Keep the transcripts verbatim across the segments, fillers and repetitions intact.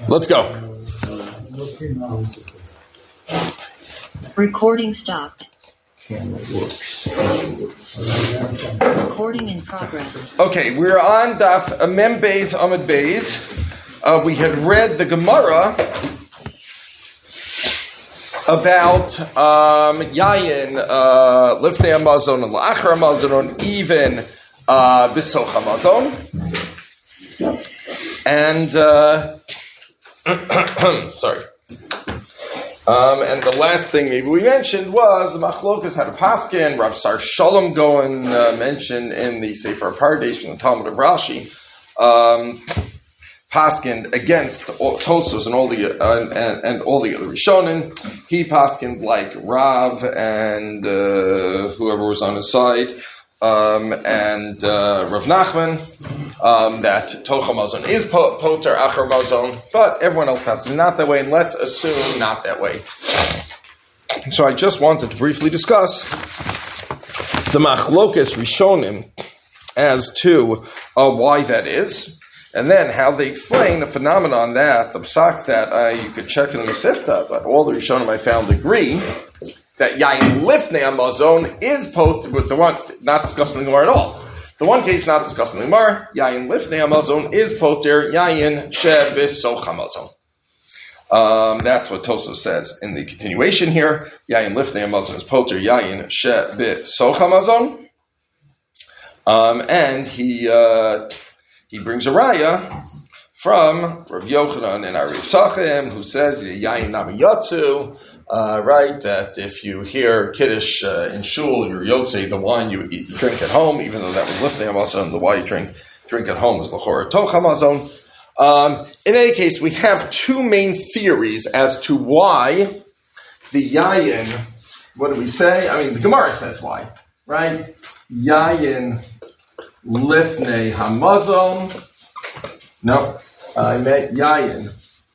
Let's go. Recording stopped. Recording in progress. Okay, we're on Daf Mem Beis Amud Beis. Uh, we had read the Gemara about um, Yayin, uh, Lifnei Hamazon and La'achar Hamazon, even uh, B'soch Hamazon. And, uh, sorry. Um, and the last thing maybe we mentioned was the Machlokas had a paskin. Rav Sar Shalom Goen uh, mentioned in the Sefer Pardes from the Talmud of Rashi, um, paskined against all, Tosos and all the uh, and, and all the other Rishonim. He paskined like Rav and uh, whoever was on his side, um, and uh, Rav Nachman. Um, that Toch Hamazon is po- Poter Achar Hamazon, but everyone else passes not that way, and let's assume not that way. So I just wanted to briefly discuss the Machlokas Rishonim as to uh, why that is, and then how they explain the phenomenon that, the psak that uh, you could check in the Sifta, but all the Rishonim I found agree that Yayin Lifnei Hamazon is Poter, with the one not discussing the Gemara at all. The one case not discussed in the Gemara, Yayin Lifnei Hamazon is Poter, Yayin She B'soch Hamazon. Um, that's what Tosos says in the continuation here. Yayin Lifnei Hamazon is Poter, Yayin She B'soch Hamazon. Um, and he uh, he brings a raya from Rav Yochanan and Ari Psachim, who says Yayin Nami Yatsu. Uh, right, that if you hear Kiddush uh, in Shul, you're Yotzei, the wine you eat, drink at home, even though that was Lifnei Hamazon, the wine you drink, drink at home is L'chora Toch Hamazon. Um, in any case, we have two main theories as to why the Yayin, what do we say? I mean, the Gemara says why, right? Yayin Lifnei Hamazon. No, I meant Yayin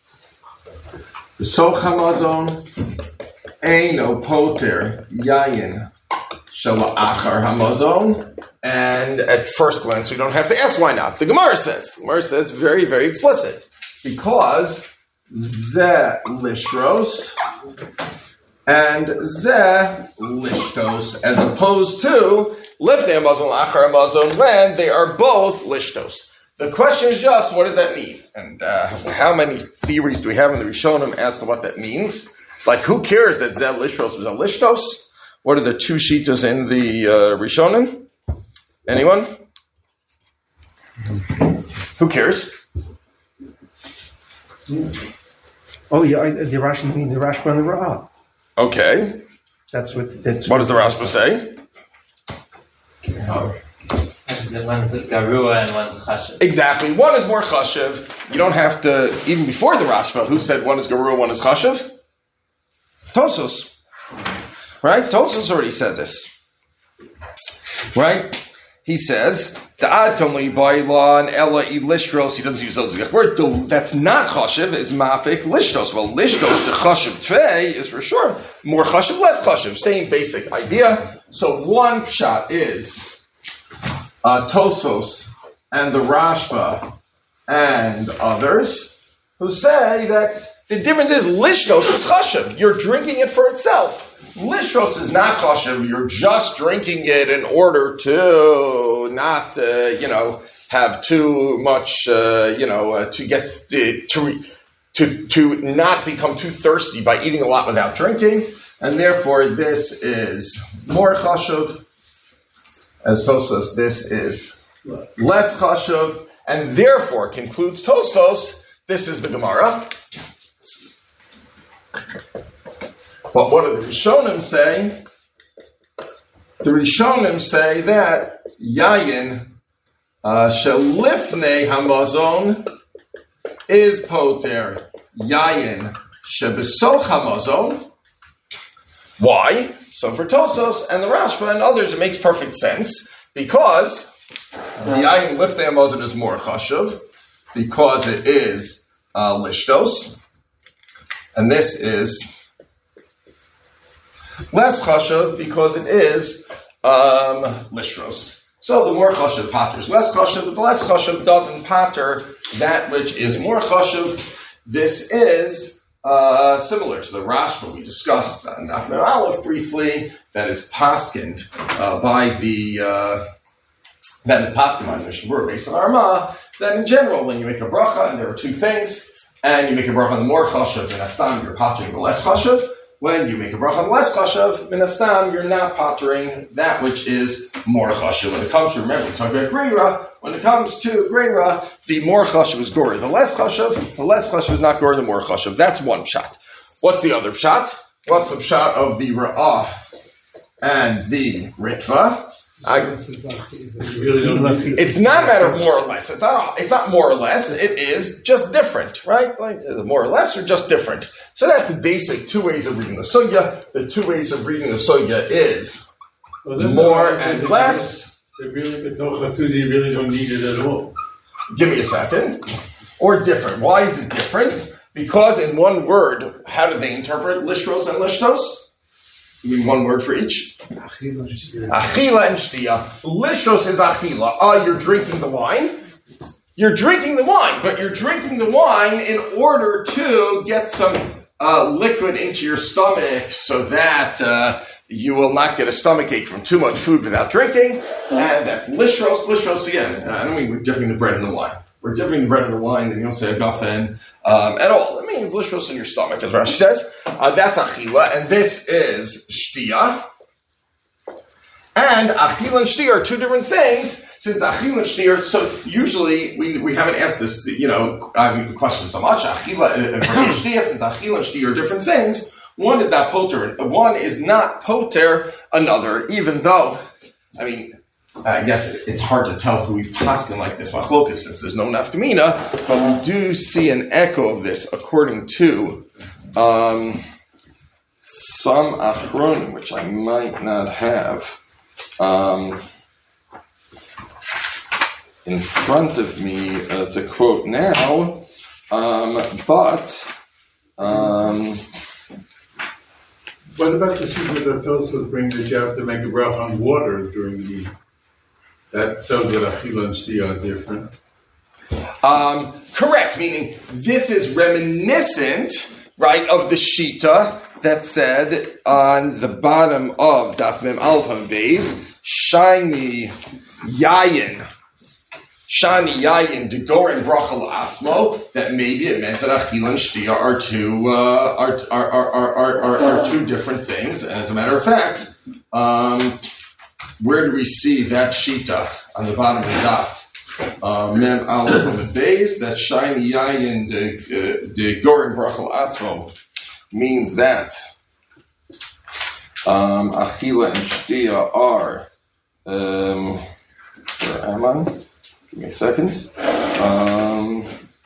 B'soch Hamazon. Eino Poter Yayin Shela Achar Hamazon. And at first glance, we don't have to ask why not. The Gemara says, the Gemara says very, very explicit. Because Ze Lishros and Ze Lishtos, as opposed to Lifnei Hamazon, Achar Hamazon, when they are both Lishtos. The question is just, what does that mean? And uh, how many theories do we have in the Rishonim as to what that means? Like, who cares that Zeh Lishtos was a Lishtos? What are the two shitas in the uh, Rishonim? Anyone? Who cares? Oh, yeah, the Rashi, the Rashba and the Ra. Okay. That's what. That's what does the Rashba say? Oh. One's Garua and one's Chashiv. Exactly. One is more Chashiv. You don't have to, even before the Rashba, who said one is Garua, one is Chashiv? Tosos. Right? Tosos already said this. Right? He says, Da'ad kamli ba'ila and ella i lishros. He doesn't use those exact words. That's not Chashiv, is mafik lishtos. Well, lishtos, the Chashiv tvei, is for sure more Chashiv, less Chashiv. Same basic idea. So one shot is Uh, Tosos and the Rashba and others who say that the difference is Lishtos is Chashiv. You're drinking it for itself. Lishtos is not Chashiv. You're just drinking it in order to not, uh, you know, have too much, uh, you know, uh, to get uh, to to to not become too thirsty by eating a lot without drinking, and therefore this is more Chashiv. As Tosfos, this is less Chashuv, and therefore, concludes Tosfos, this is the Gemara. But what do the Rishonim say? The Rishonim say that Yayin uh, Shelifnei Hamazon is Poter Yayin Sheb'soch Hamazon. Why? So for Tosos and the Rashba and others, it makes perfect sense because the Yayin Lifnei Hamazon is more Chashuv because it is uh, Lishtos, and this is less Chashuv because it is um, Lishros. So the more Chashuv patters less Chashuv, but the less Chashuv doesn't patter that which is more Chashuv. this is uh, similar to the Rashba we discussed on Daf Mem Aleph briefly, that is paskined uh, by the, uh, that is paskined by the Mishnah Berurah based on Arma, that in general, when you make a bracha, and there are two things, and you make a bracha on the more chashav, min hastam, you're pattering the less chashav. When you make a bracha on the less chashav, min hastam, you're not pattering that which is more chashav. When it comes to, remember, we talked about greira, when it comes to greira, the more chashav is gori. The less chashav, the less chashav is not gori, the more chashav. That's one pshat. What's the other pshat? What's the pshat of the ra'ah and the ritva? I, it's not a matter of more or less. It's not. It's not more or less. It is just different, right? Like more or less, or just different. So that's the basic two ways of reading the sugya. The two ways of reading the sugya is well, more and less. They really, you really don't need it at all. Give me a second. Or different. Why is it different? Because in one word, how do they interpret lishros and lishtos? You mean one word for each? Achila and shtiya. Lishos is achila. Ah, you're drinking the wine. You're drinking the wine, but you're drinking the wine in order to get some uh, liquid into your stomach so that uh, you will not get a stomach ache from too much food without drinking. And that's lishros. Lishros again. I don't mean we're dipping the bread in the wine. We're dipping the bread in the wine, and you don't say agafen um, at all. It means lishros in your stomach, as Rashi says. Uh, that's achila, and this is shtiya. And achila and shtiya are two different things. Since achila and shtiya, so usually we we haven't asked this, you know, I mean, the question so much. Achila and shtiya, since achila and shtiya are different things. One is not poter, one is not poter another. Even though, I mean. I guess it's hard to tell who we paskin like this machlokas since there's no nafkamina, but we do see an echo of this according to um, some achronim, which I might not have um, in front of me uh, to quote now, um, but. Um, what about the shita that Tosfos brings that you have to make a bracha on water during the? That tells that achila and shtiya are different. Um, correct, meaning this is reminiscent, right, of the shita that said on the bottom of Daf Mem Aleph Beis, shiny yayin, shiny yayin degorin bracha la'atzmo. That maybe it meant that achila and shtiya are two uh, are, are, are, are, are, are two different things. And as a matter of fact, um. Where do we see that shita on the bottom of the daf? Uh, Mem Aleph on the base, that shiny yayin de gorin brachal atzmo means that um, achila and shtiya are. Um, where am I? Give me a second. Um,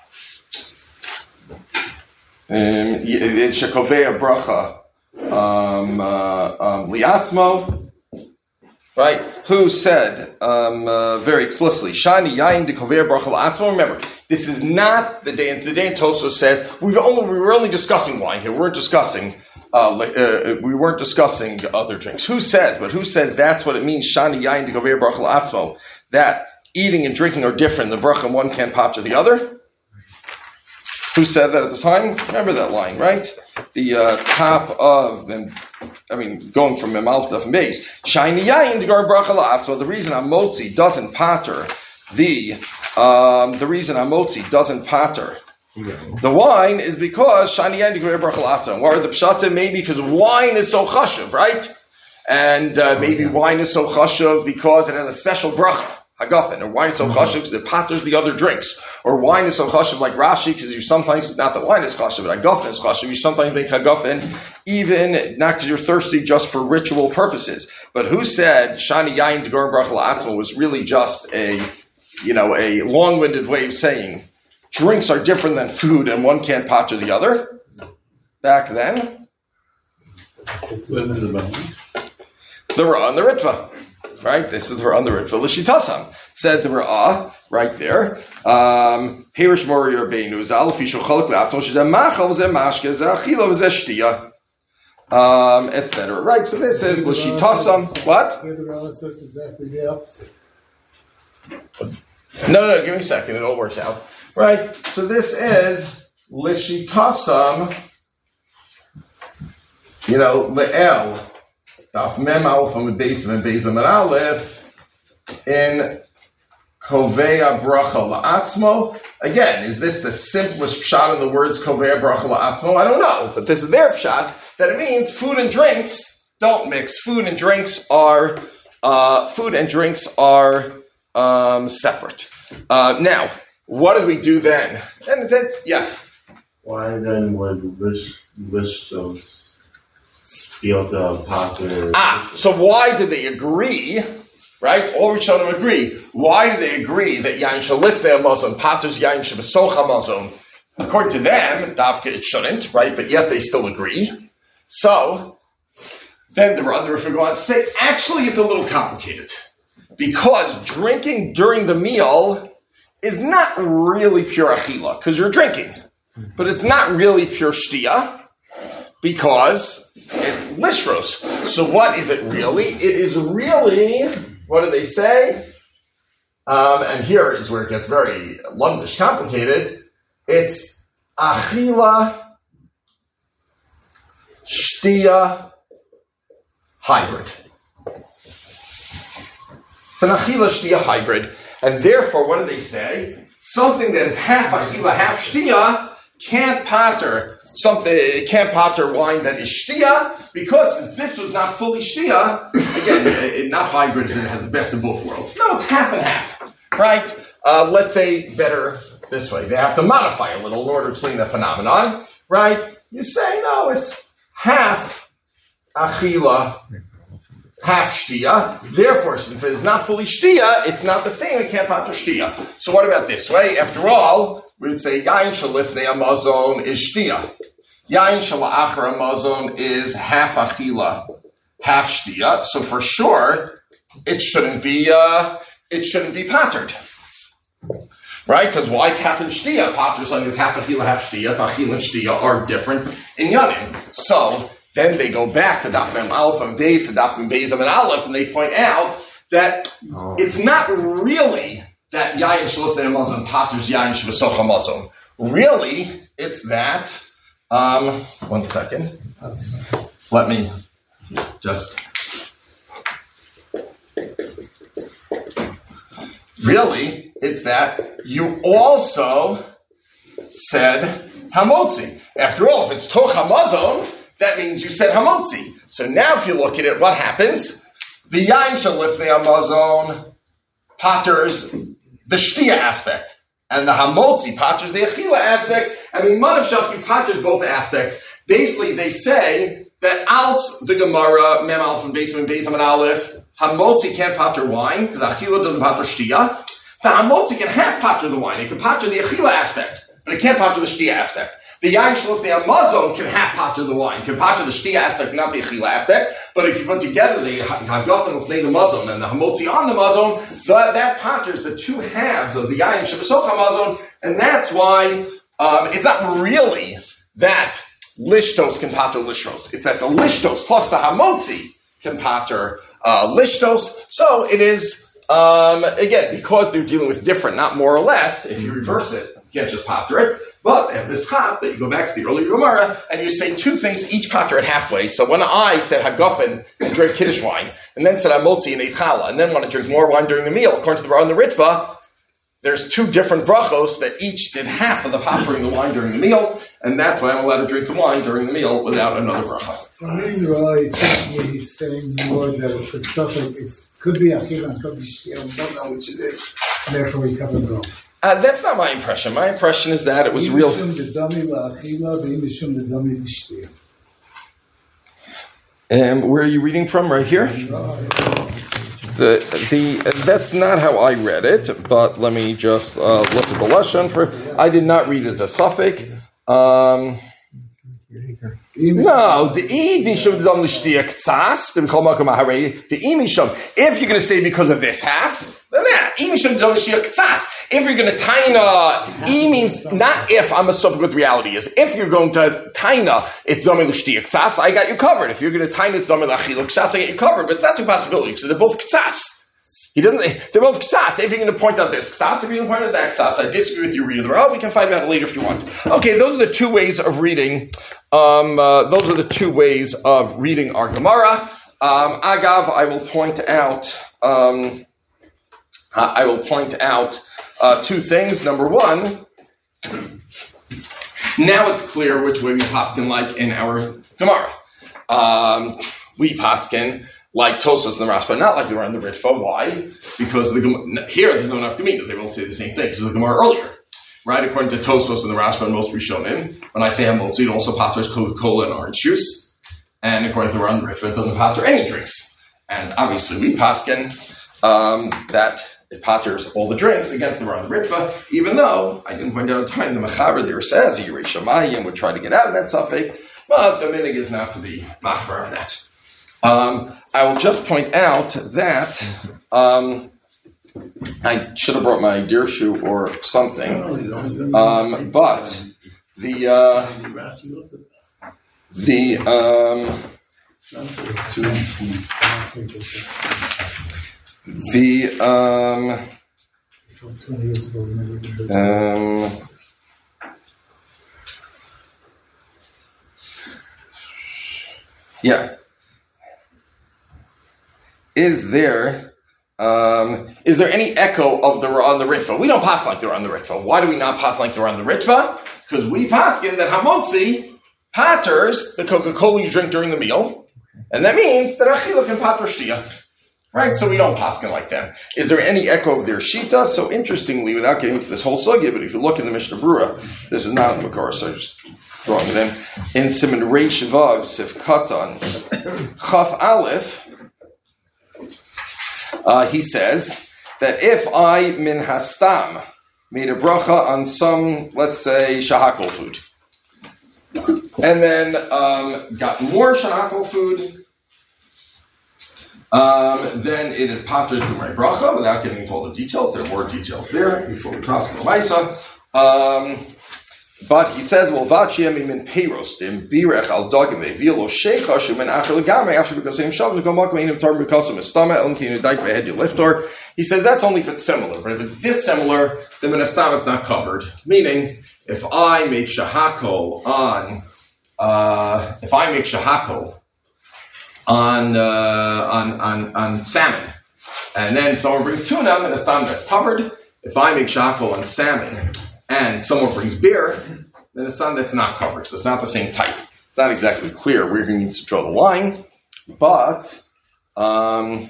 it's shekovea bracha um, uh, um, liatzmo. Right? Who said um, uh, very explicitly, "Shani yayin de kover brachal atzmo." Remember, this is not the day. The day Tosfos says we've only we were only discussing wine here. We weren't discussing uh, uh, we weren't discussing other drinks. Who says? But who says that's what it means? Shani yayin de kover brachal atzmo. That eating and drinking are different. The bracha one can't pop to the other. Who said that at the time? Remember that line, right? The uh, top of, and I mean, going from Mem Aleph Daf Beis, shiny yayin to gar bracha la'atzmo. The reason Amotzi doesn't pater the um, the reason Amotzi doesn't pater the wine is because shiny yayin to gar bracha la'atzmo. Or the pshata maybe because wine is so chashuv, right? And uh, maybe wine is so chashuv because it has a special bracha. Hagafen, or wine is so chashuv because it patters the other drinks, or wine is so chashuv like Rashi because you sometimes, not that wine is chashuv, but hagafen is chashuv, you sometimes make hagafen even not because you're thirsty, just for ritual purposes. But who said shani yayin degorin brachal atma was really just a, you know, a long-winded way of saying drinks are different than food and one can't patter the other? Back then, the Ra'ah and the Ritva. Right? This is the Ra'ah and the Ritva. L'shitasam said the Ra'ah right there. Um, Hirish Mori Rabbeinu Zal Fishu Chalak L'Atzmo Shezeh Machal Zeh Mashke Zeh Achila Zeh Shtiya, um, et cetera. Right? So this is L'shitasam. What? The Ra'ah says exactly the opposite. No, no. Give me a second. It all works out. Right? So this is Lishitasam, you know, le'el, daf mem aleph and beis and beis and aleph, in Kovea bracha la'atzmo. Again, is this the simplest pshat in the words Kovea bracha la'atzmo? I don't know, but this is their pshat, that it means food and drinks don't mix. Food and drinks are, uh, food and drinks are, um, separate. Uh, now, what do we do then? And it's, yes? Why then would Lish, Lishtos be able to pater? Ah, so why did they agree? Right? All Rishonim agree. Why do they agree that Yain Shalifnei Hamazon paters Yain Shebesoch Hamazon? According to them, Davka it shouldn't, right? But yet they still agree. So, then the other Rif go on to say, actually it's a little complicated. Because drinking during the meal is not really pure achila, because you're drinking. But it's not really pure shtia, because it's lishros. So what is it really? It is really... What do they say? Um, and here is where it gets very lundish, complicated. It's achila shtia hybrid. It's an achila shtia hybrid. And therefore, what do they say? Something that is half achila, half shtia can't pater something, it can't pater wine that is shtia, because since this was not fully shtia, again, it, not hybrid, it has the best of both worlds. No, it's half and half, right? Uh, let's say better this way. They have to modify a little in order to explain the phenomenon, right? You say, no, it's half achila, half shtia. Therefore, since it is not fully shtia, it's not the same, it can't pater shtia. So what about this way? After all, we would say yain shalifnei hamazon is shtia. Yain shalachar hamazon is half achila, half shtia. So for sure, it shouldn't be uh, it shouldn't be patered, right? Because why kapin shtia? Pater something is half achila, half shtia. Achila and shtia are different in yanim. So then they go back to daf mem aleph and beis, to daf mem beis and aleph, and they point out that oh. it's not really that yain shalifnei hamazon paters yain shebesoch hamazon. Really, it's that. Um, one second. Let me just. Really, it's that you also said hamotzi. After all, if it's toch hamazon, that means you said hamotzi. So now, if you look at it, what happens? The yain shalifnei hamazon paters the shtia aspect, and the hamotzi paters the achila aspect, and the manav shach you patered both aspects. Basically, they say that out the Gemara mem aleph and beis and beis and aleph, hamotzi can't pater wine because achila doesn't pater shtia. The hamotzi can half pater the wine; it can pater the achila aspect, but it can't pater the shtia aspect. The yain shalifnei hamazon can half pater the wine, can pater the shtia aspect, not the achila aspect. But if you put together the hagafen with the mazon and the hamotzi on the mazon, that, that paters the two halves of the yain shebesoch hamazon, and that's why um, it's not really that lishtos can pater lishtos. It's that the lishtos plus the hamotzi can pater uh, lishtos. So it is um, again because they're dealing with different, not more or less. If you reverse it, you can't just pater it. But they have this chap that you go back to the earlier Gemara and you say two things, each pater at halfway. So when I said hagafen and drink kiddush wine, and then said hamotzi and ate challah, and then want to drink more wine during the meal, according to the Bar and the Ritva, there's two different brachos that each did half of the patering the wine during the meal, and that's why I'm allowed to drink the wine during the meal without another bracha. I mean, right, essentially he's saying more that it's a stuff like it could be achila and could be shtia, we don't know which it is, and therefore we cover it wrong. Uh, that's not my impression. My impression is that it was real. Um, where are you reading from? Right here? The the that's not how I read it, but let me just uh, look at the lashon for. I did not read it as a suffix. Um, no, the imishum dam l'shtia ktsas the imishum. If you're going to say because of this half, then that imishum dam l'shtia ktsas. If you're going to taina, e means not if. I'm a suffix with reality is if you're going to taina, it's dam l'shtia ktsas. I got you covered. If you're going to taina, it's dam l'achila ktsas. I got you covered. But it's not two possibilities. So they're both ktsas. He doesn't, they're both ksas. If you're going to point out this ksas, if you're going to point out that ksas, I disagree with you reading the Rav. We can find out later if you want. Okay, those are the two ways of reading, um, uh, those are the two ways of reading our Gemara. Um, Agav, I will point out, um, I will point out, uh, two things. Number one, now it's clear which way we paskin like in our Gemara. Um, we paskin like Tosas and the Rashba, not like they were in the Ritva. Why? Because the here there's no enough Gemara. They won't say the same thing because of the Gemara earlier, right? According to Tosas and the Rashba and most Rishonim, when I say Hamotzi, it also patters Coca-Cola and orange juice. And according to the Ran Ritva, it doesn't patter any drinks. And obviously we paskin um, that it patters all the drinks against the Ran Ritva, even though I didn't point out a time the Mechaber there says Yerei Shamayim would try to get out of that suffix, but the minig is not to be machbar on that. Um, I will just point out that um, I should have brought my deer shoe or something, um, but the uh, the um, the um, um, yeah. Is there um, is there any echo of the on the Ritva? We don't pass like they're on the Ritva. Why do we not pass like they're on the Ritva? Because we pass in that Hamotzi patters the Coca-Cola you drink during the meal, and that means that Achila can patter Shtia. Right? So we don't pass in like that. Is there any echo of their Shita? So interestingly, without getting into this whole sugya, but if you look in the Mishnah Brura, this is not in the Makar, so I just throwing it in. In Siman Reish Vav Sif Katan Chaf Aleph. Uh, he says that if I min hastam made a bracha on some, let's say, shahakol food, and then um, got more shahakol food, um, then it is pater to my bracha without getting into all the details. There are more details there before we pass the Maisa. Um But he says, well, v'achiyem min peirostim birech al dogim ve'vilo shecha shumen achel gamei after because same shavim gomak meinim tar b'kasum estama elam kinu daik ve'hed yeliftor. He says that's only if it's similar, but if it's dissimilar, then min estam it's not covered. Meaning, if I make shahakol on, uh, if I make shahakol on uh, on on on salmon, and then someone brings tuna, min estam that's covered. If I make shahakol on salmon, and someone brings beer, then it's not, that's not covered. So it's not the same type. It's not exactly clear where he needs to draw the line. But um,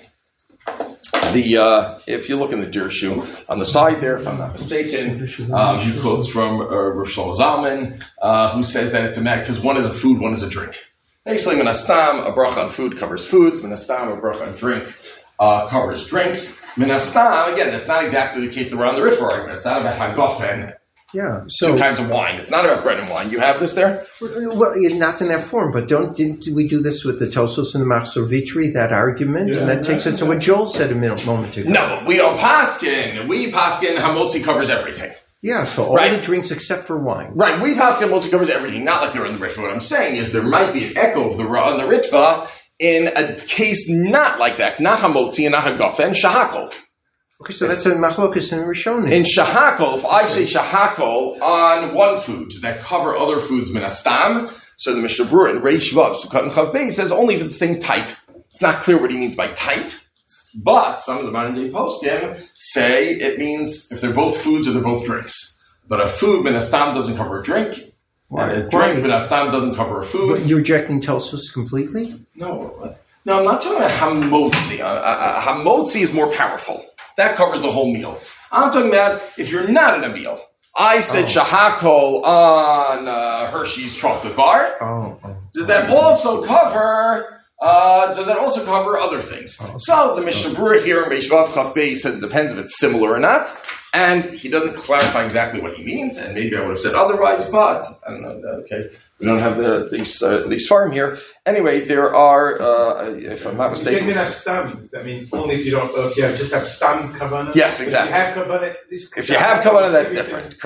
the uh, if you look in the deer shoe on the side there, if I'm not mistaken, um, he quotes from uh, Rav Shlomo Zalman, uh, who says that it's a mat because one is a food, one is a drink. Basically, minastam, a bracha on food covers foods. Minastam, a bracha on drink uh, covers drinks. Minastam, again, that's not exactly the case that we're on the Ritva argument. It's not about hagofen. Yeah, so two kinds of wine. It's not about bread and wine. You have this there? Well, not in that form, but don't didn't we do this with the Tosos and the Machzor Vitri, that argument, Yeah, and that takes it to what Joel said a minute, moment ago. No, we don't paskin. We paskin Hamotzi covers everything. Yeah, so all Right. the drinks except for wine. Right, we paskin Hamotzi covers everything. Not like they're in the Ritva. What I'm saying is there might be an echo of the Ra and the Ritva in a case not like that, not Hamotzi and not Hagafen, Shahakol. Okay, so that's a machlokas in Rishonim. In Shahakol, if I say Shahakol on one food that cover other foods, minastam, so the Mishnah Brura in Reish Vav, so Kat and Chav Beis says only if it's the same type. It's not clear what he means by type, but some of the modern day poskim say it means if they're both foods or they're both drinks. But a food, minastam, doesn't cover a drink, Why? and a drink, minastam, doesn't cover a food. But you're rejecting Tosos completely? No, no, I'm not talking about Hamotzi. Uh, uh, Hamotzi is more powerful. That covers the whole meal. I'm talking about if you're not in a meal. I said Oh. Shahakol on uh, Hershey's chocolate bar. Oh, oh. Does that also cover? Uh, does that also cover other things? Oh. So the Mishnah Brura here in Beishvav Chafei says it depends if it's similar or not, and he doesn't clarify exactly what he means. And maybe I would have said otherwise, but I don't know. Okay, we don't have the these uh, these farm here. Anyway, there are, uh, if I'm not You say mistaken. min stam. I mean, only if you don't, uh, yeah, just have stam kavana. Yes, exactly. If you have kavana, this If you have kavanah, that's different. Correct.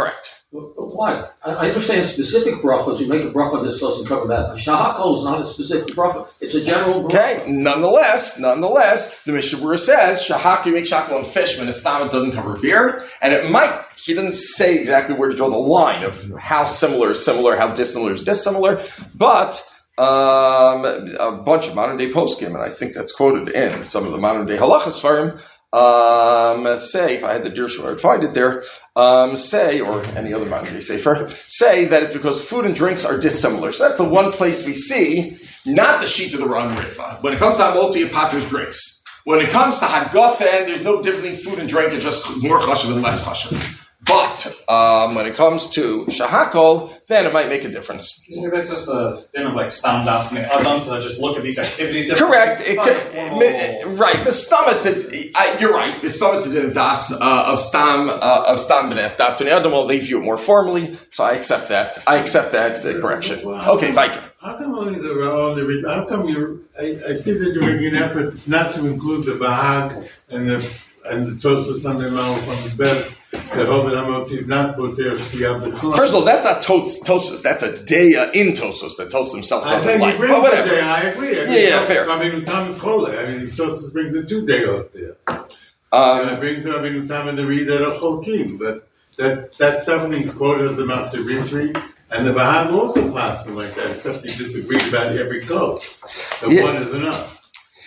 But, but why? I, I understand specific brachos. You make a bracha, this doesn't cover that. Shahakol is not a specific bracha. It's a general bracha. Okay, nonetheless, nonetheless, the Mishnah Berurah says, Shahak, you make shakal on fish, when a stam, it doesn't cover beer. And it might, he doesn't say exactly where to draw the line of how similar is similar, how dissimilar is dissimilar, but um, a bunch of modern day poskim, and I think that's quoted in some of the modern day halachas farm, um, say, if I had the dirshu, I would find it there, um, say, or any other modern day sefer, say that it's because food and drinks are dissimilar. So that's the one place we see, not the sheet of the Ran Rifa. When it comes to Hamotzi and Pater's drinks, when it comes to Hagafen, there's no difference between food and drink, it's just more chashuv and less chashuv. But um, when it comes to Shahakol, then it might make a difference. You think that's just a thing of like stam das me adam to just look at these activities differently? Correct. It could, it, right. The stam, it's a, you're right. The stam, it's a das uh, of stam uh, of stam b'nei das b'nei adam. Well, they view it more formally, so I accept that. I accept that uh, correction. Okay, Viking. How come only the only the how come you? I, I see that you're making an effort not to include the bahag and the and the toast of Sunday morning from the bed. The whole Hamotzi is not put there to see out the clock. First of all, that's not tos, Tosos. That's a Deya in Tosos that Tosos himself doesn't I think like. he brings But whatever. the day. I agree. I Yeah, yeah, fair. I mean, Thomas Chole. I mean, Tosos brings the two day out there. Um, and I brings I mean, Tom and the read that a Chokim, but that that's definitely quoted as the Matzah Ritri, and the Bahag also passed them like that, except he disagreed about every code. The Yeah. one is enough.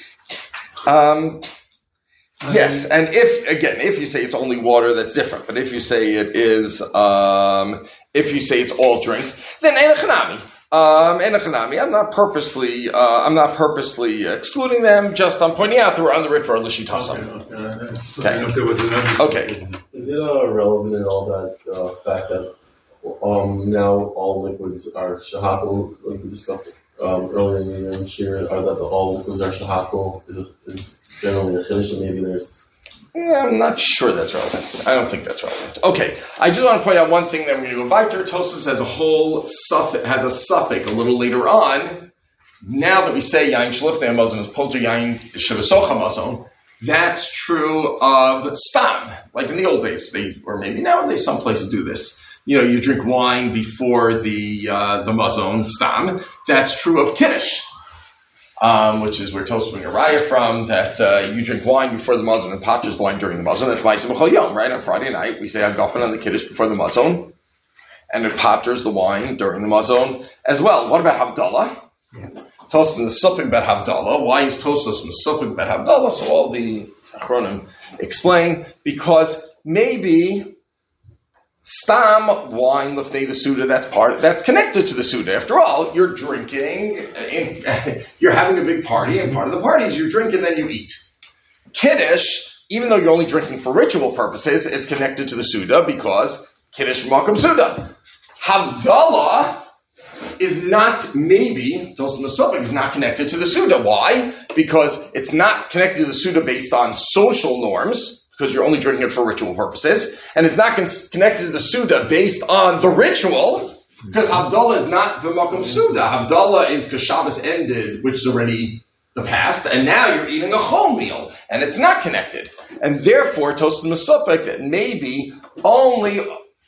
Um, yes, and if, again, if you say it's only water, that's different. But if you say it is, um, if you say it's all drinks, then enochanami. Um, enochanami. I'm not purposely, uh, I'm not purposely excluding them, just I'm pointing out that we're under it for a lishitasam. Okay. Okay. There was another Okay. Is it uh, relevant in all that uh, fact that um, now all liquids are shahakol, like we discussed um, earlier in the year, are that the, all liquids are shahakol? Is, it, is generally a chiddush, and maybe there's... Yeah, I'm not sure that's relevant. I don't think that's relevant. Okay, I just want to point out one thing that we're going to go weiter. Tosfos has a whole suffix, has a suffix a little later on. Now that we say yain shlifnei hamazon is poter yain shevasoch hamazon, that's true of stam. Like in the old days, they, or maybe nowadays, some places do this. You know, you drink wine before the uh, the mazon stam. That's true of kiddush. Um, which is where Tosfos bring a raya from, that uh, you drink wine before the mazon and patras wine during the mazon. That's ma'aseh b'chol yom, right? On Friday night, we say hagafen on the kiddush before the mazon, and it patras the wine during the mazon as well. What about havdalah? Yeah. Tosfos in the Supik bet havdalah. Why is Tosfos in the Supik bet havdalah? So all the achronim explain, because maybe stam wine lefnei the suda, that's part that's connected to the suda. After all, you're drinking, in, you're having a big party, and part of the party is you drink and then you eat. Kiddush, even though you're only drinking for ritual purposes, is connected to the suda because kiddush makom suda. Havdalah is not, maybe Tosfos Masopik is not connected to the suda. Why? Because it's not connected to the suda based on social norms, because you're only drinking it for ritual purposes, and it's not con- connected to the Suda based on the ritual, because Havdalah is not the Makom Suda. Havdalah is because Shabbos ended, which is already the past, and now you're eating a whole meal, and it's not connected. And therefore, Tosfos Masopik, that maybe only,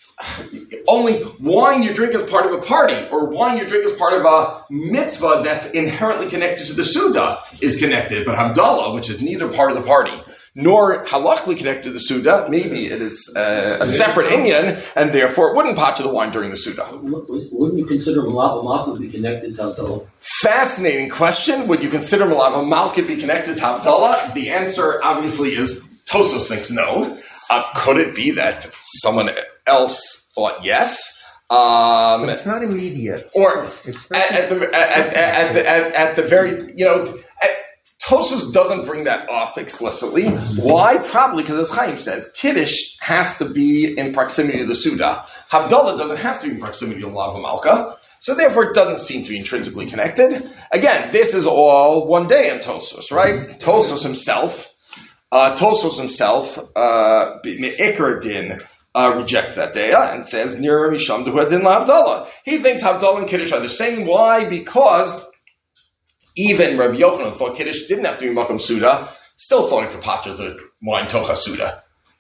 only wine you drink as part of a party, or wine you drink as part of a mitzvah that's inherently connected to the Suda, is connected, but Havdalah, which is neither part of the party, nor halachically connected to the Suda, maybe it is uh, a separate inyan, and therefore it wouldn't patcha the wine during the Suda. Wouldn't you consider Malav Malka to be connected to Havdalah? Fascinating question. Would you consider Malav Malka to be connected to Havdalah? The answer obviously is Tosfos thinks no. Uh, could it be that someone else thought yes? Um, but it's not immediate. Or it's at, at, the, at, at, at, the, at, at the very, you know, at, Tosfos doesn't bring that up explicitly. Why? Probably because, as Chaim says, Kiddush has to be in proximity to the Suda. Havdalah doesn't have to be in proximity to Malav Malka. So therefore it doesn't seem to be intrinsically connected. Again, this is all one day in Tosfos, right? Tosfos himself, uh, Tosfos himself, uh, Me'ikar Din, uh, rejects that day and says, Nira Misham Duha Din LaHavdalah. He thinks Havdalah and Kiddush are the same. Why? Because even Rabbi Yochanan thought Kiddush didn't have to be Makom Suda, still thought it could patra the wine Tocha Suda.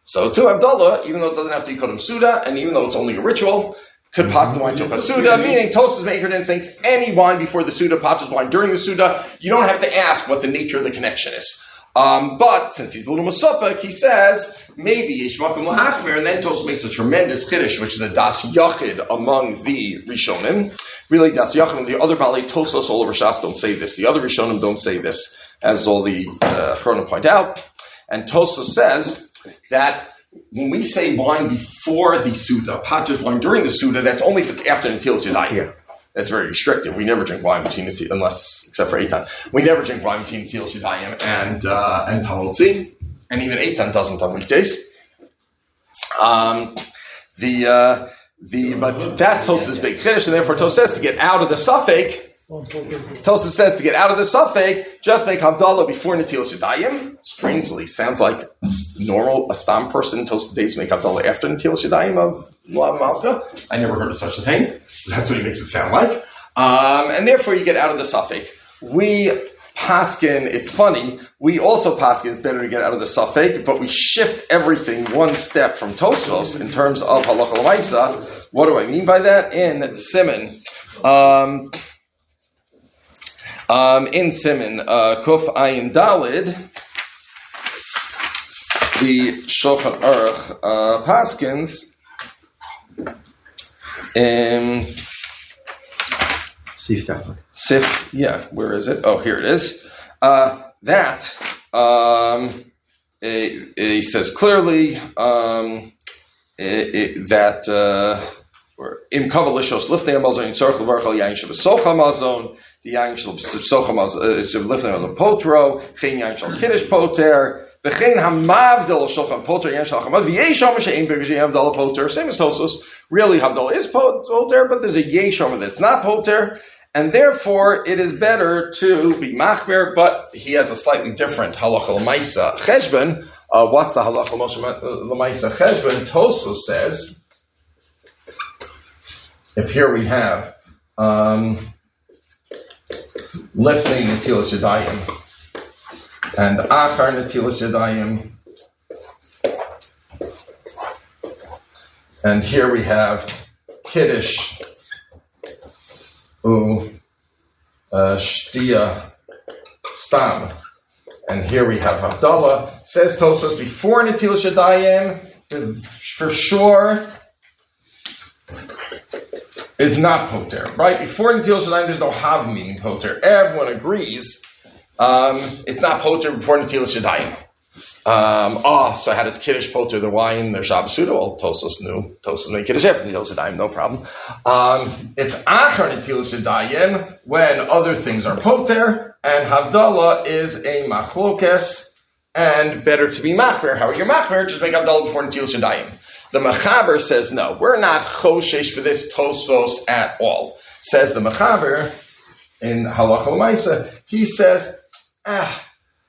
So to Havdalah, even though it doesn't have to be Kodem Suda, and even though it's only a ritual, could pot the wine to a Suda, meaning Tosas Makerden thinks any wine before the Suda, pots wine during the Suda, you don't have to ask what the nature of the connection is. Um, but since he's a little Masupik, he says, maybe Yishmakim Lahachmer, and then Tosas makes a tremendous Kiddush, which is a Das Yachid among the Rishonim. Really, Das Yachid and the other Balei Tosos all over Shas don't say this. The other Rishonim don't say this, as all the uh, Chronim point out. And Tosos says that when we say wine before the Suda, Pachas wine during the Suda, that's only if it's after Netilas Yadayim. Yeah. That's very restrictive. We never drink wine between the unless, except for Eitan. We never drink wine between Netilas Yadayim and, uh, and Hamotzi. And even Eitan doesn't on weekdays. Um, the, uh, the, but that's Tos's big Kiddush, and therefore Tos says to get out of the Safek, Tosas says to get out of the Safek, just make Havdalah before Netilas Yadayim. Strangely, sounds like a normal, a Stam person, Tosas days make Havdalah after Netilas Yadayim of Moab Malka. I never heard of such a thing. That's what he makes it sound like. Um, and therefore you get out of the Safek. We paskin, it's funny, we also paskin, it's better to get out of the Safek, but we shift everything one step from Tosfos in terms of Halacha L'maisa. What do I mean by that? In Simon, um, Um, in Siman, uh, Kuf Ayin Dalid, the Shulchan Aruch uh, Paskins, in Sif Dalid. Sif, yeah, where is it? Oh, here it is. Uh, that, um, it, it says clearly um, it, it, that uh, in Kavalishos Liftei Amazon Tzarech Levarach Al Yain Shebesocha Amazon. The Yain Shel Besocha Amazon Liftei Amazon Potro. Chen Yain Shel Kiddush Poter. V'chein Hamavdil Shulchan Poter Yain Shel Chamad. V'yesham She'ein B'Gezei Havdalah Poter. Same as Tosos. Really, Havdalah is Poter, but there's a Yesham that's not Poter, and therefore it is better to be Machmer. But he has a slightly different Halacha L'maisa Cheshbon. Uh, what's the Halacha L'maisa Cheshbon? Tosos says, if here we have um, Lifnei Netilas Yadayim and Achar Netilas Yadayim, and here we have Kiddush U uh, Shtia Stam, and here we have Havdalah. Says Tosos before Netilas Yadayim, for sure is not poter, right? Before Netilas Yadayim, there's no Hav meaning poter. Everyone agrees um, it's not poter before Netilas Yadayim. Um, oh, so how does Kiddush poter the wine, their Shabbos Suda? Well, Tosos knew. Tosos made Kiddush after Netilas Yadayim, no problem. Um, it's Achar Netilas Yadayim when other things are poter, and Havdalah is a machlokes, and better to be machmer. How are you machmer? Just make Havdalah before Netilas Yadayim. The Mechaber says no. We're not choshesh for this Tosfos at all. Says the Mechaber in Halacha L'maisa. He says, ah,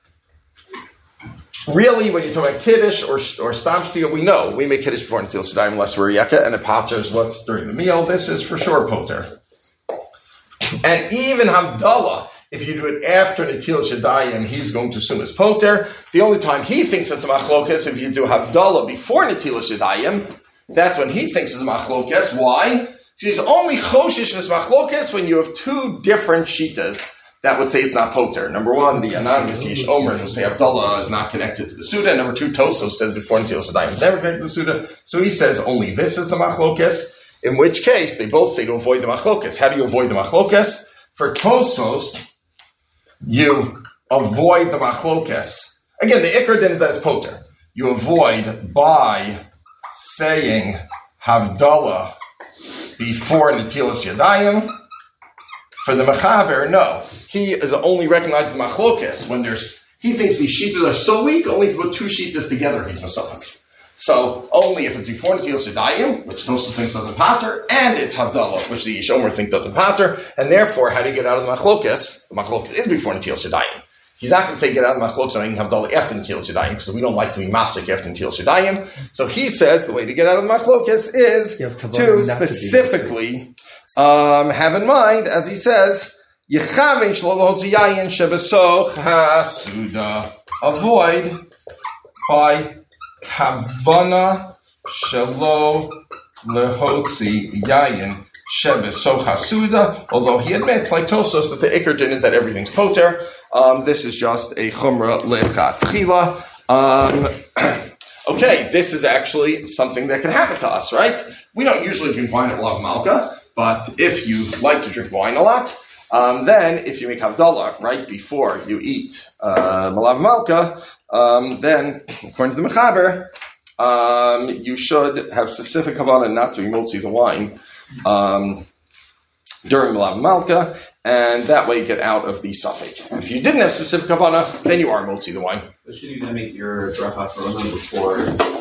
really, when you talk about Kiddush or or Stam Shtiya, we know we make Kiddush before Netilas Yadayim unless we're Yekka, and it patches what's during the meal. This is for sure poter. And even Havdalah, if you do it after Netilas Yadayim, he's going to assume it's poter. The only time he thinks it's a machlokes, if you do Havdalah before Netilas Yadayim, that's when he thinks it's a machlokes. Why? He's only choshish in this machlokes when you have two different shitas that would say it's not poter. Number one, the anonymous Yish Omer will say Havdalah is not connected to the Suda. And number two, Tosos says before Netilas Yadayim is never connected to the Suda. So he says only this is the machlokes. In which case, they both say to avoid the machlokes. How do you avoid the machlokes? For Tosos, you avoid the machlokes. Again, the ikar din is that it's poter. You avoid by saying Havdalah before Netilas Yadayim. For the Mechaber, no. He is only recognizing the machlokes when there's, he thinks these shitas are so weak, only if you put two shitas together, he's Masapach. So, only if it's before Netilas Yadayim, which Tosos thinks doesn't pater, and it's Havdalah, which the Yishomer thinks doesn't pater, and therefore, how do you get out of the machlokes? The machlokes is before Netilas Yadayim. He's not going to say get out of the machlokes and Havdalah after Netilas Yadayim, because we don't like to be mafsik after Netilas Yadayim. So he says the way to get out of the machlokes is to specifically um, have in mind, as he says, Yechavin shlo l'hotziyayin shebesoch hasuda. Avoid by Havana Shelo Lehotzi Yayin Shebe Socha Suda, although he admits, like Tosos, that the Iker din is that everything's poter. Um, this is just a Chumra Lechatchila. Um, okay, this is actually something that can happen to us, right? We don't usually drink wine at Lav Malka, but if you like to drink wine a lot, um, then if you make Havdalah right before you eat uh, Malav Malka, um, then, according to the Mechaber, um, you should have specific Havana not to be motzi the wine um, during Malav Malka, and that way you get out of the suffix. If you didn't have specific Havana, then you are motzi the wine. So should you then make your bracha corona before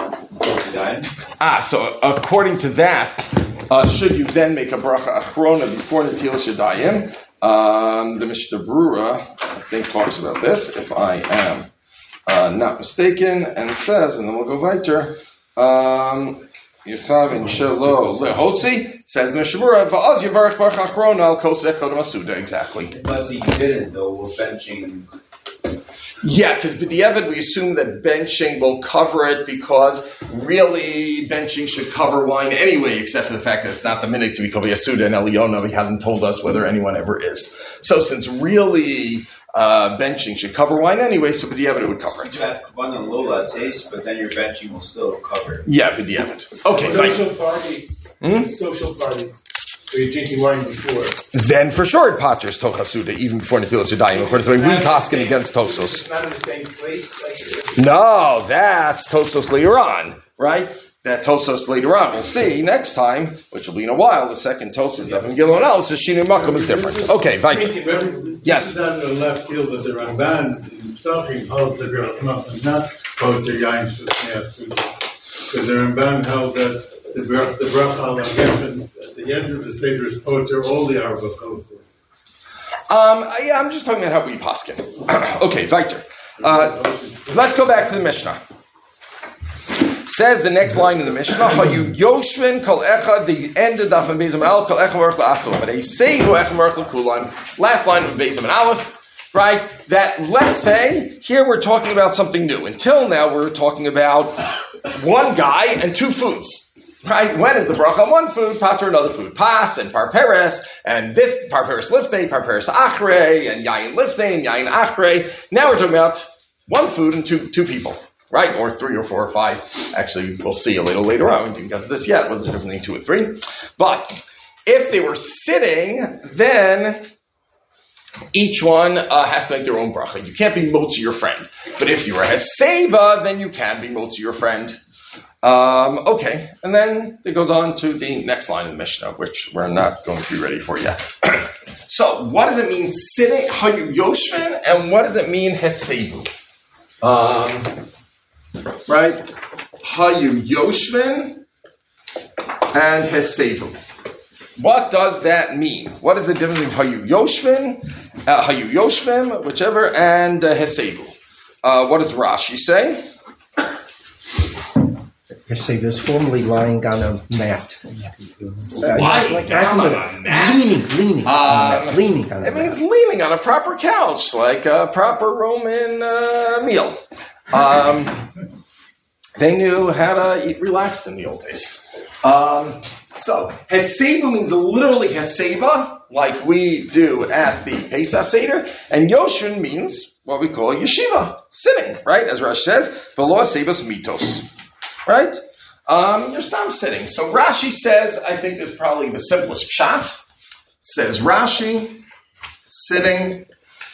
Yosef? Ah, so according to that, uh, should you then make a bracha achrona before Netilas Yadayim? Um, the Mishnah Brura, I think, talks about this, if I am uh, not mistaken, and says, and then we'll go weiter, um, Yechavin Shelo Lehotzi, says the Mishnah Brura, Va'az Yavarach Bracha Achrona Al Kosech Kodem Asuda, exactly. But he didn't, though, with benching. Yeah, because b'diavad we assume that benching will cover it because really benching should cover wine anyway, except for the fact that it's not the minute to be Kovi Yasuda and Eliyona. He hasn't told us whether anyone ever is. So since really uh, benching should cover wine anyway, so b'diavad it would cover it. You have one on Lola taste, but then your benching will still cover it. Yeah, b'diavad. Okay, social right. party. Hmm? Social party. So you're drinking wine before. Then for sure it paters Tochasuda even before Netilas Yadayim, according to the way we paskin against Tosos. It's not in the same place. Like No, that's Tosos later on, right? That Tosos later on. We'll see next time, which will be in a while. The second Tosos, Devin Gilon else, the Shinu Makom is different. Okay, weiter. Yes. This is on the left field of the Ramban himself. He holds that Ramban is not posed to Yain Shusnei because the Ramban held that the bracha the bracha at the end of the Seder is poter all the Arba Kosos. Um, yeah, I'm just talking about how we paskin. Okay, weiter. Uh, let's go back to the Mishnah. Says the next line in the Mishnah, Hayu Yoshvin Kol Echad, the end of Daf and Bezim Aleph, Kol Echad Merch La'atzol. But they say Hu Echad Merch L'Kulan. Last line of Bezim and Aleph, right? That, let's say, here we're talking about something new. Until now, we're talking about one guy and two foods. Right? When is the bracha on one food, pater another food? Pas and parperes, and this parperes liftei, parperes achre, and yayin liftei, and yayin achre. Now we're talking about one food and two two people, right? Or three or four or five. Actually, we'll see a little later on. We didn't get to this yet. What's the difference between two and three? But if they were sitting, then each one uh, has to make their own bracha. You can't be motzi your friend. But if you are heseba, then you can be motzi your friend. Um, okay, and then it goes on to the next line of the Mishnah, which we're not going to be ready for yet. So, what does it mean sitting, hayu yoshvin, and what does it mean hesebu? Um, right? Hayu yoshvin and hesebu. What does that mean? What is the difference between hayu yoshvin, uh, hayu yoshvim, whichever, and uh, hesebu? Uh, what does Rashi say? Say this formerly lying on a mat. Uh, lying like, down on a mat? Leaning, leaning, um, on a mat, leaning on a It mat. means leaning on a proper couch, like a proper Roman uh, meal. Um, they knew how to eat relaxed in the old days. Um, so, Heseba means literally Heseba, like we do at the Pesach Seder, and Yoshun means what we call yeshiva, sitting, right? As Rashi says, V'lo Hasebas mitos. Right? Um, you're still sitting. So Rashi says, I think is probably the simplest pshat. Says Rashi, sitting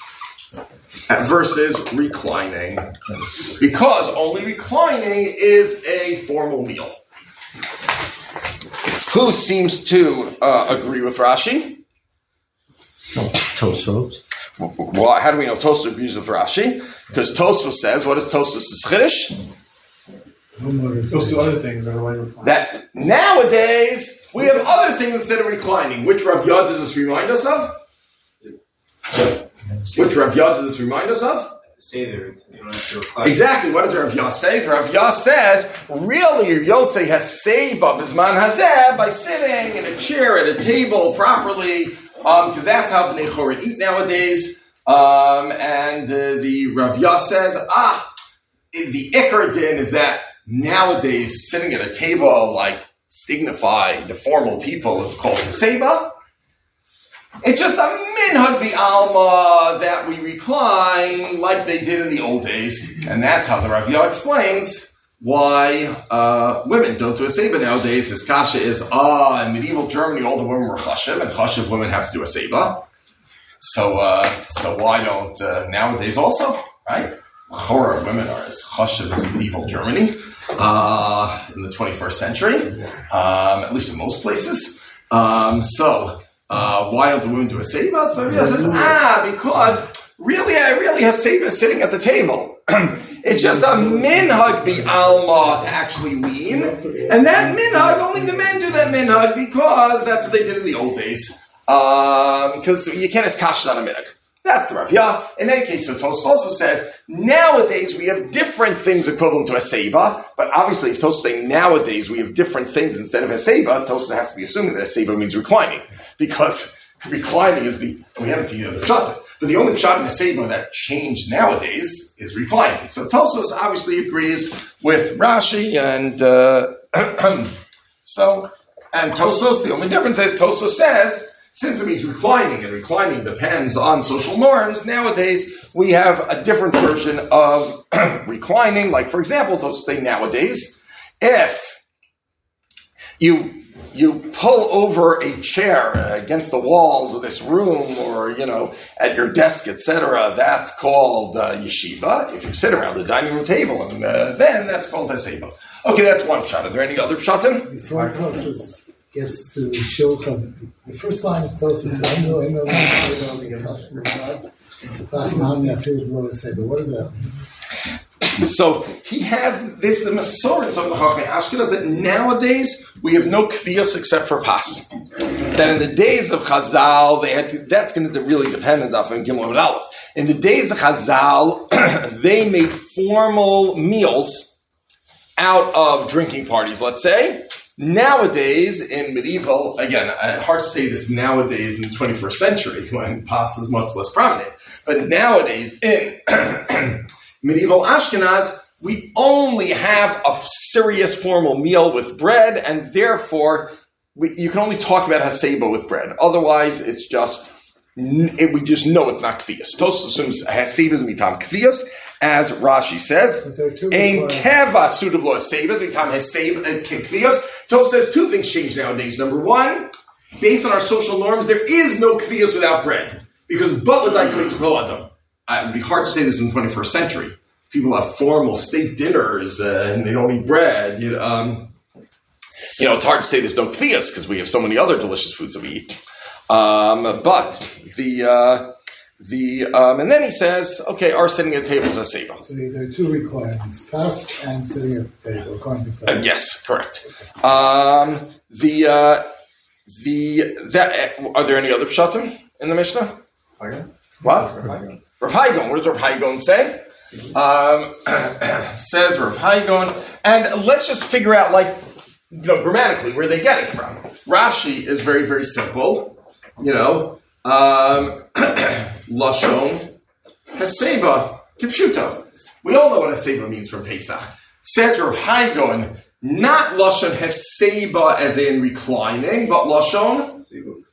versus reclining. Because only reclining is a formal meal. Who seems to uh, agree with Rashi? Tosfos. Well, how do we know Tosfos agrees with Rashi? Because Tosfos says, what is Tosfos' chiddush? Those two other things are right. That nowadays we have other things instead of reclining. Which Rav Yad does this remind us of? Which Rav Yad does this remind us of? Seder. You don't have to recline. Exactly. What does Rav Yah say? Rav Yah says, really, Yotzei has saved up his man hazeh by sitting in a chair at a table properly. Um, because that's how Bnei Chora eat nowadays. Um, and uh, the Rav Yah says, ah, the Iker din is that nowadays sitting at a table like dignified, formal people is called Seba. It's just a minhag b'alma that we recline like they did in the old days. And that's how the Rav Yah explains why uh, women don't do a Seba nowadays. His kasha is, ah, in medieval Germany, all the women were chashiv, and chashiv women have to do a Seba. So, uh, so why don't uh, nowadays also, right? Horror women are as chashiv as medieval Germany uh, in the twenty-first century, um, at least in most places. Um, so, uh, why don't the women do a Seba? So he says, ah, because really, I really have Seba sitting at the table. It's just a minhag b'alma to actually lean, and that minhag, only the men do that minhag because that's what they did in the old days. Because um, you can't ask kasha on a minhag. That's the Rav Yah. In any case, so Tosfos also says, nowadays we have different things equivalent to a Seba, but obviously if Tosfos is saying nowadays we have different things instead of a Seba, Tosfos has to be assuming that a Seba means reclining, because reclining is the, we haven't seen the pshat, but the only pshat in a Seba that changed nowadays is reclining. So Tosfos obviously agrees with Rashi, and uh, so, and Tosfos, the only difference is Tosfos says, since it means reclining, and reclining depends on social norms, nowadays we have a different version of reclining. Like, for example, to say nowadays, if you you pull over a chair against the walls of this room, or you know, at your desk, et cetera, that's called uh, yeshiva. If you sit around the dining room table, and uh, then that's called haseba. Okay, that's one pshat. Are there any other pshatim? Before Tosfos gets to Shulchan, the first line of Tosfos is, I know, I know, I know, what does that mean? So he has this, the Masorah of the Chachmei Ashkenaz, that nowadays we have no kvios except for pas. That in the days of Chazal, they had to, that's going to really depend on Daf and Gimel and Aleph. In the days of Chazal, they made formal meals out of drinking parties, let's say. Nowadays, in medieval, again, hard to say this nowadays in the twenty-first century, when pas is much less prominent, but nowadays in medieval Ashkenaz, we only have a serious formal meal with bread, and therefore we, you can only talk about haseba with bread. Otherwise, it's just, it, we just know it's not kvias. Tosfos assumes haseba is mitam kvias, as Rashi says, ein keva suitable haseba is mitam haseba and kvias. Tosfos says two things change nowadays. Number one, based on our social norms, there is no kvias without bread, because but l'day it would be hard to say this in the twenty-first century. People have formal state dinners uh, and they don't eat bread. You know, um, you know, it's hard to say there's no kvias because we have so many other delicious foods that we eat. Um, but the uh, the um, and then he says, okay, our sitting at the table is a seba. So there are two requirements: pas and sitting at the table, according to uh, Yes, correct. Um, the uh, the that uh, are there any other pshatim in the Mishnah? Okay. What? Rav Haigon. What does Rav Haigon say? Um, says Rav Haigon, and let's just figure out, like, you know, grammatically where they get it from. Rashi is very, very simple. You know, um, lashon haseba kipshuta. We all know what haseba means from Pesach. Says Rav Haigon, not lashon haseba as in reclining, but lashon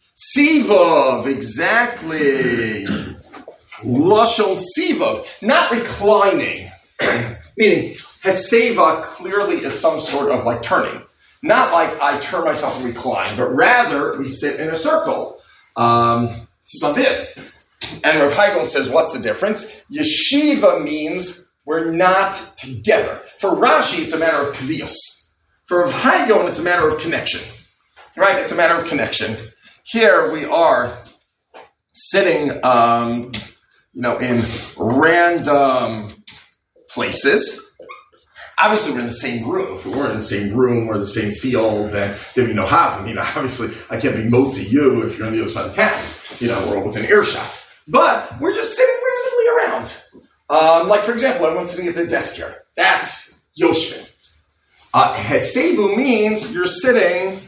sivav. Exactly. Lashon sivav, not reclining. Meaning, haseva clearly is some sort of like turning. Not like I turn myself and recline, but rather we sit in a circle. Um, saviv. And Rav Haigon says, what's the difference? Yeshiva means we're not together. For Rashi, it's a matter of kvios. For Rav Haigon, it's a matter of connection. Right? It's a matter of connection. Here we are sitting, um, you know, in random places. Obviously, we're in the same room. If we weren't in the same room or the same field, then there'd be no half. I mean, obviously, I can't be motzi you if you're on the other side of town. You know, we're all within earshot. But we're just sitting randomly around. Um, like, for example, everyone's sitting at their desk here. That's Yoshvin. Uh, Hesebu means you're sitting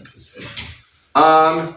um,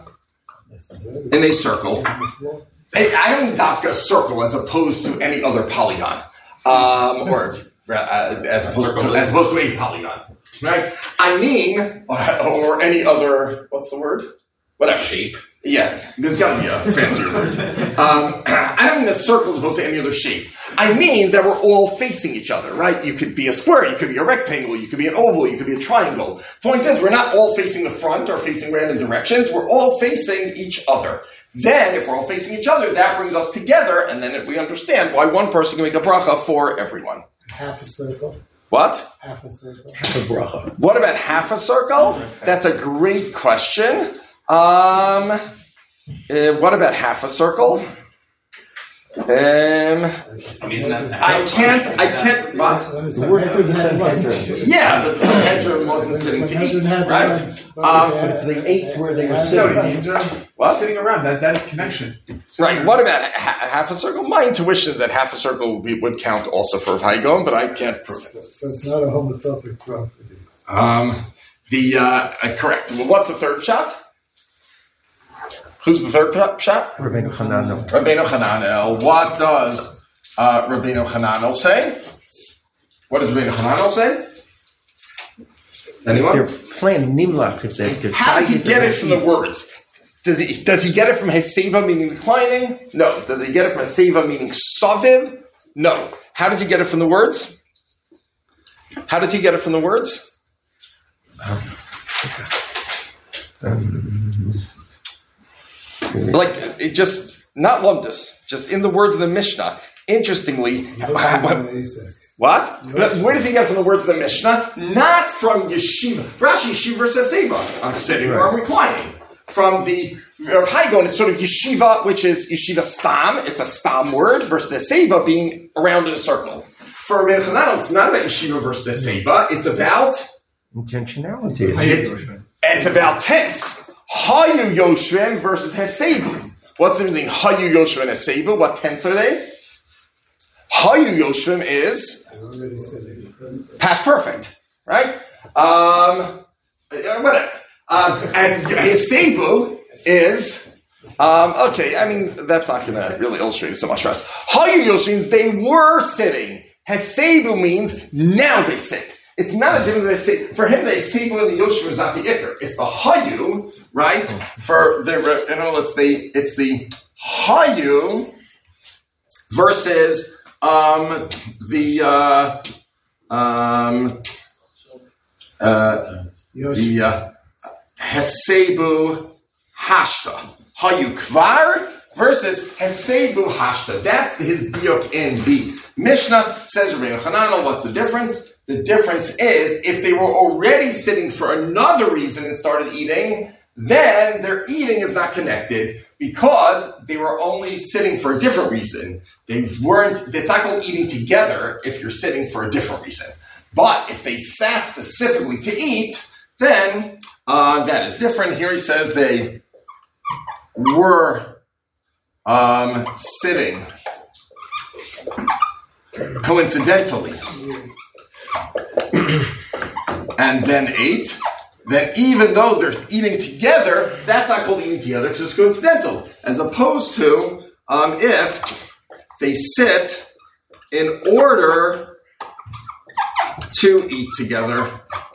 in a circle. I don't mean dafka circle as opposed to any other polygon. Um, or uh, as opposed to as opposed to a polygon, right? I mean, or any other, what's the word? Whatever shape. Yeah, there's got to be a fancier word. Um, I don't mean a circle as opposed to any other shape. I mean that we're all facing each other, right? You could be a square, you could be a rectangle, you could be an oval, you could be a triangle. Point is, we're not all facing the front or facing random directions. We're all facing each other. Then, if we're all facing each other, that brings us together, and then we understand why one person can make a bracha for everyone. Half a circle. What? Half a circle. Half a bracha. What about half a circle? That's a great question. Um, uh, what about half a circle? Um, I mean, that, I can't, I can't, what? The word for the Yeah, but the Sanhedrin wasn't sitting to eat, right? Um, If they ate where they were No, sitting. it means uh, What? sitting around. That that is connection. Right, what about ha- half a circle? My intuition is that half a circle would, be, would count also for Vayigon, but I can't prove it. So it's not a homotophic property. Um, the, uh, uh, correct. Well, what's the third shot? Who's the third shot? Rabbeinu Hananel. Rabbeinu Hananel. What does uh, Rabbeinu Hananel say? What does Rabbeinu Hananel say? Anyone? They're playing Nimlach if they could. How does he get it from the words? Does he, does he get it from Heseva meaning declining? No. Does he get it from Heseva meaning Saviv? No. How does he get it from the words? How does he get it from the words? Um, Like, it just, not lumdus, just in the words of the Mishnah. Interestingly, what? Where does he get from the words of the Mishnah? Not from yeshiva. Rashi, yeshiva versus Heseva. I'm sitting or I'm reclining. From the Rav Haigon, it's sort of yeshiva, which is yeshiva stam. It's a stam word versus Heseva being around in a circle. For Rabbeinu Hananel, it's not about yeshiva versus Heseva. It's about intentionality. It, it's about tense. Hayu Yoshvim versus Hesebu. What's the meaning? Hayu Yoshvim and Hesebu. What tense are they? Hayu Yoshvim is past perfect, right? Um, whatever. Um, and Hesebu is um, okay. I mean, that's not going to really illustrate it so much for us. Hayu Yoshvim means they were sitting. Hesebu means now they sit. It's not a difference. They say for him, the Hesebu and the Yoshvim is not the ikr. It's the Hayu. Right? For the, you know, it's the, it's the Hayu versus, um, the, uh, um, uh, the, uh, Hesebu Hashta. Hayu Kvar versus Hesebu Hashta. That's his diuk in the Mishnah. Says Rabbeinu Hananel, what's the difference? The difference is, if they were already sitting for another reason and started eating, then their eating is not connected because they were only sitting for a different reason. They weren't, it's not called eating together if you're sitting for a different reason. But if they sat specifically to eat, then uh, that is different. Here he says they were um, sitting coincidentally and then ate. Then even though they're eating together, that's not called eating together because it's coincidental. As opposed to um, if they sit in order to eat together.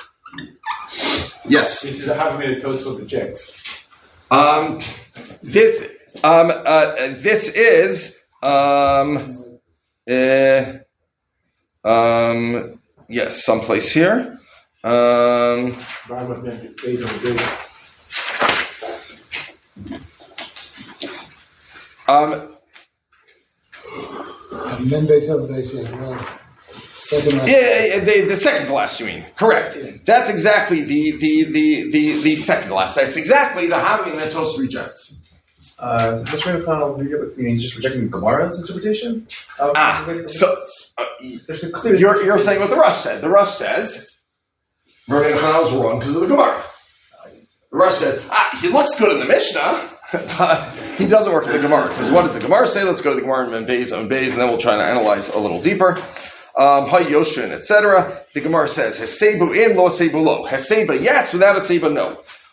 Yes? This is how we made a toast with the checks. Um, this, um, uh, this is, um, uh, um, yes, someplace here. Um, um, and then they said, they said, well, second yeah, yeah, the, the second to last, you mean? Correct. That's exactly the, the, the, the, the second to last. That's exactly the Having that Toast rejects. Uh, Mister McConnell, he's just rejecting the Gemara's interpretation? Of ah, the, so, uh, there's a clear... You're, you're saying what the Rush said. The Rush says, Rabbeinu Hananel was wrong because of the Gemara. The Rush says, ah, he looks good in the Mishnah, but he doesn't work in the Gemara. Because what does the Gemara say? Let's go to the Gemara and Beis and Beis, and then we'll try to analyze a little deeper. Um, Hay Yoshin, et cetera. The Gemara says, Hesebu in, lo Hesebu lo. Heseba, yes, without Heseba, no.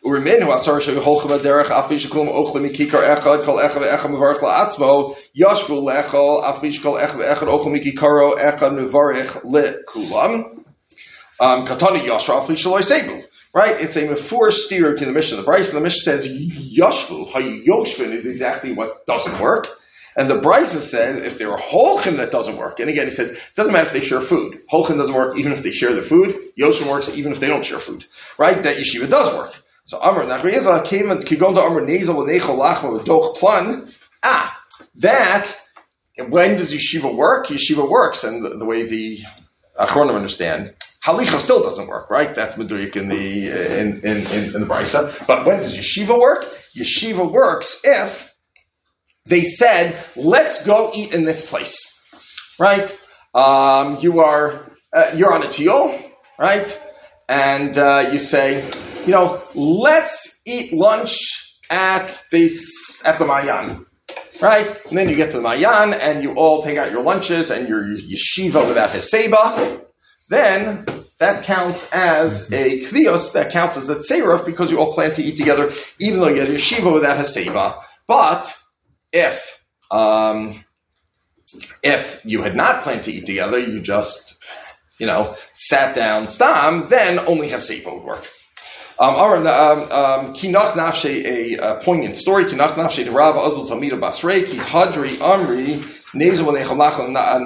Uremin who asar sheholchem aderech afish kulum ochle mikikar echad kol echad echad mevarich la'atzmo yashvu lechol afish kol echad echad ochle mikikaro echad mevarich lekulam. Um, Katani yashra afish loy sebu. Right? It's a mefor steer to the Mishnah. The Bryce and the Mishnah says yashvu hayoshvin is exactly what doesn't work. And the Brisa says if there are holchin that doesn't work, and again he says it doesn't matter if they share food. Holchin doesn't work even if they share the food. Yoshvin works even if they don't share food. Right? That yeshiva does work. So Amr Nachrieza came and Kigonda Amr Nezel Nechol Lachma with Doch Plan. Ah, that when does yeshiva work? Yeshiva works, and the, the way the Achronim understand, Halicha still doesn't work, right? That's Meduyik in the in in in, in the Brisa. But when does yeshiva work? Yeshiva works if they said, let's go eat in this place, right? Um, you are, uh, you're on a tiyol, right? And uh, you say, you know, let's eat lunch at this, at the Mayan, right? And then you get to the Mayan and you all take out your lunches and your yeshiva without Heseba. Then that counts as a kvios, that counts as a tzeiruf because you all plan to eat together, even though you get yeshiva without Heseba. But If um, if you had not planned to eat together, you just, you know, sat down stam, then only Haseba would work. Um, Kinach Nafshe, a poignant story. Kinach Nafshe, the Rav Azul Talmida Basrei, Ki Hadri Amri, Nezel Nechamach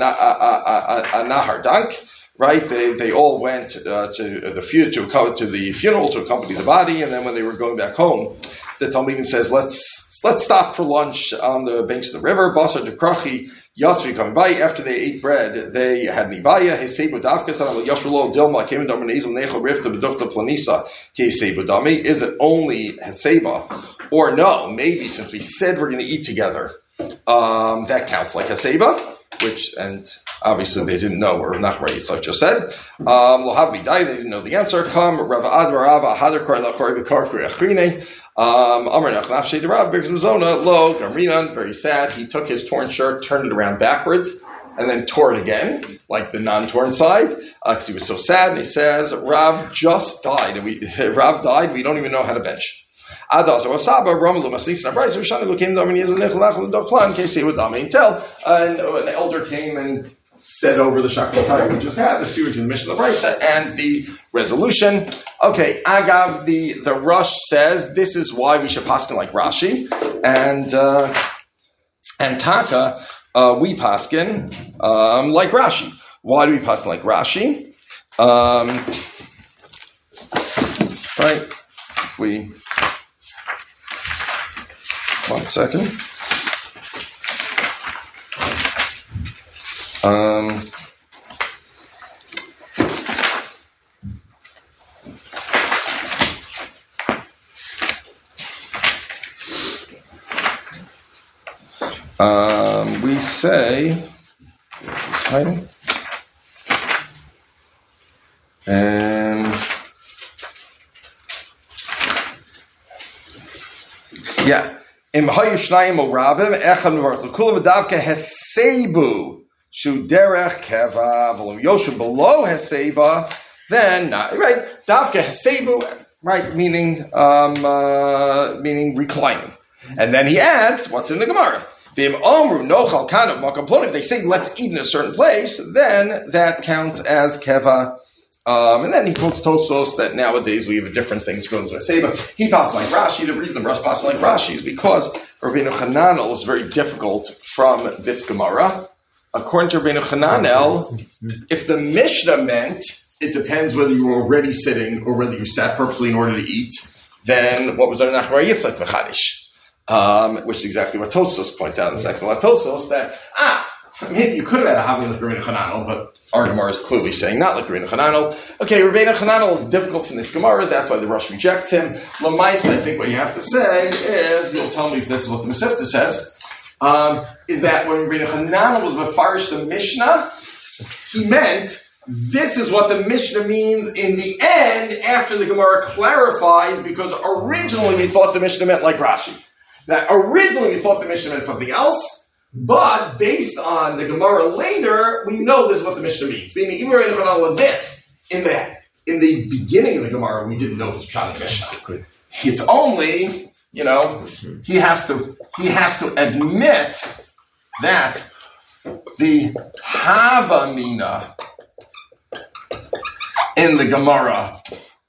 Nahar Dank. Right? They they all went uh, to the to to the funeral to accompany the body, and then when they were going back home, the Talmidim says, let's let's stop for lunch on the banks of the river. Basar Dekrachi Yasvi coming by. After they ate bread, they had Nivaya. Hesebu Davkatan Yashrulo Dilma came into Armanezum Necho Rifta Bedukta Planisa Kesebu Dami. Is it only Heseba? Or no, maybe since we said we're going to eat together, um, that counts like Heseba, which, and obviously they didn't know, or Nachra Yitzhak just said. Lohavi died, they didn't know the answer. Come, Rav Ad Rava Hadar Kar Lachor Vikar Kriachrine. Um, Amar Nachnaf Shei Rav Biggs Mizona Lo Garminan, very sad. He took his torn shirt, turned it around backwards, and then tore it again, like the non-torn side, because uh, he was so sad. And he says, Rav just died, and we Rav died. We don't even know how to bench. Adas or Osaba Ramalu Maslis and Bryce Rishani Lu came down and in case he would not tell. And an elder came and said over the Shaklatari we just had, the steward in the Mishnah of the Brisa, and the resolution. Okay, Agav, the, the Rush says this is why we should paskin like Rashi, and uh, and Taka, uh, we paskin um, like Rashi. Why do we paskin like Rashi? Um, right, we one second. Um, um, we say, hiding, and yeah, im hayushnayim oravim echad mevarach l'kulam v'davka hesebu. Shuderech keva v'lo yoshu below heseba, then not right. Davka hesebu, right, meaning um, uh, meaning reclining, and then he adds what's in the Gemara. V'im omru nochal kanav makam ploni. If they say let's eat in a certain place, then that counts as keva. Um, and then he quotes Tosos that nowadays we have different things going to heseba. He passes like Rashi. The reason the Rush passes like Rashi is because Rabbeinu Hananel is very difficult from this Gemara. According to Rabbeinu Hananel, if the Mishnah meant it depends whether you were already sitting or whether you sat purposely in order to eat, then what was there Nachra Yitzchak V'chadish? Um, which is exactly what Tosos points out in the second one. Tosos that, ah, maybe you could have had a Havi like Rabbeinu Hananel, but our Gemara is clearly saying not like Rabbeinu Hananel. Okay, Rabbeinu Hananel is difficult from this Gemara, that's why the Rush rejects him. Lamais, I think what you have to say is, you'll tell me if this is what the Mesivta says, Um, is that when Rabbeinu Hananel was mefarish the Mishnah, he meant this is what the Mishnah means in the end after the Gemara clarifies, because originally we thought the Mishnah meant like Rashi. That originally we thought the Mishnah meant something else, but based on the Gemara later, we know this is what the Mishnah means. Meaning, even Rabbeinu Hananel admits in the in the beginning of the Gemara, we didn't know this was Pshat in the Mishnah. it's only, you know, he has to he has to admit that the Havamina in the Gemara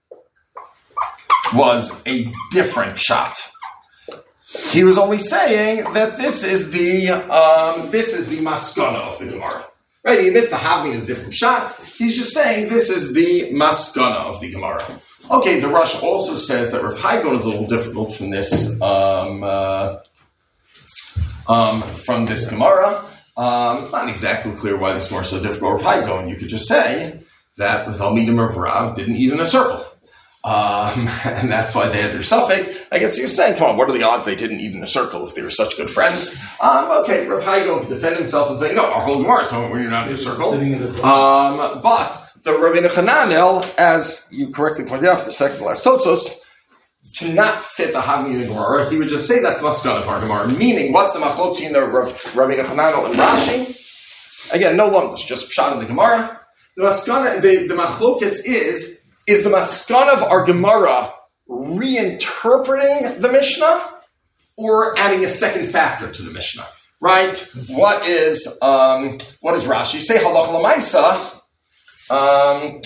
was a different shot. He was only saying that this is the um, this is the maskana of the Gemara. Right? He admits the Havamina is a different shot. He's just saying this is the maskana of the Gemara. Okay, the Rush also says that Rav Haigon is a little difficult from this um, uh, um, from this Gemara. Um, it's not exactly clear why this Gemara is so difficult. Rav Haigon, you could just say that the Talmidim of Rav didn't eat in a circle. Um, and that's why they had their suffix. I guess you're saying, come on, what are the odds they didn't eat in a circle if they were such good friends? Um, okay, Rav Haigon could defend himself and say, no, our whole Gemara is when you're not in a circle. Um, but the Rabbeinu Hananel, as you correctly pointed out for the second to last Tosfos, to not fit the Havamina Gemara, he would just say that's Maskana of our Gemara. Meaning, what's the machlokes in the Rabbeinu Hananel and Rashi? Again, no lumdus, just shot in the Gemara. The Maskana, the, the machlokes is, is the Maskana of our Gemara reinterpreting the Mishnah or adding a second factor to the Mishnah? Right? What is, um, what is Rashi? Say halacha l'maisa. Um,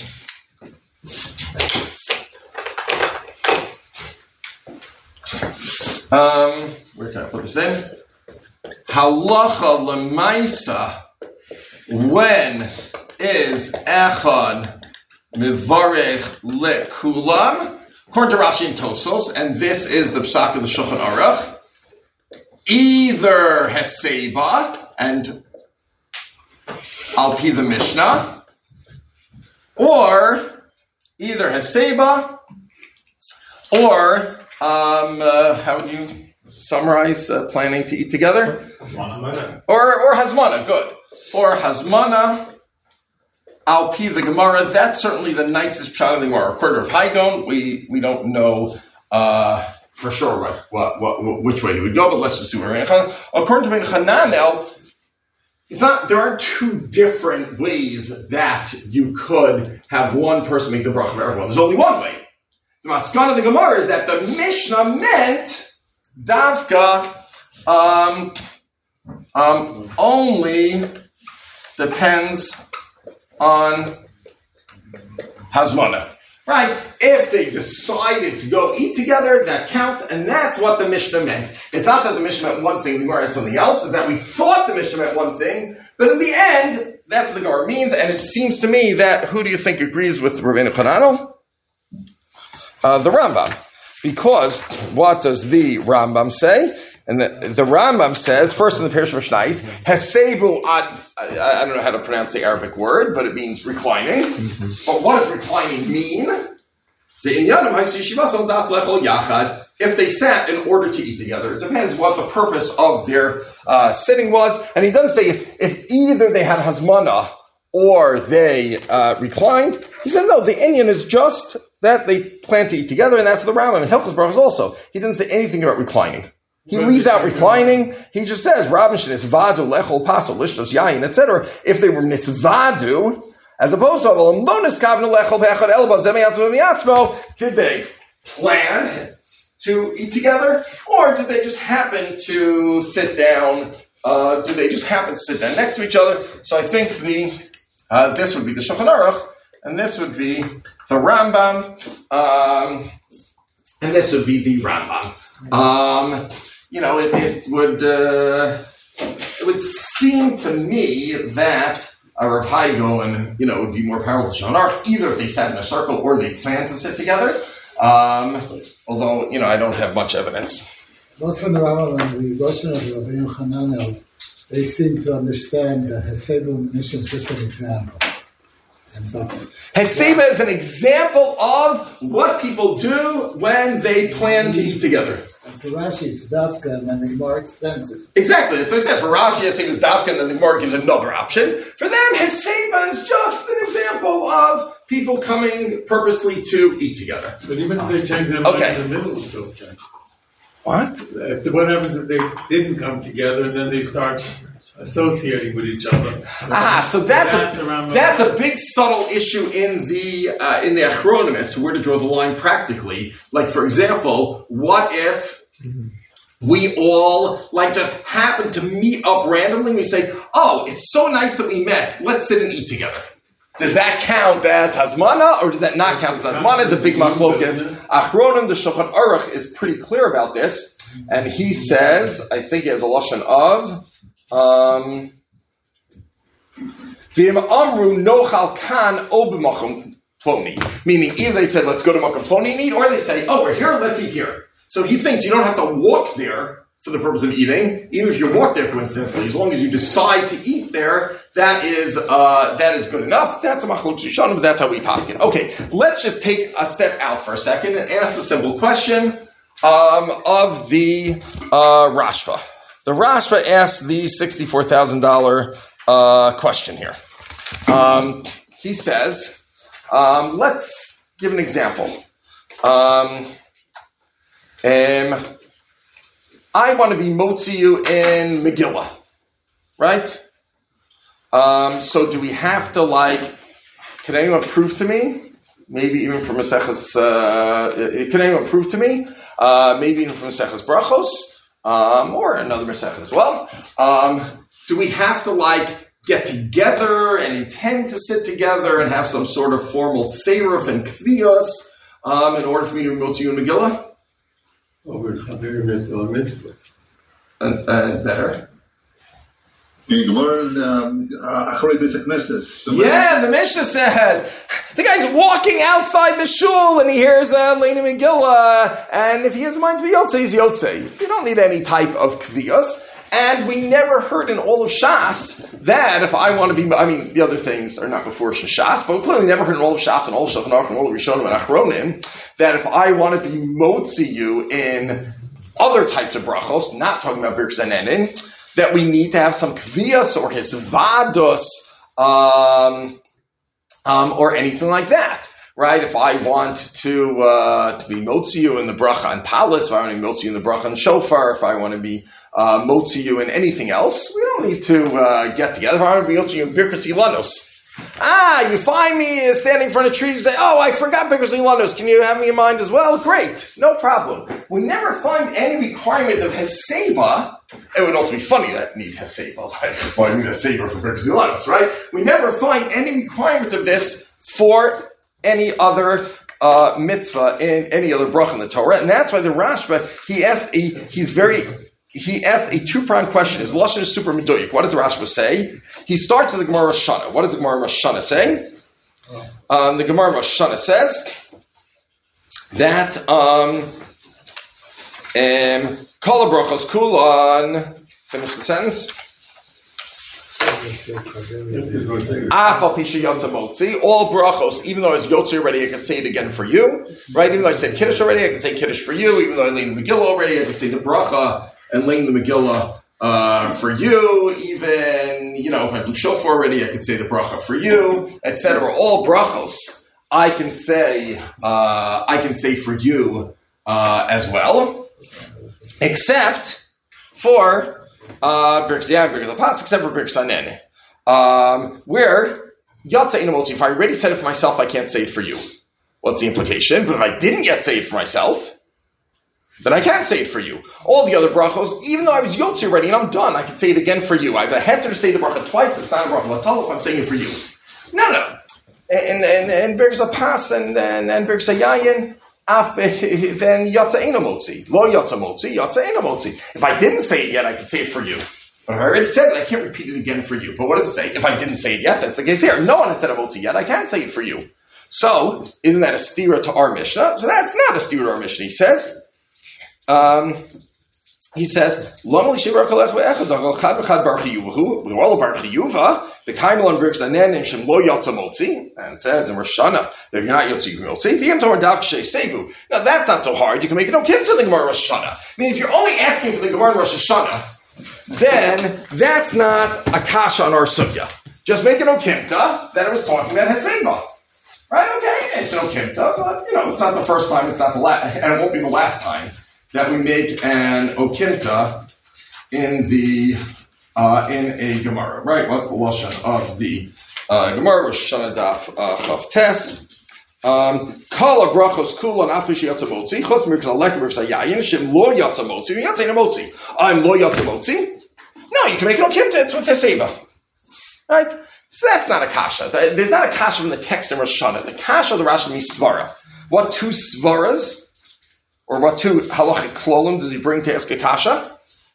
um, where can I put this in? Halacha l'maisa, when is echad mivarech lekulam, according to Rashi and Tosfos, and this is the psak of the Shulchan Aruch, either heseba and al pi the Mishnah, or either Haseba, or um, uh, how would you summarize uh, planning to eat together? Hazmana. Or or Hazmana, good. Or Hazmana, Al Pi the Gemara. That's certainly the nicest pshat of the Gemara. According to Rav Haigon, we we don't know uh, for sure what, what what which way he would go, but let's just do it. According to Rabbeinu Hananel, It's not, there aren't two different ways that you could have one person make the bracha for everyone. There's only one way. The maskana of the Gemara is that the Mishnah meant davka um, um, only depends on hazmana. Right? If they decided to go eat together, that counts, and that's what the Mishnah meant. It's not that the Mishnah meant one thing, the Gemara meant something else, it's that we thought the Mishnah meant one thing, but in the end, that's what the Gemara means, and it seems to me that, who do you think agrees with Rabbeinu Hananel? Uh, the Rambam. Because, what does the Rambam say? And the, the Rambam says, first in the Parish of Mishnais, Hesebu ad, I, I don't know how to pronounce the Arabic word, but it means reclining. Mm-hmm. But what does reclining mean? If they sat in order to eat together, it depends what the purpose of their uh, sitting was. And he doesn't say if, if either they had hazmana or they uh, reclined. He said, no, the Indian is just that they plan to eat together, and that's what the Rambam and Hilchos Brachos also. He didn't say anything about reclining. He leaves out reclining. He just says, Rabban shenitzvadu lechol pasol lishtos yayin, et cetera. If they were nitzvadu, as opposed to bonus kavna lechol be'echad elba zemiyatzmo miyatzmo, did they plan to eat together, or did they just happen to sit down? Uh, did they just happen to sit down next to each other? So I think the uh, this would be the Shulchan Aruch, and this would be the Rambam, um, and this would be the Rambam. Um, You know, it, it would uh, it would seem to me that a Rav Haigon, you know, would be more powerful to Shulchan Aruch, either if they sat in a circle or they planned to sit together. Um, although, you know, I don't have much evidence. Both from the Rambam and the Goshen of Rabbeinu Hananel, they seem to understand that Hesebu Mishnah is just an example. Heseba is an example of what people do when they plan to eat together. And for Rashi, it's Davka, and then the more expensive. Exactly. That's what I said. For Rashi, Heseba is Davka, and then the Gemara gives another option. For them, Heseba is just an example of people coming purposely to eat together. But even if they change their mind okay. in the middle, it's still change. What? If, what happens if they didn't come together and then they start associating with each other. Ah, so that's That's a around the- that's a big subtle issue in the uh, in the acronymus, where to draw the line practically. Like, for example, what if we all like just happen to meet up randomly and we say, "Oh, it's so nice that we met. Let's sit and eat together." Does that count as hazmana, or does that not count as hazmana? It's a big machlokas. Achronim, the Shulchan Aruch, is pretty clear about this, and he says, I think he has a lashon of. Um, amru nochal kan o b'makom ploni. Meaning, either they said, let's go to makom ploni and eat, or they say, oh, we're here, let's eat here. So he thinks you don't have to walk there for the purpose of eating, even if you walk there coincidentally. As long as you decide to eat there, that is uh, that is good enough. That's a machlok shushanim, but that's how we paskin. Okay, let's just take a step out for a second and ask the simple question um, of the uh, Rashba. The Rashba asked the sixty-four thousand dollars uh, question here. Um, he says, um, let's give an example. Um, um, I want to be motzi you in Megillah, right? Um, so do we have to, like, can anyone prove to me? Maybe even from Maseches, uh, can anyone prove to me? Uh, maybe even from Maseches Brachos, um, or another Maseches as well. Um, do we have to, like, get together and intend to sit together and have some sort of formal seiruf and kviyos um, in order for me to motzi you in Megillah? Oh, we're comparing it to a mitzvah. And, and better. The Mishnah says the guy's walking outside the shul and he hears uh, Leina Megillah, and if he has a mind to be Yotzei, he's Yotzei. You don't need any type of kviyos. And we never heard in all of Shas that if I want to be, I mean, the other things are not before Shas, but we clearly never heard in all of Shas and all of Shulchan Aruch and all of Rishonim and Achronim that if I want to be motzi you in other types of brachos, not talking about Birkas Hanenin, that we need to have some kviyas or his vados, um, um, or anything like that, right? If I want to uh, to be motzi you in the bracha and talis, if I want to be motzi you in the bracha and shofar, if I want to be uh, motzi you in anything else, we don't need to uh, get together. If I want to be motzi you in Birkas Ilanos, ah, you find me standing in front of trees and say, oh, I forgot Birkas Ilanos. Can you have me in mind as well? Great, no problem. We never find any requirement of Heseba. It would also be funny that need Heseba, like, well, I need Heseba for Birkas Ilanos, right? We never find any requirement of this for any other uh, mitzvah in any other bracha in the Torah, and that's why the Rashba, he asked a, he's very, he asked a two-pronged question. His lashon is super medoyik. What does the Rashba say? He starts with the Gemara Rosh Hashanah. What does the Gemara Rosh Hashanah say? Um, the Gemara Rosh Hashanah says that um, um, Kol habrachos kulan. Finish the sentence. All brachos, even though I was Yotze already, I can say it again for you. Right? Even though I said Kiddush already, I can say Kiddush for you. Even though I leaned the Megillah already, I can say the bracha and lean the Megillah uh, for you. Even, you know, if I blew shofar already, I could say the bracha for you, et cetera. All brachos I can say, uh, I can say for you uh, as well, except for Uh, Birkas Yam, Birkas Apas, except for Birkas Hanen. Um, where, Yatsa Inamotzi, if I already said it for myself, I can't say it for you. What's the implication? But if I didn't yet say it for myself, then I can say it for you. All the other brachos, even though I was Yotzi already and I'm done, I can say it again for you. I have a heter to say the bracha twice, it's not a bracha Latal if I'm saying it for you. No, no. And, and, and Birkas Apas and, and, and Birkas Hayayin, then Yatsa Eina Motzi. Lo Yatsa Motzi, Yatsa Eina Motzi. If I didn't say it yet, I could say it for you. But if I already said it, I can't repeat it again for you. But what does it say? If I didn't say it yet, that's the case here. No one had said a Motzi yet, I can't say it for you. So, isn't that a stira to our Mishnah? So that's not a stira to our Mishnah. He says, um, he says, Lama li shivra kol echad echad dagal chad v'chad bar chiyuvahu, v'wala bar chiyuva, the kaimel on Birkas Hanenim shem lo yatsa motzi, and it says in Rosh Hashanah that you're not yotzi, you motzi. V'yem tomar dav k'shei sevu. Now that's not so hard. You can make it okay to the Gemara Rosh Hashanah. I mean, if you're only asking for the Gemara Rosh Hashanah, then that's not a kasha on our sugya. Just make it okimta that it was talking about heseba. Right? Okay, it's an okimta, but you know, it's not the first time, it's not the last, and it won't be the last time that we make an okimta in the uh, in a Gemara, right? What's the lashon of the uh, Gemara? Rosh Hashanah daf uh, Chav Tes. Um, Kala brachos kula nafish yatzamotzi. Chutz mirkos alek mirkos ayayin shem lo yatzamotzi. Yatzin amotzi. I'm lo yatzamotzi. No, you can make it on kimta. It's with teseba, right? So that's not a kasha. There's not a kasha from the text in Rosh Hashanah. The kasha of the Rashi means svara. What two svaras or what two halachic klolim does he bring to ask a kasha?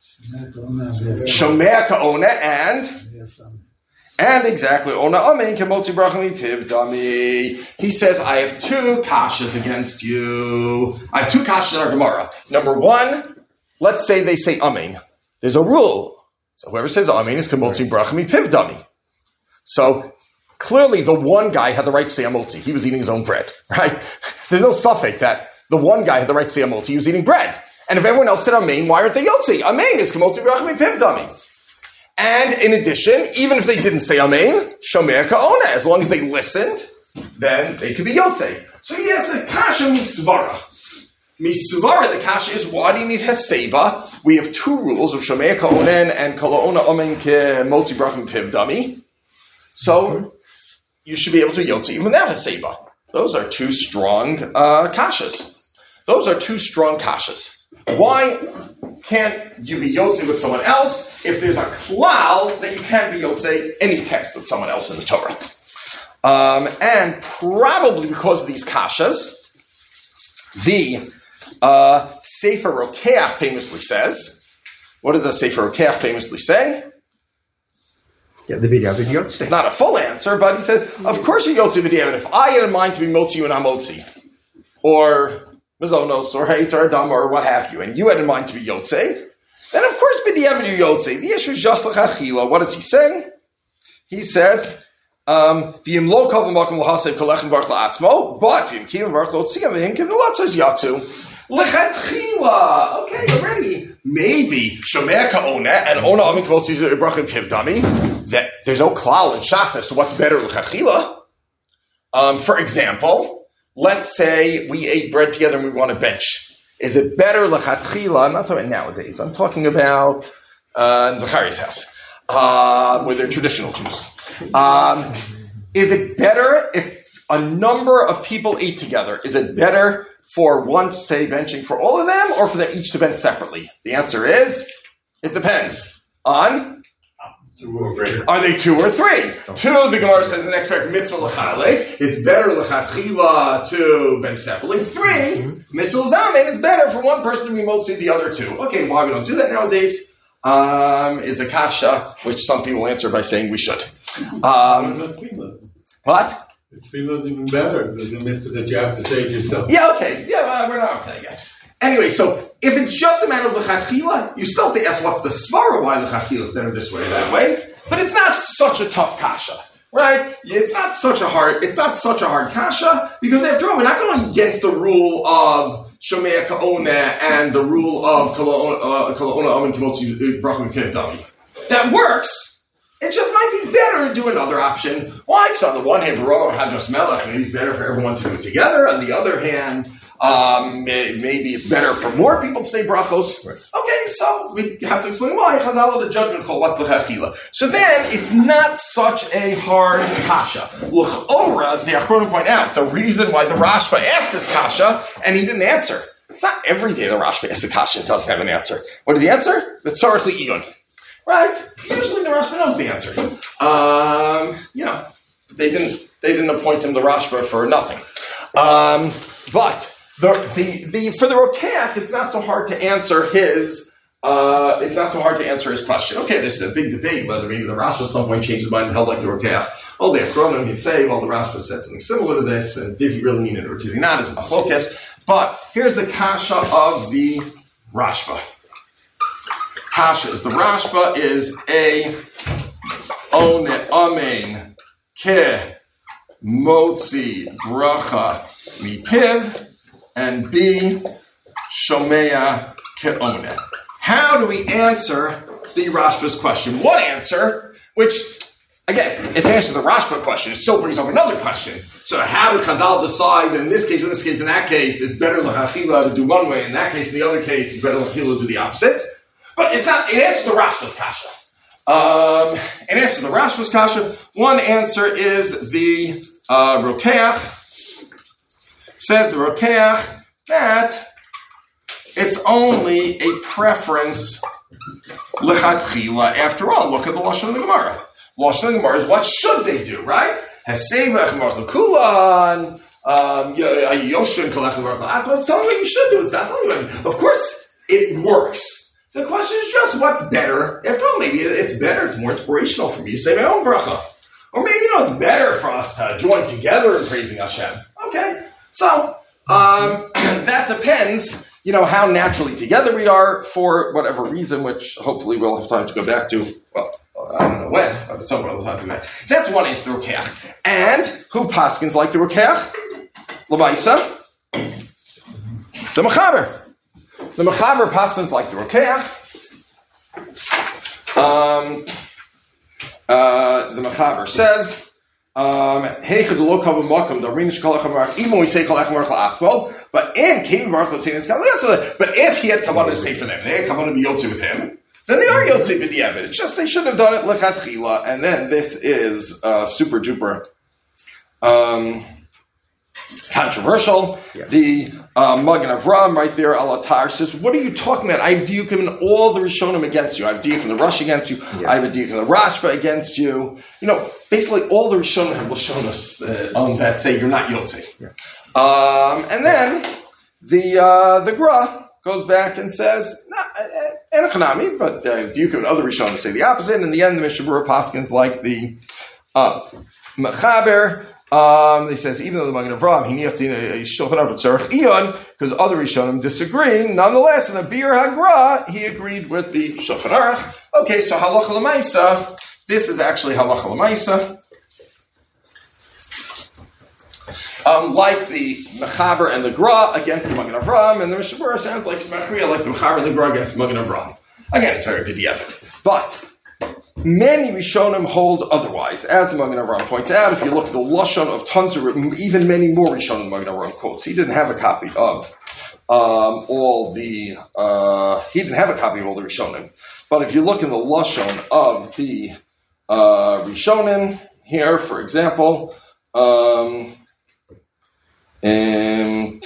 Shomea ka'ona and. And exactly, Ona Amen Kemotzi Brachami Piv Dami. He says, I have two kashas against you. I have two kashas in our Gemara. Number one, let's say they say Amen. There's a rule. So whoever says Amen is Kemotzi Brachami Piv Dami. So clearly the one guy had the right to say Amotzi. He was eating his own bread, right? There's no suffix that the one guy had the right to say Amotzi. He was eating bread. And if everyone else said Amen, why aren't they Yotzi? Amen is Kemotzi Brachami Piv Dami. And in addition, even if they didn't say Amen, Shomer Ka'ona, as long as they listened, then they could be Yotzei. So he has a kasha misvara. Misvara, the kasha is, why do you need Heseba? We have two rules of Shomer Ka'onen and Kala'ona Amen Ke Motzi Brachim Piv Dami. So you should be able to Yotzei even without Heseba. Those are two strong uh, kashas. Those are two strong kashas. Why can't you be Yotzei with someone else if there's a klal that you can be Yotzei any text with someone else in the Torah? Um, and probably because of these kashas, the uh, Sefer Rokeach famously says, what does the Sefer Rokeach famously say? Yeah, the B'diavad Yotzei. It's not a full answer, but he says, of course you're Yotzei B'diavad. If I had in mind to be Motzi, you and I'm Motzi. Or Mizonos, or Ha'etz, or Adam, or what have you, and you had in mind to be Yotzei, then of course B'diavad you're Yotzei. The issue is just l'chachila. What is he saying? He says, um, V'yim lo kol v'makom l'hasev kolechem v'arch la'atzmo, but v'yim kiyim v'arch lo'tziyam v'yim kiyim l'latzos yatzu. L'chatchila. Okay, already. Maybe Shomer Ka'ona and Ona Amin K'motzi Brachim Piv Dami. That there's no klal in Shas as to what's better l'chatchila. Um, for example, let's say we ate bread together and we want to bench. Is it better l'chatchila? I'm not talking about nowadays. I'm talking about uh, in Zachariah's house, uh, where they're traditional Jews. Um, is it better if a number of people eat together? Is it better for one to say benching for all of them, or for them each to bench separately? The answer is, it depends on. Are they two or three? Two, the Gemara says in the next paragraph, mitzvah l'chalek. It's better l'chatchila to bench separately. Three, mitzvah zamen. It's better for one person to be motzi the other two. Okay, why we don't do that nowadays um, is a kasha, which some people answer by saying we should. Um, what? The tefillah is even better. There's a mitzvah that you have to say it yourself. Yeah, okay. Yeah, well, we're not okay yet. Anyway, so if it's just a matter of l'chachila, you still have to ask what's the svara why l'chachila is better this way or that way. But it's not such a tough kasha, right? It's not such a hard. It's not such a hard kasha because after all, we're not going against the rule of Shomer Ka'ona and the rule of Kala'ona Amin K'motzi Brachim Piv Dami. That works. It just might be better to do another option. Why? Because on the one hand, Baruch Hadras Melech, maybe it's better for everyone to do it together. On the other hand, Um, maybe it's better for more people to say brachos. Right. Okay, so we have to explain why. Chazal the judgment called what's l'chachila. So then it's not such a hard kasha. L'chora, the Achronim point out the reason why the Rashba asked this kasha and he didn't answer. It's not every day the Rashba asks a kasha and doesn't have an answer. What is the answer? The tzarich li'iyun. Right? Usually the Rashba knows the answer. Um, you know, they didn't they didn't appoint him the Rashba for nothing. Um, but. The, the, the, for the Rokeach, it's not so hard to answer his, uh, it's not so hard to answer his question. Okay, this is a big debate whether maybe the Rashba at some point changed his mind and held like the Rokeach. Well, the Achronim, he'd say, well, the Rashba said something similar to this, and did he really mean it or did he not? It's a machlokes. But here's the kasha of the Rashba. Kashas. The Rashba is a one amen ke motzi bracha mipiv, and B, Shomea Ke'ona. How do we answer the Rashba's question? One answer, which, again, if it answers the Rashba question, it still brings up another question. So how do Chazal decide that in this case, in this case, in that case, it's better l'chachila to do one way, in that case, in the other case, it's better l'chachila to do the opposite? But it's not, it answers the Rashba's kasha. Um, and answer the Rashba's kasha. One answer is the uh, Rokeach. Says the Rokeach that it's only a preference lechatchila. After all, look at the Lashon of the Gemara. Lashon of the Gemara is what should they do, right? Hasevach marzukulan. Um, Yoshin collecting work. That's what it's telling you you should do. It's not telling you. Of course, it works. The question is just what's better. After all, maybe it's better. It's more inspirational for me to say my own bracha, or maybe you know it's better for us to join together in praising Hashem. Okay, so um, that depends. You know how naturally together we are for whatever reason, which hopefully we'll have time to go back to. Well, I don't know when, but at some point we'll have to do that. That's one answer, the Rokeach. And who paskins like the Rokeach? L'maisa, the Mechaber. The Mechaber paskins like the Rokeach. Um, uh, the Mechaber says, um, even when we say but in King Baruch but if he had kavanah to say for them, they had kavanah to be yotzi with him, then they are yotzi b'diavad. It's just they should have done it lechatchila, and then this is uh, super duper um, controversial. Yeah. The uh, Magen Avraham right there, Alatar says, "What are you talking about? I have diukim in all the Rishonim against you. I have diukim in the Rush against you. Yeah. I have a diukim in the Rashba against you. You know, basically all the Rishonim have Lashonos uh, um, that say you're not yotzi." Yeah. Um, and then the uh, the Gra goes back and says, "Enochanami," but uh, diukim and other Rishonim say the opposite. And in the end, the Mishnah Berurah paskins like the uh, Mechaber. Um, he says, even though the Magen Avraham, he niftin a shulchan aruch tzarich iyon, because other Rishonim disagree. Nonetheless, in the Bir Hagra, he agreed with the shulchan aruch. Okay, so halacha l'maisa. This is actually halacha l'maisa. Um, like the Mechaber and the Gra against the Magen Avraham, and the Mishnah Berurah sounds like Mechriya, like the Mechaber and the Gra against the Magen Avraham. Again, it's very b'diavad, but many Rishonim hold otherwise. As the Magen Avraham points out, if you look at the Lashon of Tanzur, even many more Rishonim the Magen Avraham quotes. He didn't have a copy of um, all the, uh, he didn't have a copy of all the Rishonim. But if you look in the Lashon of the uh, Rishonim, here, for example, um, and,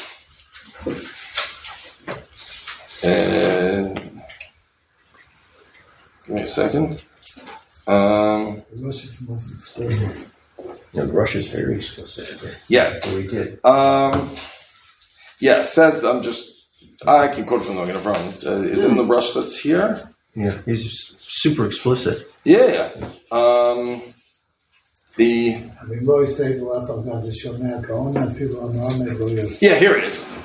and, give me a second. Um, the Rush is the most explicit. Yeah, the Rush is very explicit. Yeah. We did. Um, yeah, says, I'm just, I can quote from the Magen Avraham. Uh, is it in the Rush that's here? Yeah, he's super explicit. Yeah, yeah. Um, the, yeah, here it is.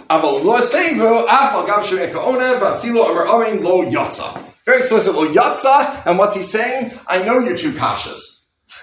Very explicit, lo yatsa, and what's he saying? I know you're two kashas.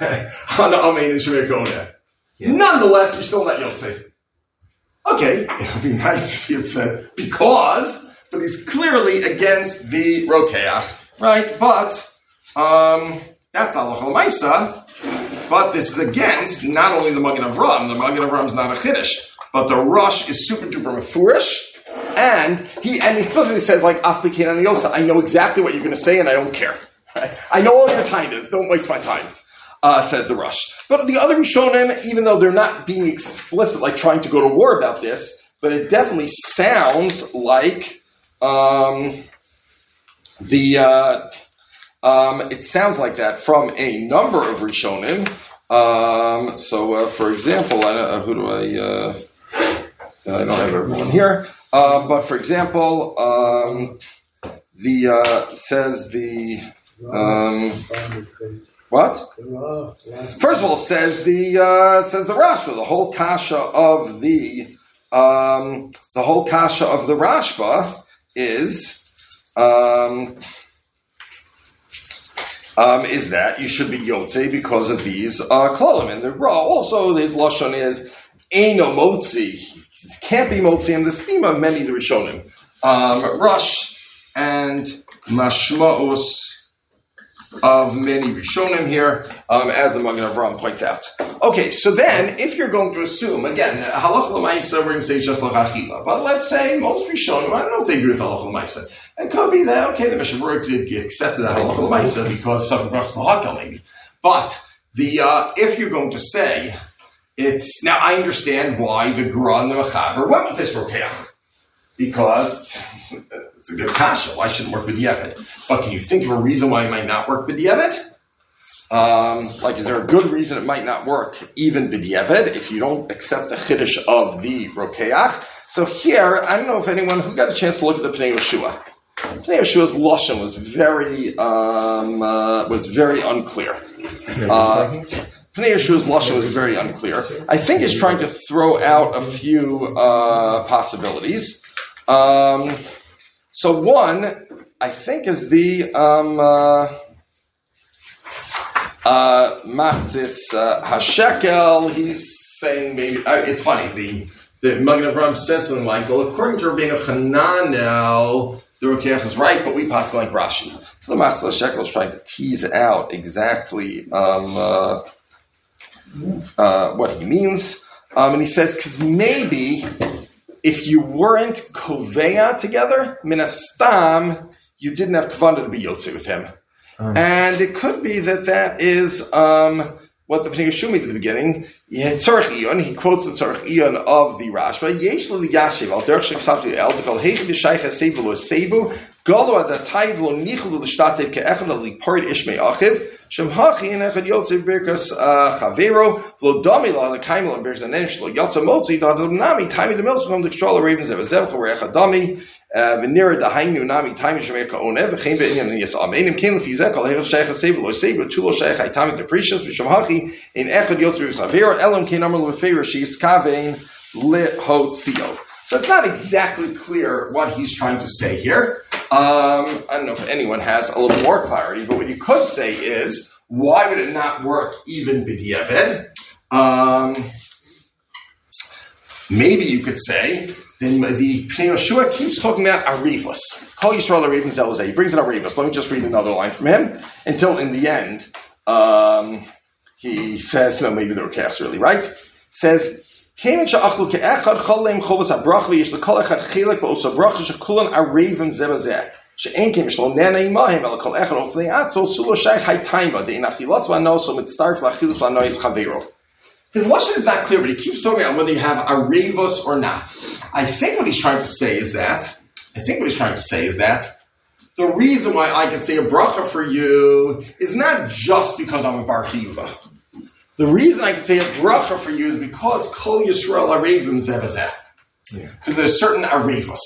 Nonetheless, you're still not yotze. Okay, it would be nice if he had said because, but he's clearly against the rokeach, right? But um, that's not halacha l'maisa. But this is against not only the Magen Avraham. The Magen Avraham is not a chiddush, but the Rush is super duper mefurish. And he and he supposedly says like Afbikin and Yosa, I know exactly what you're going to say and I don't care. I know all your time is. Don't waste my time. Uh, says the Rush. But the other Rishonim, even though they're not being explicit, like trying to go to war about this, but it definitely sounds like um, the uh, um, it sounds like that from a number of Rishonim. Um, so, uh, for example, I don't, uh, who do I? Uh, I don't have everyone here. Uh, but for example, um, the uh, says the um, what? First of all, says the uh, says the Rashba, the whole kasha of the um, the whole kasha of the Rashba is um, um, is that you should be yotze because of these uh, klolim, and the Ra also his lashon is eino motzi. Can't be motzi, and the theme of many of the Rishonim. Um, Rush and Mashmaos of many Rishonim here, um, as the Magen Avraham points out. Okay, so then, if you're going to assume, again, halacha l'maisa, we're going to say just l'chachila, but let's say most Rishonim, I don't know if they agree with halacha l'maisa. It could be that, okay, the Mishnah Berurah accepted that halacha l'maisa because something brachas l'hakel maybe. But, the, uh, if you're going to say, it's, now I understand why the Gra and the Mechaber went with this rokeach. Because it's a good kasha. Why shouldn't it work with Yevet? But can you think of a reason why it might not work with Yevet? Um, like, is there a good reason it might not work even with Yevet if you don't accept the chiddush of the rokeach? So here, I don't know if anyone who got a chance to look at the Pnei Yehoshua. Pnei Yeshua's lashon was very um, uh, was very unclear. Uh, Pnei Yeshua's lashon was very unclear. I think he's trying to throw out a few uh, possibilities. Um, so one, I think, is the um, uh, uh, Machzis uh, Hashekel. He's saying maybe uh, it's funny. The the Magen Avraham says something like, "Well, according to Rabbeinu Hananel, the rokeach is right, but we pass like Rashi." So the Machzis Hashekel is trying to tease out exactly um, uh, uh, what he means, um, and he says because maybe. If you weren't koveya together, minastam, you didn't have kavanah to be yotze with him. Um. And it could be that that is um, what the Pnei Yehoshua did at the beginning. Tzorech Iyun, he quotes the Tzorech Iyun of the Rashba. Yesh lo yashiv al derech sheksavti el dekol heichi b'shaycha seibu lo seibu galo adatayv lo nichlu l'shtatev ke'echad al liparid ishmei achiv. Shem hachi in echad yotze birkas chavero v'lo dami la l'kaim lo birkas anenim shlo yotze motzi d'adonami taimi d'milz from the control of ravens ever zev chaver echad dami v'nira d'hainu nami taimi shemei ka'onev v'chein ve'inyan yis amenim kein l'fi zeh kol heichad shaycha seibu lo seibu tu lo shaycha taimi d'precious v'shem hachi in echad yotze birkas chavero elam kein amar l'feir shis kavein lihotzio. So it's not exactly clear what he's trying to say here. Um, I don't know if anyone has a little more clarity, but what you could say is, why would it not work even b'diavad? Um, maybe you could say, then the Pnei Yehoshua keeps talking about arivos. Kol Yisrael arivim zelzeh. He brings in arivos. Let me just read another line from him, until in the end, um, he says, no, maybe the rokeach's really right, says, Kemin she'achlu ke'echad cholem chovas habracha v'yesh l'kol echad chilek ba'os habracha she'kulan arevim zeh b'zeh she'en kemin shlo nena imahim ela kol echad ofnei atzvo sulo shaykh haytaima de'in achilas v'anoso mitztarf l'achilas v'anois chavero. His lashon is not clear, but he keeps talking about whether you have arevos or not. I think what he's trying to say is that, I think what he's trying to say is that the reason why I can say a bracha for you is not just because I'm a bar chiyuva. The reason I can say a bracha for you is because Kol Yisrael Arevim Zeh B'zeh. Because there's certain Arevos.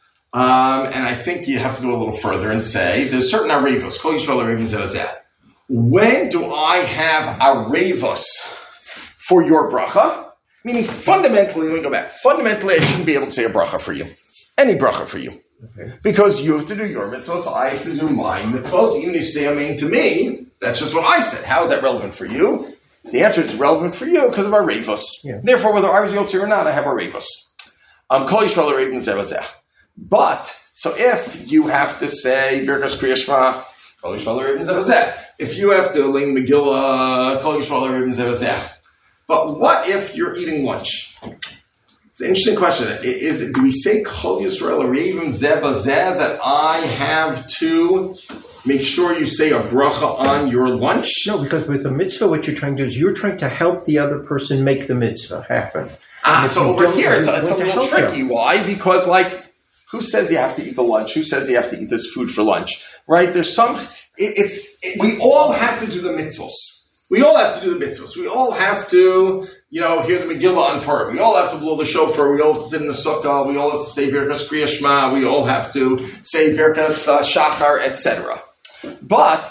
Um, and I think you have to go a little further and say, there's certain Arevos. Kol Yisrael Arevim Zeh B'zeh. When do I have Arevos for your bracha? Meaning fundamentally, let me go back. Fundamentally, I shouldn't be able to say a bracha for you. Any bracha for you. Okay. Because you have to do your mitzvahs, I have to do mine mitzvahs. Even if you say amen to me, that's just what I said. How is that relevant for you? The answer is relevant for you because of our revos. Yeah. Therefore, whether I was yotzer or not, I have our revos. Um, Kol Yisrael Arevim Zeh B'zeh. But, so if you have to say Birkas Kriya Shema, Kol Yisrael Arevim Zeh B'zeh. If you have to learn Megillah, Kol Yisrael Arevim Zeh B'zeh. But what if you're eating lunch? It's an interesting question. Is it, do we say Kol Yisrael Arevim Zeh B'zeh that I have to make sure you say a bracha on your lunch? No, because with a mitzvah, what you're trying to do is you're trying to help the other person make the mitzvah happen. Ah, so over here, it's, it's a little tricky. Them. Why? Because, like, who says you have to eat the lunch? Who says you have to eat this food for lunch? Right? There's some, it, it's, it, we all have to do the mitzvahs. We all have to do the mitzvahs. We all have to, you know, hear the Megillah on Purim. We all have to blow the shofar. We all have to sit in the sukkah. We all have to say Birkas Kriya Shema. We all have to say Birkas uh, Shachar, et cetera. But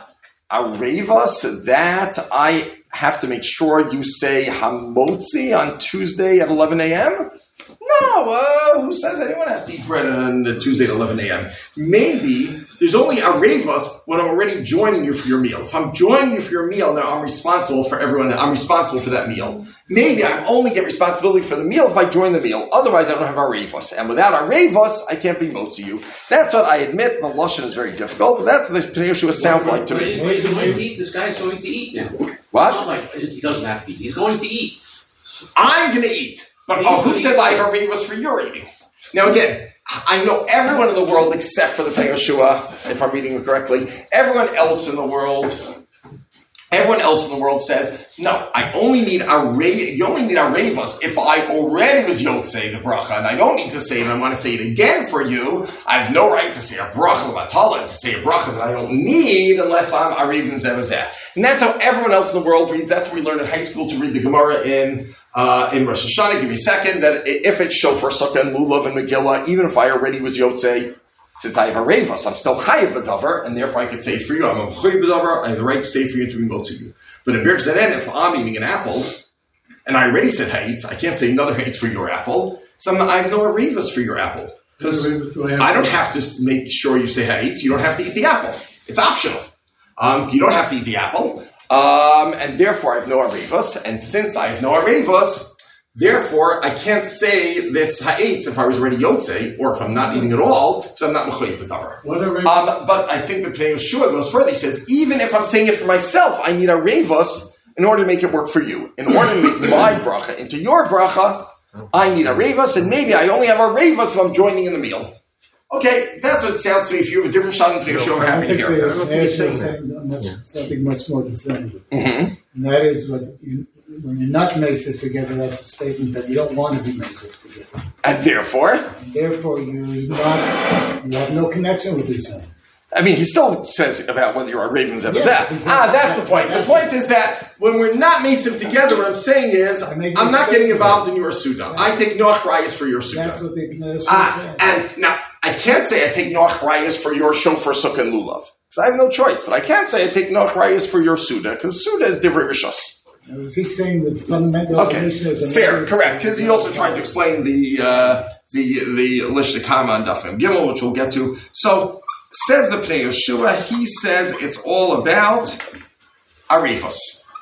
arevos, that I have to make sure you say hamotzi on Tuesday at eleven a.m.? No, uh, who says anyone has to eat bread on Tuesday at eleven a.m.? Maybe there's only a revus when I'm already joining you for your meal. If I'm joining you for your meal, now I'm responsible for everyone. I'm responsible for that meal. Maybe I only get responsibility for the meal if I join the meal. Otherwise, I don't have a revus. And without a revus, I can't be motzi you. That's what I admit. The lashon is very difficult, but that's what the Pnei Yehoshua sounds like to me. He's going to eat. This guy's going to eat now. What? It's not like he doesn't have to eat. He's going to eat. I'm going to eat. But oh, who says I have a revus for your eating? Now again, I know everyone in the world except for the Pnei Yehoshua, if I'm reading it correctly, everyone else in the world, everyone else in the world says, no, I only need a re- you only need a revus if I already was yotzei the bracha, and I don't need to say it, and I want to say it again for you. I have no right to say a bracha l'matala, and to say a bracha that I don't need unless I'm a revus zevazeh. And that's how everyone else in the world reads. That's what we learned in high school to read the Gemara in Uh, in Rosh Hashanah. Give me a second. That if it's shofar, sukkah, and lulav, and Megillah, even if I already was yotzei, since I have a revus, I'm still chayiv b'davar, and therefore I could say for you, I'm a chayiv b'davar, I have the right to say for you to be motzi you. But in Birch Zeden, if I'm eating an apple, and I already said haitz, I can't say another haitz for your apple, so I'm, I have no revus for your apple. Because I don't have to make sure you say haitz, you don't have to eat the apple. It's optional. Um, you don't have to eat the apple. Um, and therefore I have no arevus, and since I have no arevus, therefore I can't say this ha'etz if I was already yotzei, or if I'm not eating at all, so I'm not mechayiv b'davar. Um, but I think the Pnei Yehoshua goes further. He says, even if I'm saying it for myself, I need a arevus in order to make it work for you. In order to make my bracha into your bracha, I need a arevus, and maybe I only have a arevus if I'm joining in the meal. Okay, that's what it sounds to me. If you have a different shot in Pnei Yehoshua, I'm happy to hear it. Saying much, something much more definitive. Mm-hmm. And that is what you, when you're not Mesa together, that's a statement that you don't want to be Mesa together. And therefore? And therefore, you're not, you have no connection with each other. I mean, he still says about whether you're a Ravens and Yeah, Ah, that's the point. The point is that when we're not Mesim together, what I'm saying is, I'm not getting involved in your Suda. I take Noach Rayas for your Suda. That's what the Ah, and now, I can't say I take Noach Rayas for your Shofar, Sukkah, and Lulav. Because I have no choice. But I can't say I take Noach Rayas for your Suda, because Suda is different Rishos. Is he saying the fundamental Okay, definition is a fair, correct. Because he also tried to explain the, uh, the, the Lish Kama and Dafim Gimel, which we'll get to. So, says the Pnei Yehoshua, he says it's all about Arefos.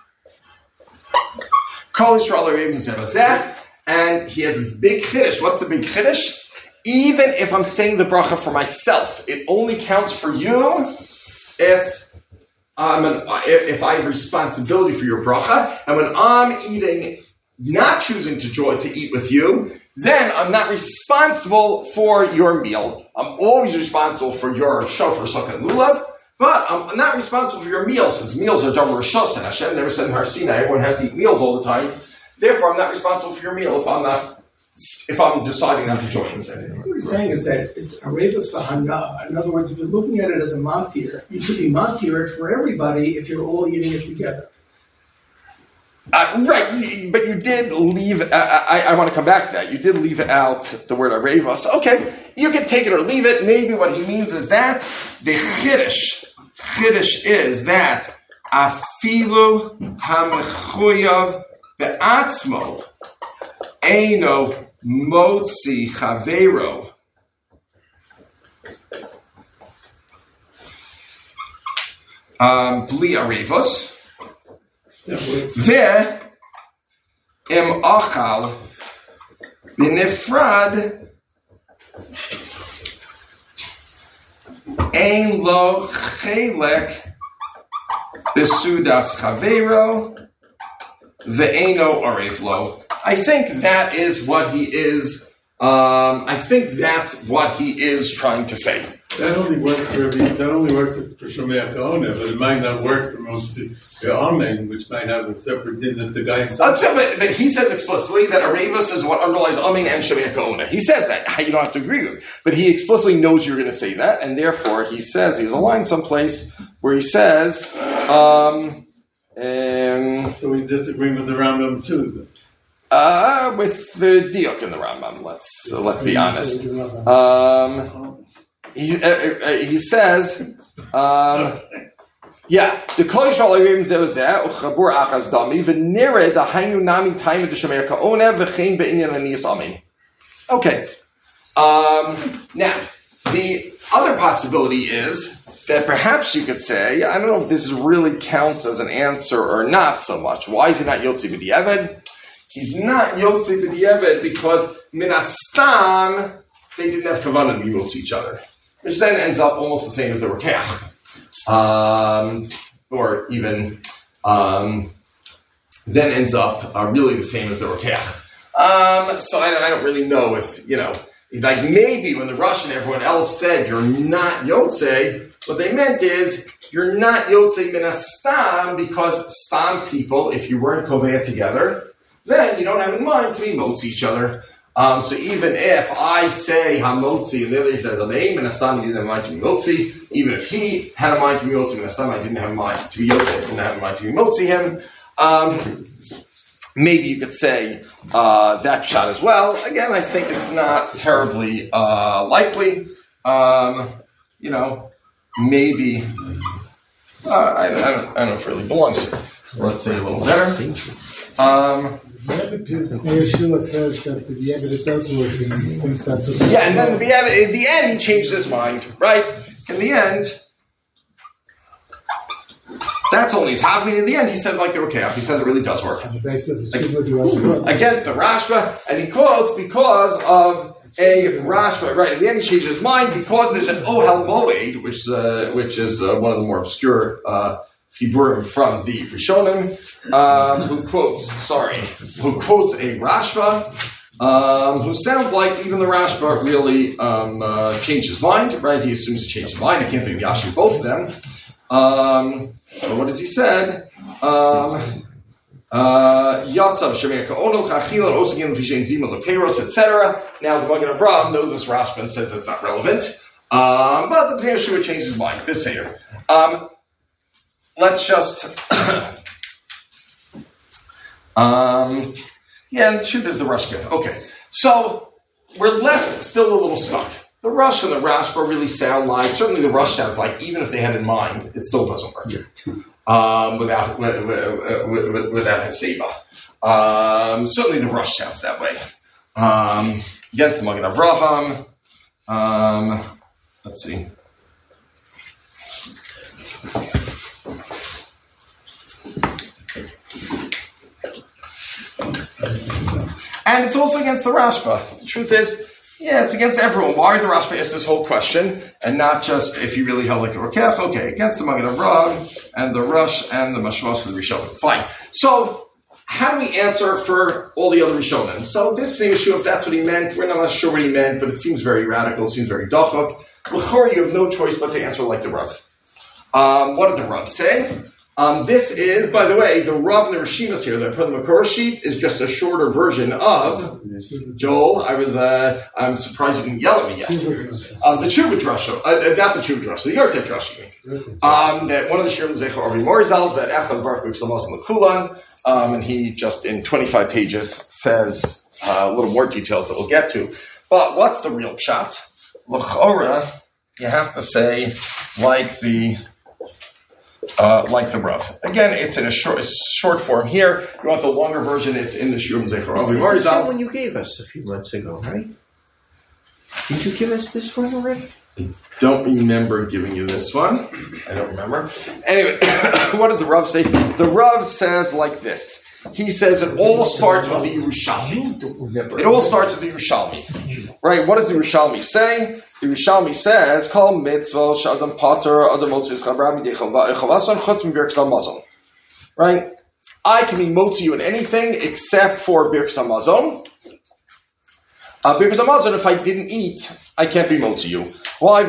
Kol Yisrael Arefim Zevazeh, and he has this big chiddush. What's the big chiddush? Even if I'm saying the bracha for myself, it only counts for you if I'm an, if I have responsibility for your bracha, and when I'm eating, not choosing to join to eat with you, then I'm not responsible for your meal. I'm always responsible for your shofar, sukkah, and lulav, but I'm not responsible for your meal, since meals are davar rishos, and Hashem never said in Har Sinai, everyone has to eat meals all the time. Therefore, I'm not responsible for your meal if I'm not, if I'm deciding not to join. What he's saying is that it's a rebus for hana. In other words, if you're looking at it as a matir, you should be matir for everybody if you're all eating it together. Uh, right, but you did leave, uh, I, I want to come back to that. You did leave out the word arevos. Okay, you can take it or leave it. Maybe what he means is that the chiddush, chiddush is that afilu hamechuyav be'atzmo eino motzi chavero. Um, bli arevos. Ve im achal b'nifrad ein lo chelek b'sudas chavero ve'eno arev lo. I think that is what he is. Um, I think that's what he is trying to say. That only works for every, that only works for Shomei Kaona, but it might not work for Motzi Amen, which might have a separate din that the guy himself. So, but, but he says explicitly that Arevus is what underlies Amen and Shomei Kaona. He says that. You don't have to agree with him. But he explicitly knows you're going to say that, and therefore he says, he has a line someplace where he says, um, um, so he's disagreeing with the Rambam too. Uh, with the diuk in the Rambam, let's uh, let's be honest. Um, he uh, uh, he says, um, yeah, the kol yishal arim zevzeh uchabur achas dami v'nere the hainu nami time the shemer kaona v'chein be'inyan aniyas amin. Okay. Um, now, the other possibility is that perhaps you could say, I don't know if this really counts as an answer or not so much. Why is he not Yotzi B'di'eved? He's not Yotzi B'di'eved because Minastam, they didn't have Kavanah to be Yotzi each other. Which then ends up almost the same as the Rokeach. Um, or even, um, then ends up uh, really the same as the Rokeach. Um, so I, I don't really know if, you know, like maybe when the Rush and everyone else said you're not Yotzei, what they meant is you're not Yotzei Minastam because Stam people, if you weren't Kovea together, then you don't have in mind to be Motzi each other. Um, so even if I say Hamotzi and the other says Aleim Minastam, he didn't have in mind to be Motzi, even if he had in mind to be Motzi Minastam, I didn't have in mind to be Yotzei, I didn't have in mind to be Motzi him. Um, Maybe you could say uh, that shot as well. Again, I think it's not terribly uh, likely. Um, you know, maybe uh, I, I, don't, I don't know if it really belongs here. Let's say a little better. Um, Yeshua says that the Yevid does work, and he thinks that's what. Yeah, and then at the end, in the end, he changed his mind. Right? In the end. That's only his happening. In the end, he says like the Rokeach. He says it really does work. On the basis of the like, against the Rashba, and he quotes because of a Rashba. Right. In the end, he changes his mind because there's an Ohel Moed, which uh, which is uh, one of the more obscure uh, Hebrew from the Rishonim, um, who quotes. Sorry, who quotes a Rashba. Um, who sounds like even the Rashba really um, uh, changed his mind. Right. He assumes he changed his mind. I can't be Yashi both of them. Um, but what has he said? Yatzav Shemir Ka'onel Chachilan Osagin Fishain Zima Leperos, et cetera. Now the Magen Avraham knows this Rashba and says it's not relevant. Um, but the Pnei Yeshua changed his mind. This here. Um, let's just. um, yeah, and the truth is the Rashba. Okay, so we're left still a little stuck. The Rush and the Rashba really sound like, certainly the Rush sounds like, even if they had in mind, it still doesn't work. Um, without, without, without Heseba. Um, certainly the Rush sounds that way. Um, against the Magen Avraham. Um, let's see. And it's also against the Rashba. The truth is, yeah, it's against everyone. Why did the Rashba ask this whole question, and not just if you really held like the Rokeach? Okay, against the Magen Avraham, and the Rush, and the Mashmas of the Rishonim. Fine. So, how do we answer for all the other Rishonim? So, this Pnei Yeshua, if that's what he meant, we're not sure what he meant, but it seems very radical, it seems very dachok. L'chor, you have no choice but to answer like the Rav. Um, what did the Rav say? Um, this is, by the way, the Rav and the Rishimas here, the for the Makor sheet is just a shorter version of Joel. I was, uh, I'm surprised you didn't yell at me yet. Um, the Chuvah Drasha, uh, not the Chuvah Drasha, the Yortek Drasha. Um, that one of the Shirim Zecher Arvi Morizals, that Echad Baruch V'Shalamos and L'Kulan, um, and he just in twenty-five pages says uh, a little more details that we'll get to. But what's the real pshat? L'chora, you have to say like the. Uh, like the Rav. Again, it's in a short, short form here. You want the longer version, it's in the Shurim Zecher. This is the one you gave us a few months ago, right? Did you give us this one already? I don't remember giving you this one. I don't remember. Anyway, what does the Rav say? The Rav says like this. He says it all starts with the Yerushalmi. It all starts with the Yerushalmi. Right? What does the Yerushalmi say? The Yerushalmi says, Kol mitzvah sh'adam pater adam motzis chavra midei chavasan chutz m'birkas hamazon. Right? I can be motzi you in anything except for birkas hamazon. Uh, birkas hamazon, if I didn't eat, I can't be motzi you. Why?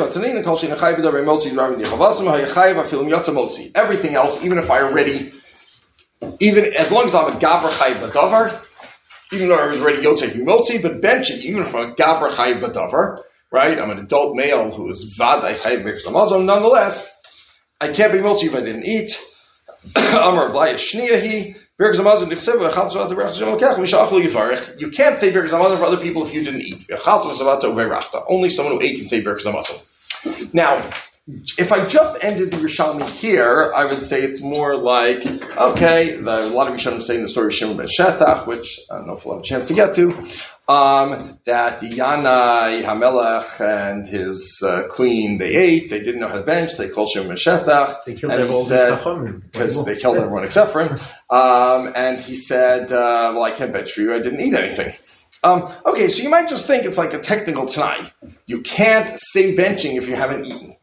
Everything else, even if I already Even as long as I'm a gavra chayiv b'davar, even though I was already yotzei b'motzi, but benching, even if I'm a gavra chayiv b'davar, right? I'm an adult male who is vaday chayiv b'birkas hamazon. Nonetheless, I can't be motzi if I didn't eat. Amar b'laya shniyahi birkas hamazon dichsev v'chal tzvat v'berach shem lokach v'shachol yivarech. You can't say birkas hamazon for other people if you didn't eat. V'chal tzvat v'berachta. Only someone who ate can say birkas hamazon. Now, if I just ended the Yerushalmi here, I would say it's more like, okay, the, a lot of Rishonim say in the story of Shimon ben Shetach, which I don't know if we'll have a chance to get to, Um, that Yanai Hamelech and his uh, queen, they ate, they didn't know how to bench, they called Shem Meshetach. They killed and he all said, the Chachamim. because they killed everyone except for him. Um, and he said, uh, well, I can't bench for you, I didn't eat anything. Um, okay, so you might just think it's like a technical Tanai. You can't say benching if you haven't eaten.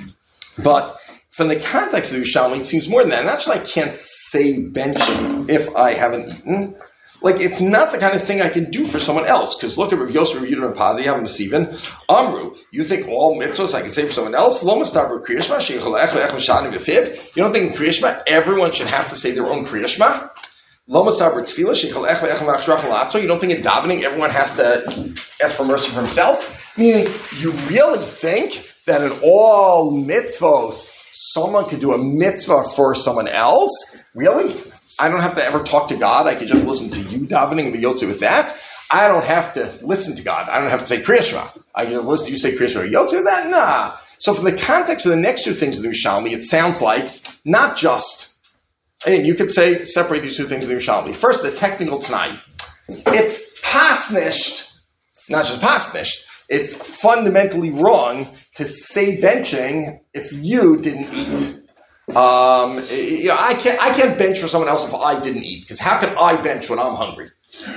But from the context of the Yerushalmi, it seems more than that. And actually, I can't say benching if I haven't eaten. Like, it's not the kind of thing I can do for someone else. Because look at Rav Yosef, Rav Yehuda, and Pazi, have Mesivin. Amru, you think all mitzvahs I can say for someone else? Lo mistaber Kriyashma, sheichol ech le'ech l'shanim v'fiv. You don't think in Kriyashma everyone should have to say their own Kriyashma? Lo mistaber tefillah, sheichol ech le'ech l'machshrach l'atzo. You don't think in davening everyone has to ask for mercy for himself? Meaning, you really think that in all mitzvahs, someone could do a mitzvah for someone else? Really? I don't have to ever talk to God. I could just listen to you davening and be yotze with that. I don't have to listen to God. I don't have to say Kriya Shema. I can just listen to you say Kriya Shema. Yotze with that? Nah. So from the context of the next two things in the Yerushalmi, it sounds like not just, and you could say, separate these two things in the Yerushalmi. First, the technical Tanai. It's pasnished, not just pasnished, it's fundamentally wrong to say benching if you didn't eat. Um, you know, I can't, I can't bench for someone else if I didn't eat, because how can I bench when I'm hungry?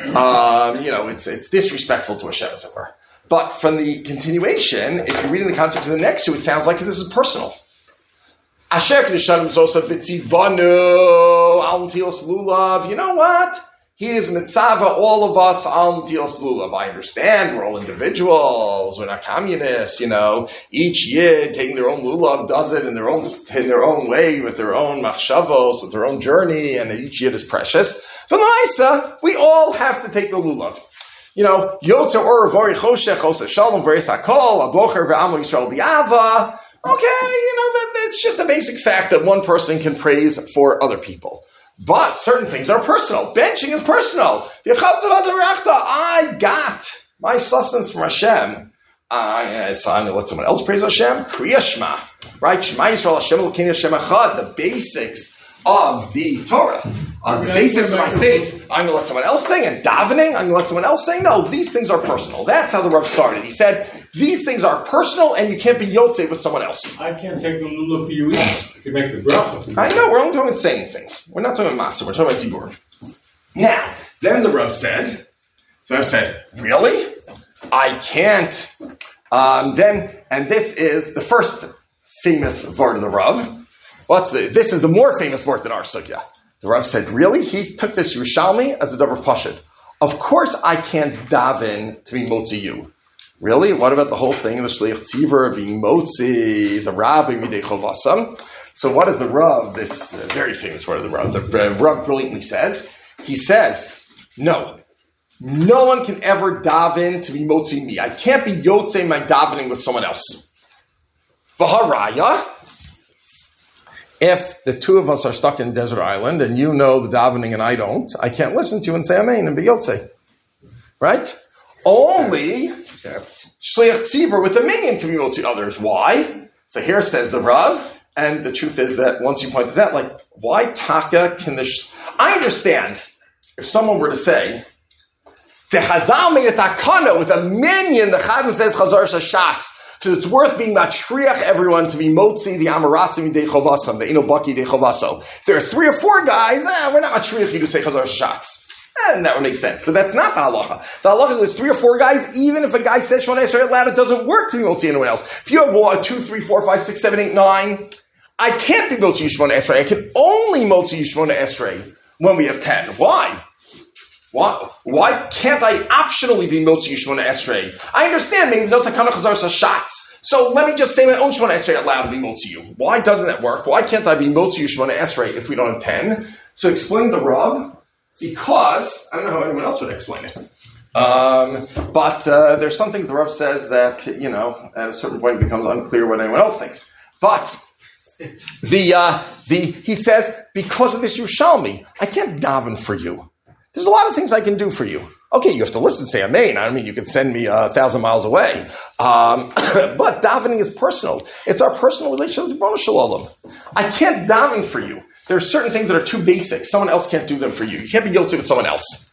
Um, you know, it's, it's disrespectful to Hashem, as it were. But from the continuation, if you read in the context of the next two, it sounds like this is personal. Asher Kedushanim Zosa B'tzivanu Al Netilas Lulav. You know what? He is mitzvah all of us al netilas lulav. I understand we're all individuals. We're not communists. You know, each yid taking their own lulav does it in their own in their own way with their own machshavos, with their own journey, and each yid is precious. But La'isa, we all have to take the lulav. You know, yotzer or vori choshech osa shalom v'reis hakol abocher ve'amo Yisrael bi'ava. Okay, you know that that's just a basic fact that one person can praise for other people. But certain things are personal. Benching is personal. I got my sustenance from Hashem. Uh, so I'm going to let someone else praise Hashem. Kriya Shema. Right? Shema Yisrael Hashem Elokeinu Hashem Echad. The basics of the Torah. On the basics of my faith, I'm going to let someone else sing. And davening, I'm going to let someone else sing. No, these things are personal. That's how the Rav started. He said, these things are personal and you can't be yotze with someone else. I can't take the lulav for you either. I can make the bracha for you. I know, we're only talking about saying things. We're not talking about masa, we're talking about dibur. Now, then the Rav said, so I said, really? I can't. Um, then, and this is the first famous word of the Rav. What's the, this is the more famous word than our sugya. The Rav said, really? He took this Yerushalmi as a davar pashut. Of course I can't daven to be motzi you. Really? What about the whole thing, the Shliach Tzivar being motzi, the Rabbi midei chovasam? So what is the Rav, this uh, very famous word of the Rav, the uh, Rav brilliantly says? He says, no, no one can ever daven to be motzi me. I can't be yotzei my davening with someone else. V'haraya, if the two of us are stuck in a desert island and you know the davening and I don't, I can't listen to you and say amen and be yotzei. Right? Only Shliach Tzibur with a minion can be motzi others. Why? So here says the Rav, and the truth is that once you point this out, like, why taka can the... Sh- I understand if someone were to say, the Chazal made a takana with a minion, the Chazal says Chazar Shas, so it's worth being matriach everyone to be motzi the Amaratzim de Chovasam, the Inobaki de Chovaso. If there are three or four guys, eh, we're not matriach you to say Chazar Shas. And that would make sense. But that's not the halacha. The halacha is three or four guys, even if a guy says Shemona Esrei out loud, it doesn't work to be motzi anyone else. If you have one, two, three, four, five, six, seven, eight, nine, I can't be motzi Shemona Esrei. I can only motzi Shemona Esrei when we have ten. Why? Why? Why can't I optionally be motzi Shemona Esrei? I understand maybe no takana chazar shots. So let me just say my own Shemona Esrei out loud and be motzi you. Why doesn't that work? Why can't I be motzi Shemona Esrei if we don't have ten? So explain the Rav. Because, I don't know how anyone else would explain it. Um, but uh, there's some things the Rav says that, you know, at a certain point it becomes unclear what anyone else thinks. But the uh, the he says, because of this Yerushalmi, I can't daven for you. There's a lot of things I can do for you. Okay, you have to listen, say amen. I mean, you can send me a thousand miles away. Um, but davening is personal. It's our personal relationship with Ribbono Shel Olam. I can't daven for you. There are certain things that are too basic. Someone else can't do them for you. You can't be guilty with someone else.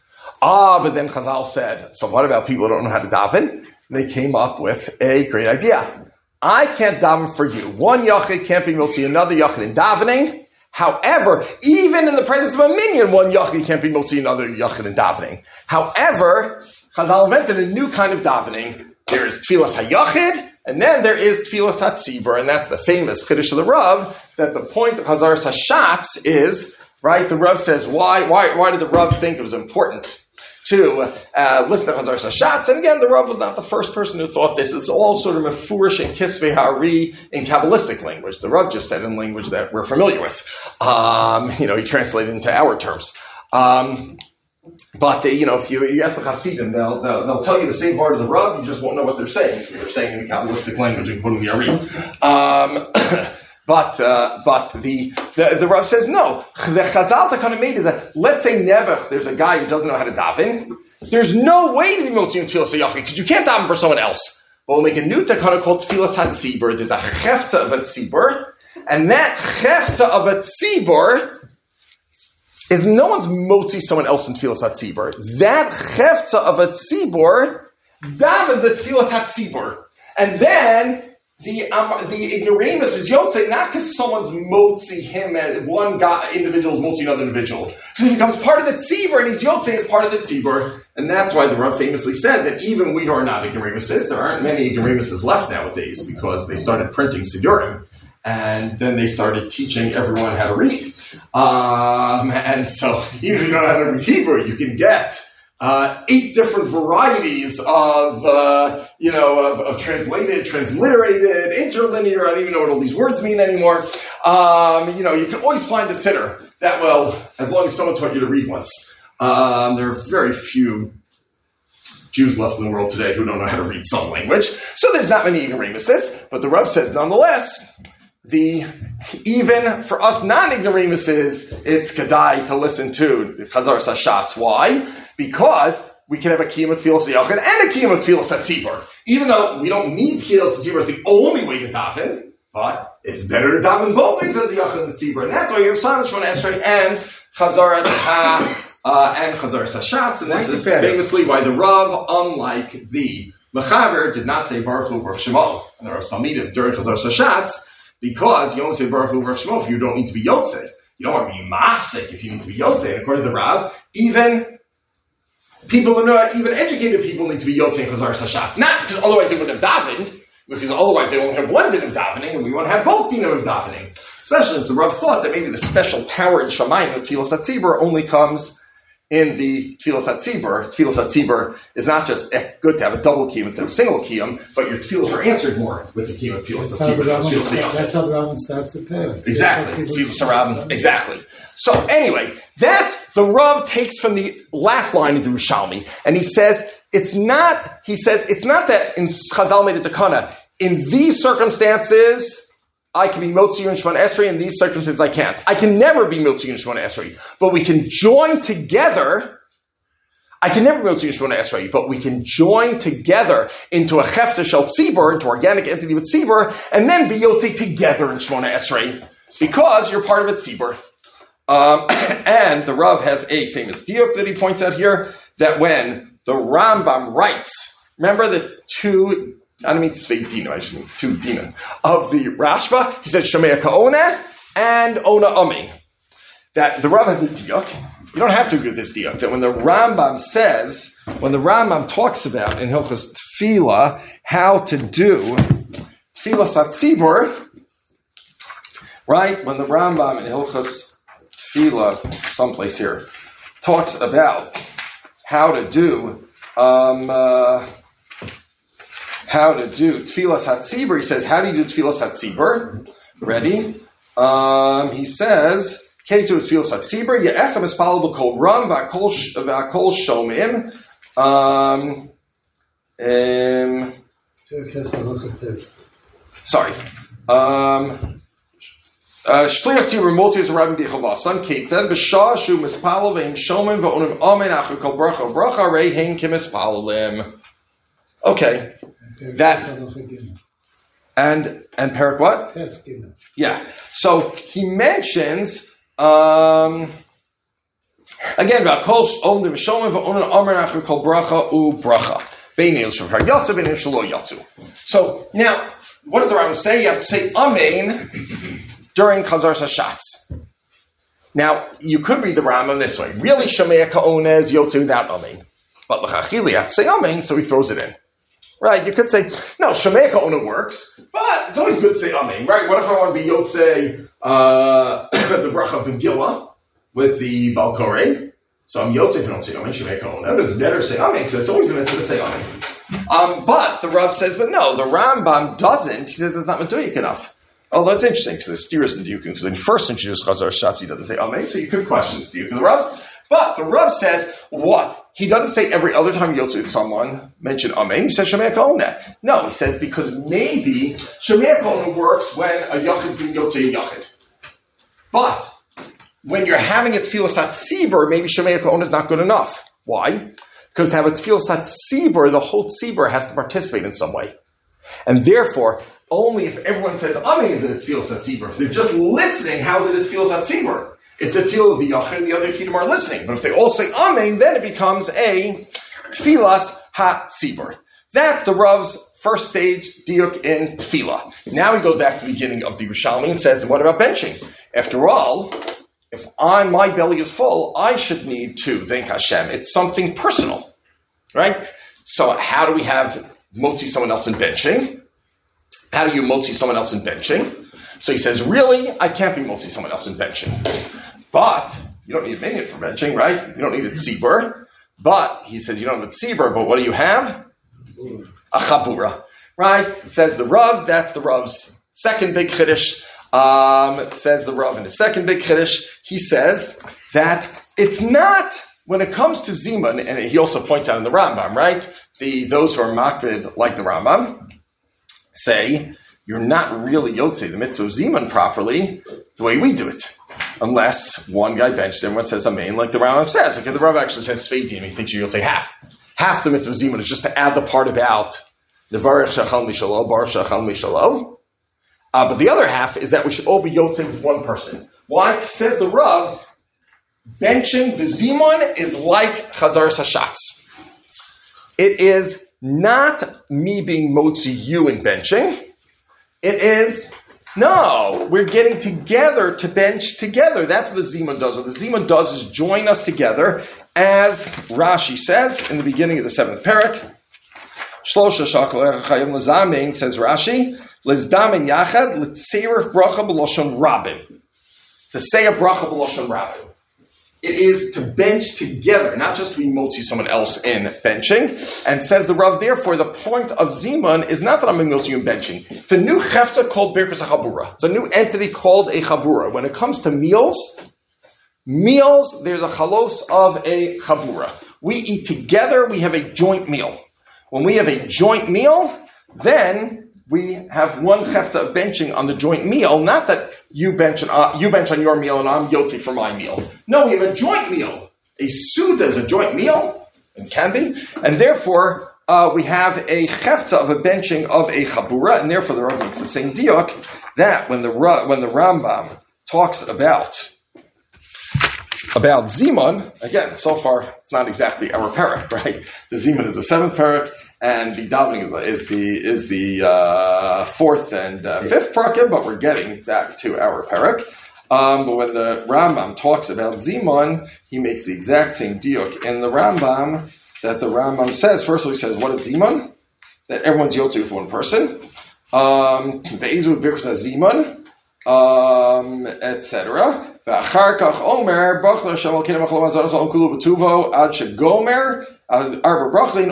Ah, but then Chazal said, so what about people who don't know how to daven? They came up with a great idea. I can't daven for you. One yachid can't be motzi another yachid in davening. However, even in the presence of a minion, one yachid can't be motzi another yachid in davening. However, Chazal invented a new kind of davening. There is tfilas hayachid, and then there is tfilas hatzibur, and that's the famous chiddush of the Rav, that the point of Chazaras Hashatz is, right, the Rav says, why, why, why did the Rav think it was important to uh, listen to Chazaras Hashatz? And again, the Rav was not the first person who thought this. It's all sort of mefurish and kisvei ha'ari in Kabbalistic language. The Rav just said in language that we're familiar with. Um, you know, he translated into our terms. Um, But, uh, you know, if you, you ask the Hasidim, they'll, they'll, they'll tell you the same part of the Rav, you just won't know what they're saying. They're saying in the Kabbalistic language, including the Ari. Um, but, uh, but the, the, the Rav says, no. The Chazal that kind of made is that, let's say Nebuch, there's a guy who doesn't know how to daven. There's no way to be motzim tfilas hayachid, because you can't daven for someone else. But we'll make a new takana called tfilas hatzibur. There's a chefta of a tzibur, and that chefta of a tzibur is no one's motzi someone else in tfilas hatzibur. That chefta of a tzibur davens the tfilas hatzibur, and then the um, the ignoramus is yotzei not because someone's motzi him as one guy individual is motzi another individual. He becomes part of the tzibur, and he's yotzei as part of the tzibur, and that's why the Rav famously said that even we who are not ignoramuses, there aren't many ignoramuses left nowadays because they started printing sidurim. And then they started teaching everyone how to read. Um, and so, even if you don't know how to read Hebrew, you can get uh, eight different varieties of, uh, you know, of, of translated, transliterated, interlinear. I don't even know what all these words mean anymore. Um, you know, you can always find a sitter that, well, as long as someone taught you to read once. Um, there are very few Jews left in the world today who don't know how to read some language. So there's not many ignoramuses, but the Rav says, nonetheless, The even for us non-ignoramuses, it's kedai to listen to Chazaras Hashatz. Why? Because we can have a kiyum of tfilas hayachid and a kiyum of tfilas hatzibur. Even though we don't need tfilas hatzibur as the only way to daven, but it's better to daven both ways as hayachid and hatzibur. And that's why you have Simon Shmona Esrei and Chazaras Ha uh, and Chazaras Hashatz. And this is famously why the Rav, unlike the Mechaber, did not say Baruch Hu Baruch Shemo. And there are some Samidim during Chazaras Hashatz. Because you only say Baruch Hu Baruch Shemo if you don't need to be Yotzei. You don't want to be Mafsek if you need to be Yotzei. And according to the Rav, even people who know, even educated people need to be Yotzei in Chazaras Hashatz. Not because otherwise they wouldn't have davened, because otherwise they only have one din of davening, and we want to have both din of davening. Especially since the Rav thought that maybe the special power in Shamayim of Tfilas HaTzibur only comes in the Tfilas HaTzibur. Tfilas HaTzibur is not just eh, good to have a double kiyum instead of a single kiyum, but your tefillos are answered more with the kiyum of Tfilas HaTzibur. That's how the Rambam starts the prayer. Exactly. Tfilas HaRambam. Exactly. So anyway, that's the Rav takes from the last line of the Yerushalmi, and he says it's not. He says it's not that in Chazal made a takana. In these circumstances, I can be Motzi and Shemona Esrei. In these circumstances, I can't. I can never be Motzi and Shemona Esrei. But we can join together. I can never be Motzi and Shemona Esrei, but we can join together into a Chefta Shel Tzibur, into organic entity with Tzibur, and then be Yotzi together in Shemona Esrei, because you're part of a Tzibur. Um, and the Rav has a famous diuk that he points out here, that when the Rambam writes, remember the two, I don't mean Tzvei Dina, I should mean two Dina, of the Rashba, he said Shemea Ka'ona and Ona Ami. That the Rav has a diuk, you don't have to agree with this diuk, that when the Rambam says, when the Rambam talks about in Hilchos Tefillah, how to do Tfilas HaTzibur, right, when the Rambam in Hilchos Tefillah, someplace here, talks about how to do, um, uh, how to do Tfilas HaTzibur. He says, how do you do Tfilas HaTzibur? Ready? Um, he says, Ketu Tfilas HaTzibur, Ye'echem espalel b'kol ram v'akol shomim. Um, um, look at this. Sorry. Um, Shliach Tzibur Motzi is Rabbi B'chavasan Ketzed B'shah Shu Mispalel V'im Shomim V'onim Amen Achu Kol Bracha Bracha Rei Hein Kimispalelim. Okay, that and and Perik what? Yeah. So he mentions um, Again, about kol only v'shomim v'onan amar after kol bracha u bracha. Bein shel yatsu, bein shel lo yatsu. So now, what does the Rambam say? You have to say amen during Chazar Hashatz. Now, you could read the Rambam this way. Really, Shomea Ka'ona is Yotze without Amen. But L'chachili, you have to say Amen, so he throws it in. Right? You could say, no, Shomea Ka'ona works, but it's always good to say Amen, right? What if I want to be Yotze, uh, the Bracha of Megillah with the Balkore? So I'm Yotze if I don't say Amen, Shomea Ka'ona. But it's better to say Amen, because it's always good to say Amen. Um, but the Rav says, but no, the Rambam doesn't. He says it's not Meduyik enough. Oh, that's interesting, because there's steers in Diukin, because when he first introduced Chazar Hashatz, he doesn't say Amen, so you could question this Diukin, the Rav. But the Rav says, what? He doesn't say every other time Yotze with someone, mention Amen, he says Shomea Ka'ona. No, he says because maybe Shomea Ka'ona works when a Yachid being Yotze a Yachid. But when you're having a Tfilas HaTzibur, maybe Shomea Ka'ona is not good enough. Why? Because to have a Tfilas HaTzibur, the whole Tzibur has to participate in some way. And therefore, only if everyone says Amen is it a Tfilas HaTzibur. If they're just listening, how is it a Tfilas HaTzibur? It's a Tfilah of the Yachid and the other Kedim are listening. But if they all say Amen, then it becomes a Tfilas HaTzibur. That's the Rav's first stage diuk in Tfilah. Now he goes back to the beginning of the Yerushalmi and says, and what about benching? After all, if I, my belly is full, I should need to thank Hashem. It's something personal. Right? So how do we have motzi someone else in benching? How do you motzi someone else in benching? So he says, really, I can't be motzi someone else in benching. But you don't need a minyan for benching, right? You don't need a tzibur. But he says, you don't have a tzibur, but what do you have? A chabura. Right? Says the Rav, that's the Rav's second big chiddush. Um, says the Rav in his second big chiddush. He says that it's not, when it comes to Zimun, and he also points out in the Rambam, right? The those who are makbid like the Rambam say you're not really yotze the mitzvah of Zimun properly the way we do it, unless one guy benched and everyone says amen, like the Rambam says. Okay, the Rav actually says sveitim. He thinks you're yotze half. Half the mitzvah of Zimun is just to add the part about the varech shachal mishalo, bar shachal mishalo. Uh, but the other half is that we should all be yotze with one person. Why? Says the Rav, benching the Zimun is like Chazar Hashatz. It is not me being motzi you in benching. It is, no, we're getting together to bench together. That's what the Zimun does. What the Zimun does is join us together, as Rashi says in the beginning of the seventh parak. Shlosha shakal echayim lezamein, says Rashi, lezdamin yachad l'tzeirif bracha b'loshon rabim. To say a bracha b'loshon rabim. It is to bench together, not just to be motzi someone else in benching. And says the Rav, therefore, the point of Zimun is not that I'm being motzi you in benching. It's a new chefta called Birkas HaChabura. It's a new entity called a Chabura. When it comes to meals, meals, there's a chalos of a Chabura. We eat together, we have a joint meal. When we have a joint meal, then we have one chefta of benching on the joint meal, not that you bench on, uh, you bench on your meal and I'm guilty for my meal. No, we have a joint meal. A suda is a joint meal, and can be, and therefore uh, we have a chefta of a benching of a chabura, and therefore the Rav makes the same diuk that when the when the Rambam talks about about Zimun, again, so far it's not exactly our parak, right? The Zimun is the seventh parak. And the davening is the is the, is the uh, fourth and uh, fifth parakim, but we're getting back to our parak. Um, but when the Rambam talks about Zimun, he makes the exact same diuk in the Rambam that the Rambam says. First of all, he says, what is Zimun? That everyone's yotze with one person. Um, Ve'ezu birchas Zimun, um, et cetera. Ve'achar kach omer, bachla shamal kinem achol mazon salom kulu b'tuvo ad shegomer. Why does he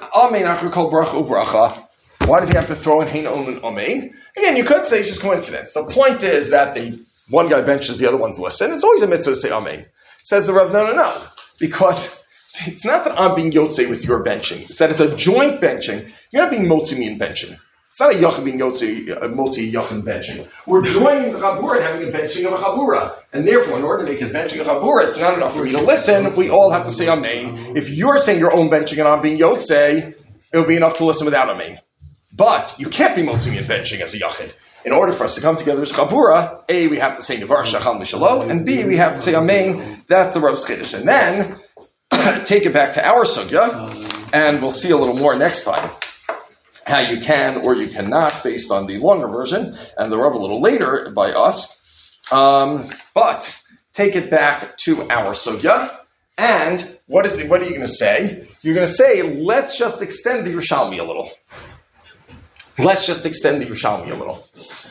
have to throw in hein onen amen? Again, you could say it's just coincidence. The point is that the one guy benches, the other one's listen. It's always a mitzvah to say amen. Says the Rav, no, no, no. Because it's not that I'm being yotze with your benching. It's that it's a joint benching. You're not being motzi me in benching. It's not a yachid being yotze, a motzi yachid benching. We're joining the chabura and having a benching of a chabura. And therefore, in order to make a benching of a chabura, it's not enough for me to listen. We all have to say amen. If you're saying your own benching and I'm being yotze, it'll be enough to listen without amen. But you can't be motzi me in benching as a yachid. in order for us to come together as Chabura, A, we have to say Nevar Shachal Mishalo, and B, we have to say Amen. That's the Rav's Chiddush. And then, take it back to our Sugya, and we'll see a little more next time how you can or you cannot, based on the longer version, and the Rav a little later by us. Um, but, take it back to our Sugya, and what is the, what are you going to say? You're going to say, let's just extend the Yerushalmi a little. Let's just extend the Yerushalmi a little.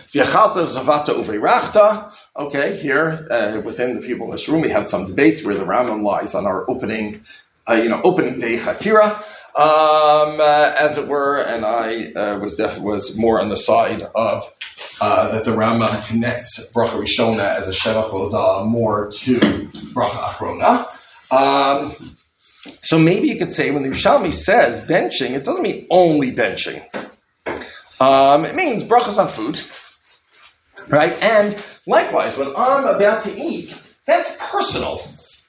Okay, here, uh, within the people in this room, we had some debates where the Rambam lies on our opening, uh, you know, opening day Chakira, um, uh, as it were, and I uh, was def- was more on the side of uh, that the Rambam connects Bracha Rishona as a Shevach Oda more to Bracha Achrona. Um, so maybe you could say when the Yerushalmi says benching, it doesn't mean only benching. Um, it means brachas on food, right? And likewise, when I'm about to eat, that's personal.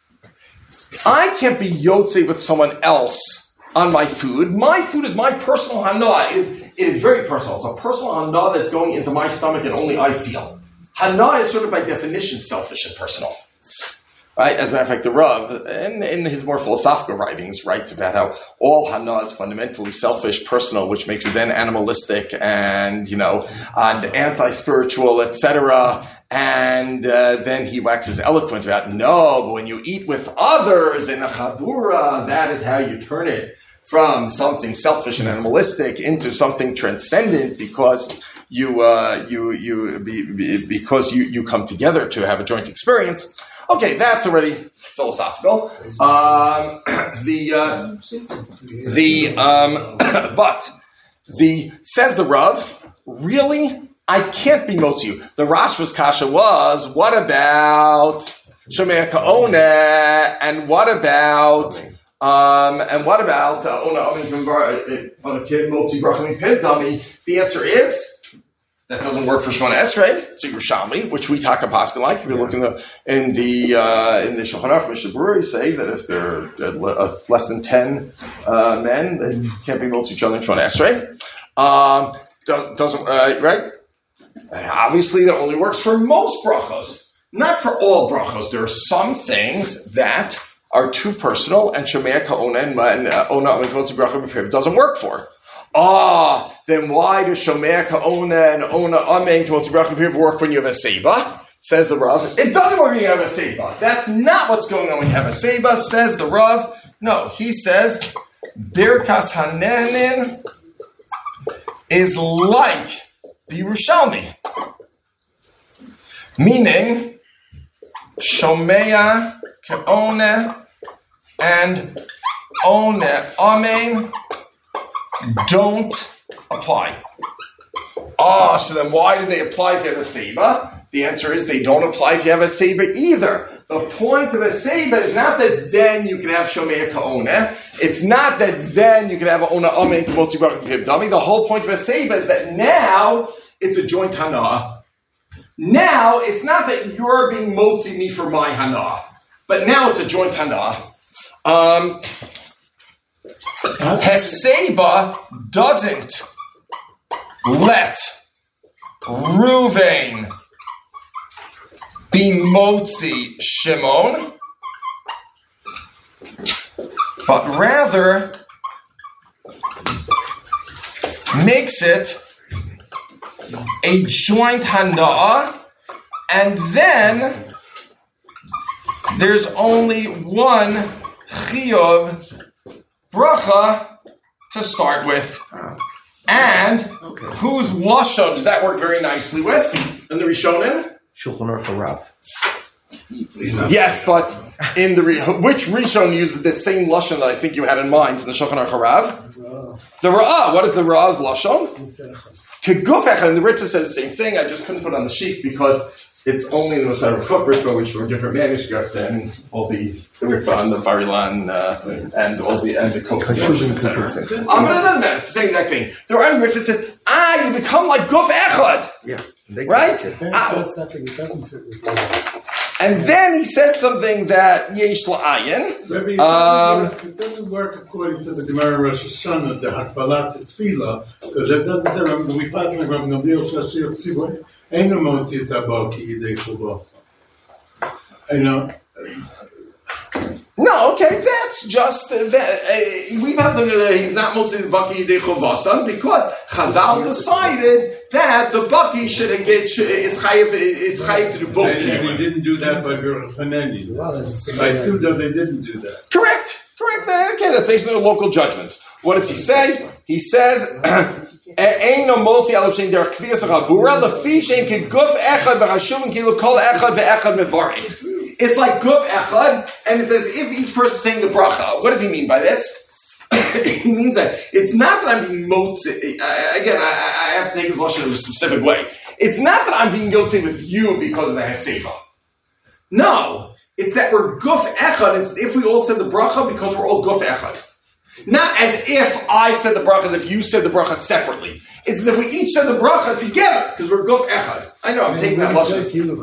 I can't be yotzei with someone else on my food. My food is my personal hana. It is, it is very personal. It's a personal hana that's going into my stomach and only I feel. Hana is sort of by definition selfish and personal. Right? As a matter of fact, the Rav, in, in his more philosophical writings, writes about how all hana is fundamentally selfish, personal, which makes it then animalistic and, you know, and anti-spiritual, et cetera. And uh, then he waxes eloquent about, no, but when you eat with others in a chabura, that is how you turn it from something selfish and animalistic into something transcendent, because you, uh, you, you, be, be, because you, you come together to have a joint experience. Okay, that's already philosophical. Um, the uh, the um, but the says the Rav, really, I can't be motzi. The Rashba's kasha was, what about Shomei Ka'oneh, and what about um, and what about Ona Amin Motzi Brachami Pidami? The answer is, that doesn't work for Shemona Esrei. It's a Yerushalmi, which we talk about Paskin like. If you look in the in the uh, in the Shulchan Aruch Mishnah Berurah, say that if there are uh, less than ten uh, men, they can't be multi each other in Shemona Esrei. Um, does, doesn't uh, right? Obviously, that only works for most brachos, not for all brachos. There are some things that are too personal, and Shomei Ka'oneh and Ona Amin Motzi Bracha B'Piriv doesn't work for. Ah, then why does Shomei Ka'oneh and Ona Amen Motzi Bracha B'Piriv work when you have a seiba? Says the Rav. It doesn't work when you have a seiba. That's not what's going on when you have a seiba. Says the Rav. No, he says Birkas Hanenin is like the Yerushalmi, meaning Shomei Ka'oneh and Ona Amen don't apply. Ah, so then why do they apply if you have a seiba? The answer is they don't apply if you have a seiba either. The point of a seiba is not that then you can have Shomei Ka'oneh. It's not that then you can have Ona Amen Motzi Bracha B'Piriv. The whole point of a seiba is that now it's a joint hana. Now it's not that you're being motzi me for my hana, but now it's a joint hana. Um, Heseba doesn't let Ruvain be motzi Shimon, but rather makes it a joint hana'ah, and then there's only one chiyuv bracha to start with. And okay. Whose lashon does that work very nicely with? In the Rishonim? Shulchan Aruch Rav. Yes, but in the which Rishon used that same lashon that I think you had in mind from the Shulchan Aruch Rav? The Ra'ah. What is the Ra'ah's lashon? Kegufech, and the Ritva says the same thing. I just couldn't put it on the sheet because it's only in the Mosai Rukuk Ritva, which were different manuscript, and all the, the Ritva and the Barilan uh, and all the and the Koch, et cetera. Um, but it doesn't matter. It's the same exact thing. The Ra'ah Ritva says, ah, you become like Guf Echad. Yeah. Right? Then it Ah. says something that doesn't fit with that. And then he said something that yesh la'ayin. Maybe it, Um, doesn't work, it doesn't work according to the Gemara Rosh Hashanah, the Hakbalat Tefillah, because it doesn't say, when we pass the Gemara, Nabir Shashir Tzibur, ain't no motzi tabaki yidei chuvasa. I know. No, okay, that's just uh, that. Uh, we pass that he's not motzi baki yidei chuvasa because Chazal decided that the baki should engage. It's chayiv. It's chayiv to do both. And they didn't do that by Baruch Haneni. By Suda, they didn't do that. Correct. Correct. Uh, Okay, that's basically the local judgments. What does he say? He says, "Eino motzi alav shein derech kviyas habura lefi shein keguf echad v'chashuvim kilu kol echad ve'echad mevarich." It's like guf echad, and it's as if each person is saying the bracha. What does he mean by this? He means that it's not that I'm being motzi. Uh, again, I, I have to take his lashon in a specific way. It's not that I'm being guilty with you because of the heseva. No, it's that we're guf echad. It's if we all said the bracha because we're all guf echad. Not as if I said the bracha as if you said the bracha separately. It's as if we each said the bracha together because we're guf echad. I know I'm taking that lashon.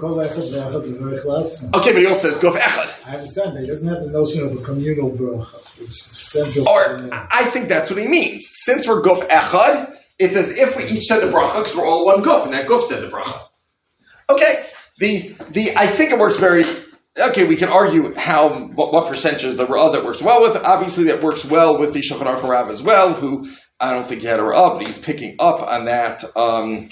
Okay, but he also says guf echad. I understand, but he doesn't have the notion of a communal bracha, which is central. Or I think that's what he means. Since we're guf echad, it's as if we each said the bracha because we're all one guf, and that guf said the bracha. Okay, the the I think it works very. Okay, we can argue how what, what percentage of the Ra'ah that works well with. Obviously, that works well with the Shulchan Aruch Harav as well, who I don't think he had a Ra'ah, but he's picking up on that um,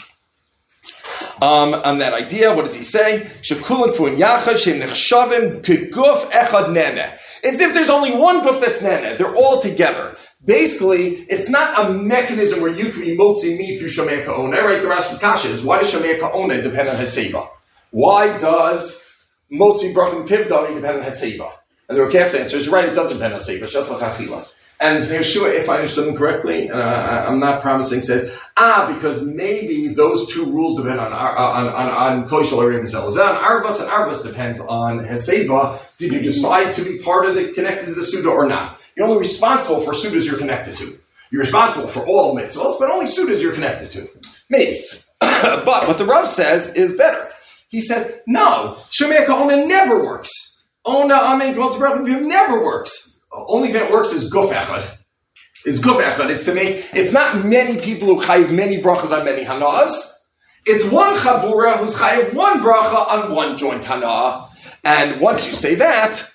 um, on that idea. What does he say? Shekulan fuin yachad shem nechshavim keguf echad nene. As if there's only one guf that's nene. They're all together. Basically, it's not a mechanism where you can be motzi me through Shomei Ka'ona. Right? The Rashba's kasha is, why does Shomei Ka'ona depend on Heseva? Why does Motzi Brachim Pivdami depend on Heseva? And the Rokef's answer is, you're right, it does depend on Heseva, it's just like Achila. And Yeshua, if I understood him correctly, and uh, I'm not promising, says, ah, because maybe those two rules depend on on on on Koishal or Rebbe Zelazah, and Arvas, and Arvas depends on Heseva. Did you decide to be part of the, connected to the Suda or not? You're only responsible for Sudas you're connected to. You're responsible for all mitzvahs, but only Sudas you're connected to. Maybe. But what the Rav says is better. He says, no, Shomei Ka'ona never works. Ona Amen K'motzi Brachim never works. Only thing that works is Guf Echad. It's Guf Echad. It's to me, it's not many people who chayiv many brachas on many hana'as. It's one chabura who's chayiv one bracha on one joint hana'ah. And once you say that,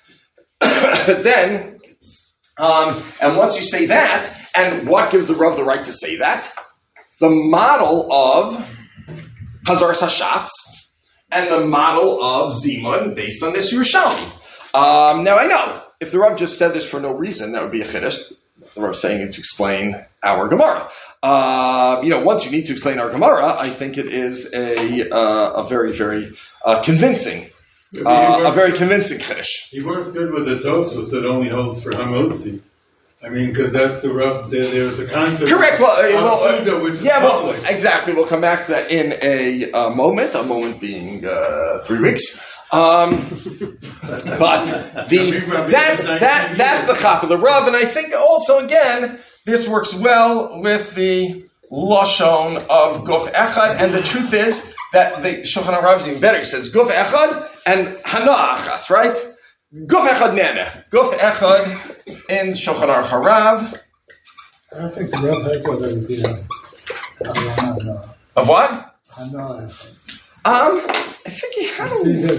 then, um, and once you say that, and what gives the Rav the right to say that? The model of Chazar Sashatz, and the model of Zimun based on this Yerushalmi. Um, now I know, if the Rav just said this for no reason, that would be a chiddush. The Rav saying it to explain our Gemara. Uh, you know, once you need to explain our Gemara, I think it is a uh, a very, very uh, convincing, uh, a very convincing chiddush. He works good with the Tosfos that only holds for Hamotzi. I mean, because that's the rough. There, there's a concept. Correct. Well, uh, well uh, Suda, which is yeah, public. well, exactly. We'll come back to that in a uh, moment. A moment being uh, three weeks. Um, but the that's that that's the chap of the Rav, and I think also again this works well with the lashon of Guf Echad. And the truth is that the Shulchan Aruch is even better. He says Guf Echad and Hana Achas, right? Guf Echad Nene. Guf Echad in Shulchan Aruch Harav. I don't think the Rav has that idea. Of what? Hana. Um, I think he had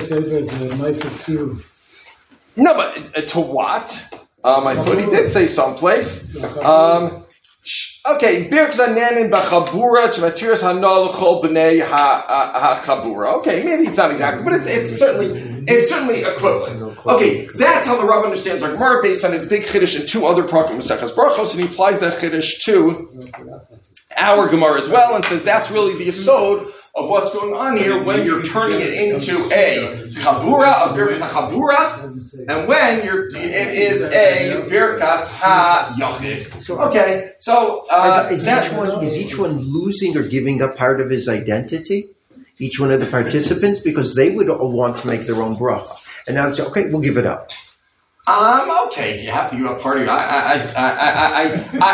a... No, but uh, to what? Um, I thought he did say someplace. Um, okay, Birk Zananin Bachabura Chmatiris Hanal Chol B'nei Ha Okay, maybe it's not exactly, but it, it's certainly it's certainly equivalent. Okay, that's how the Rav understands our Gemara based on his big chiddush and two other Prakim Maseches Brachos, and he applies that chiddush to our Gemara as well, and says that's really the yesod of what's going on here when you're turning it into a chabura, a birkas chabura, and when you're it is a birkas ha yachid. Okay, so uh, is each one is each one losing or giving up part of his identity? Each one of the participants, because they would all want to make their own bracha, and now it's okay. We'll give it up. Um. Okay. Do you have to give up part of your? I. I. I. I. I. I. I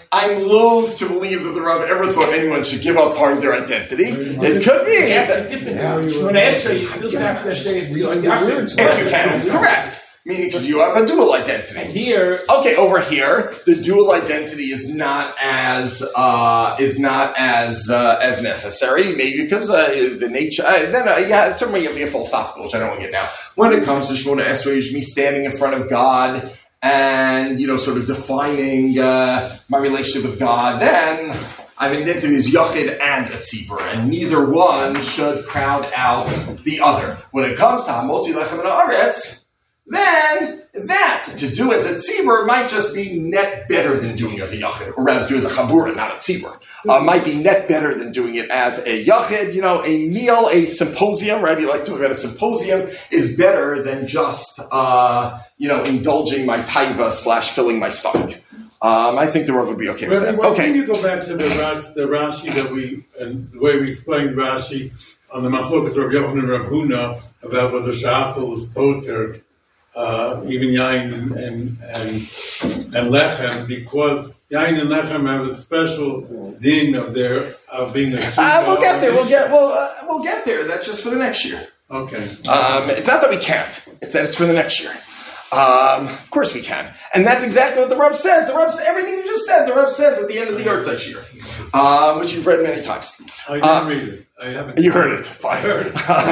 I'm loath to believe that the Rav ever thought anyone should give up part of their identity. It could be. When I say you still have to say If you can, correct. Meaning because you have a dual identity. And here, okay, over here, the dual identity is not as uh, is not as uh, as necessary. Maybe because uh, the nature. Uh, then uh, yeah, certainly you have to get philosophical, which I don't want to get now. When it comes to Shemona Esrei, me standing in front of God and you know, sort of defining uh, my relationship with God, then I've identified as Yachid and a Tzibur, and neither one should crowd out the other. When it comes to Hamotzi Lechem and Haaretz, then that, to do as a tzibur, might just be net better than doing as a yachid, or rather do as a chabura, not a tzibur. Uh, might be net better than doing it as a yachid. You know, a meal, a symposium, right? You like to look at a symposium, is better than just, uh, you know, indulging my taiva slash filling my stomach. Um, I think the Rav would be okay with Well, that. why Okay. don't you go back to the, Ras, the Rashi that we, and the way we explained Rashi on the Machlokas Rav Yochanan and Rav Huna about whether shahakol is poter, Uh, even yain and, and and and lechem, because yain and lechem have a special din of their of being a. Uh, we'll get there. We'll get. We'll uh, we'll get there. That's just for the next year. Okay. Um, it's not that we can't. It's that it's for the next year. Um, of course we can, and that's exactly what the Rav says. The Rav, everything you just said, the Rav says at the end of the Yahrzeit year, um, which you've read many times. I didn't uh, read it. I haven't. You heard it. Fine. I heard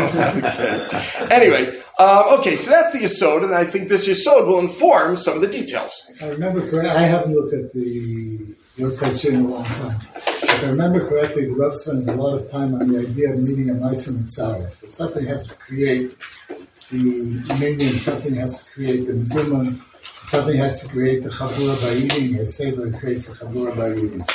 it. Anyway, um, okay, so that's the Yesod, and I think this Yesod will inform some of the details. If I remember correctly, I haven't looked at the Yahrzeit Shir in a long time. If I remember correctly, the Rav spends a lot of time on the idea of needing a Meisim and Tzaref. That something has to create the minion, something has to create the Mizumah, something has to create the Chabura by eating, as Sefer creates the Chabura by eating.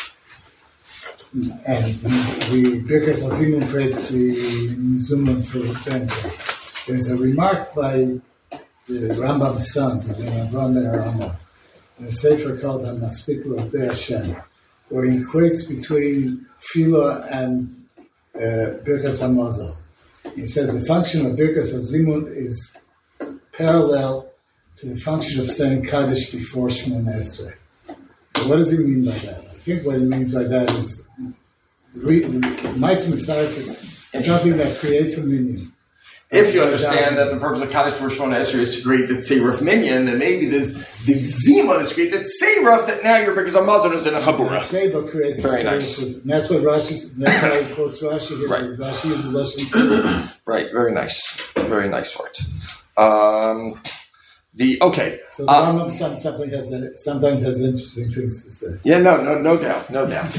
And the Birkas Hazimun creates the Mizumah for Benja. There's a remark by the Rambam's son, the Rambam ben Rambam, in a Sefer called HaMaspik L'Odei Hashem, where he equates between Tefillah and uh, Birkas HaMazal. He says the function of Birkas Hazimun is parallel to the function of saying Kaddish before Shemona Esrei. What does he mean by that? I think what he means by that is the, re- the Ma'aseh Mitzaref is something that creates a minyan. If you understand that the purpose of Kaddish before Shemona Esrei is to create the Tzeiruf minyan, then maybe there's the Zima is to create the Tzeiruf that now you're because a Mazon is in a Chabura. Seba creates Very the nice. and that's what Rashi, that's why he quotes Rashi here. Right. Rashi uses Lashon Tzibur. Right, very nice. Very nice for it. Um, the, okay. So the um, Rambam some- something has a, sometimes has interesting things to say. Yeah, no, no, no doubt, no doubt.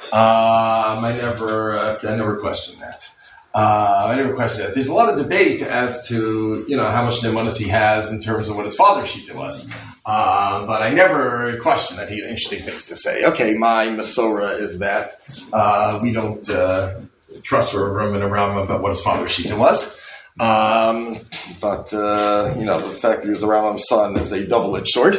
Um, I never, uh, I never questioned that. Uh, I never questioned that. There's a lot of debate as to, you know, how much nemanis he has in terms of what his father shita was. Uh, but I never questioned that he had interesting things to say. Okay, my Masorah is that, uh, we don't, uh, trust Ram and Aram about what his father shita was. Um, but, uh, you know, the fact that he was the Rambam's son is a double-edged sword.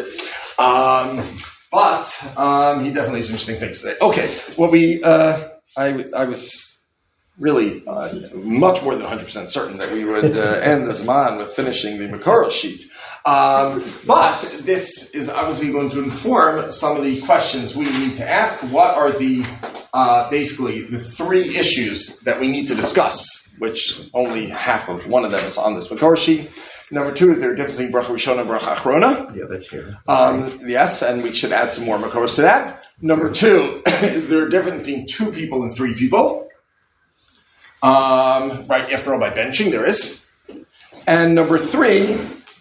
Um, but, um, he definitely has interesting things to say. Okay, what we, uh, I, I was, really uh, much more than one hundred percent certain that we would uh, end this man with finishing the Makara sheet. Um, but this is obviously going to inform some of the questions we need to ask. What are the, uh, basically, the three issues that we need to discuss, which only half of one of them is on this Makara sheet. Number two, is there a difference between Bracha Rishona and Bracha Achrona? Yeah, that's here. Um, yes, and we should add some more Makaros to that. Number two, is there a difference between two people and three people? Um, right, after all, by benching, there is. And number three,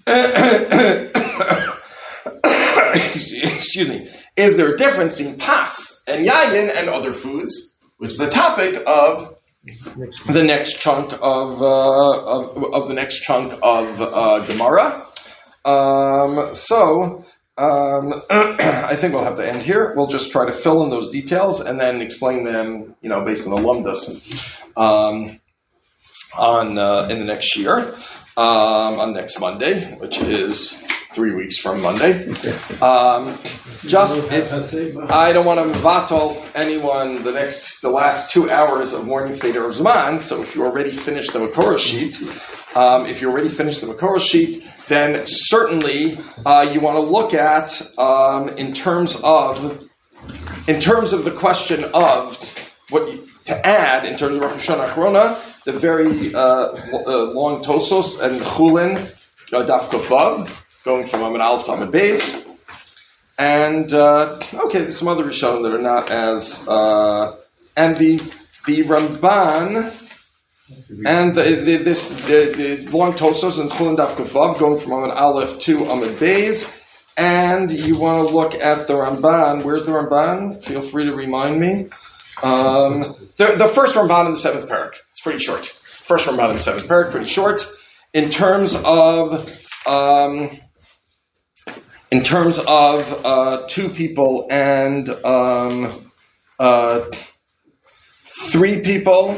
excuse me, is there a difference between pas and yayin and other foods, which is the topic of the next chunk of uh, of, of the next chunk of uh, Gemara. Um, so. Um, I think we'll have to end here. We'll just try to fill in those details and then explain them, you know, based on the lumdus, um, on uh, in the next year, um, on next Monday, which is three weeks from Monday. Um, just if I don't want to vatal anyone the next, the last two hours of morning Seder of Zman. So if you already finished the Makora sheet, um, if you already finished the Makora sheet, then certainly uh, you want to look at um, in terms of in terms of the question of what you, to add in terms of Rosh Hashanah Achrona, the very uh, uh, long Tosos and Chulin, uh, Daf Kofav, going from Amid Aleph to Amid Beis. And, uh, okay, there's some other Rishonim that are not as, uh, and the, the Ramban, and the, the, this, the, the long Tosos and Chulin Daf Kofav, going from Amid Aleph to Amid Beis. And you want to look at the Ramban. Where's the Ramban? Feel free to remind me. Um, the, the first Ramban in the seventh parak. It's pretty short. First Ramban in the seventh parak, pretty short. In terms of, um, in terms of uh, two people and um, uh, three people,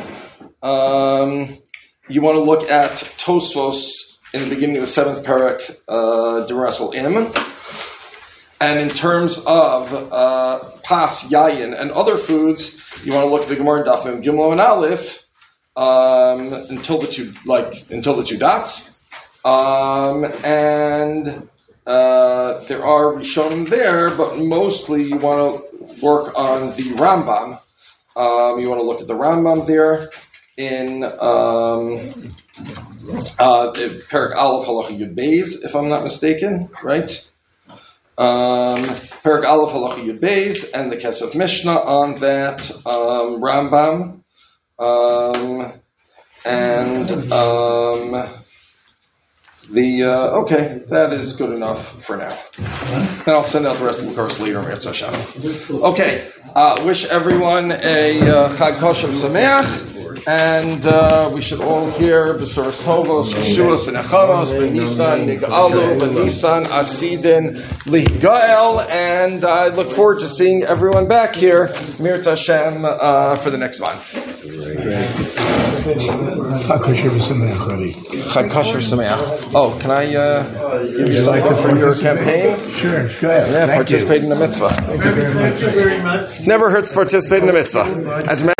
um, you want to look at Tosfos in the beginning of the seventh parak, uh, Derasel Im. And in terms of uh, Pas, Yayin, and other foods, you want to look at the Gemara in Daf Mem Gimel and Aleph um, until the two like until the two dots. Um, and uh, there are Rishonim there, but mostly you want to work on the Rambam. Um, you want to look at the Rambam there in um, uh, Perek Aleph Halacha Yud Beis, if I'm not mistaken, right? Um, Perek Aleph Halacha Yud Beis and the Kesef Mishnah on that um, Rambam, um, and um, the uh, okay, that is good enough for now. And I'll send out the rest of the course later. Okay, uh, wish everyone a uh, Chag Kosher Sameach. And uh, we should all hear Besoros Tovos, Yeshuas, V'Nechamos, V'Nisan, Nig'alu, V'Nisan, Asidin, Ligael, and I look forward to seeing everyone back here, Mirz Hashem, uh, for the next month. Chag Kosher Sameach, buddy. Chag Kosher Sameach. Oh, can I uh, give you something for your campaign? Sure, go ahead. Yeah, Thank participate you. in the mitzvah. Thank you very much. Never hurts to participate in the mitzvah. As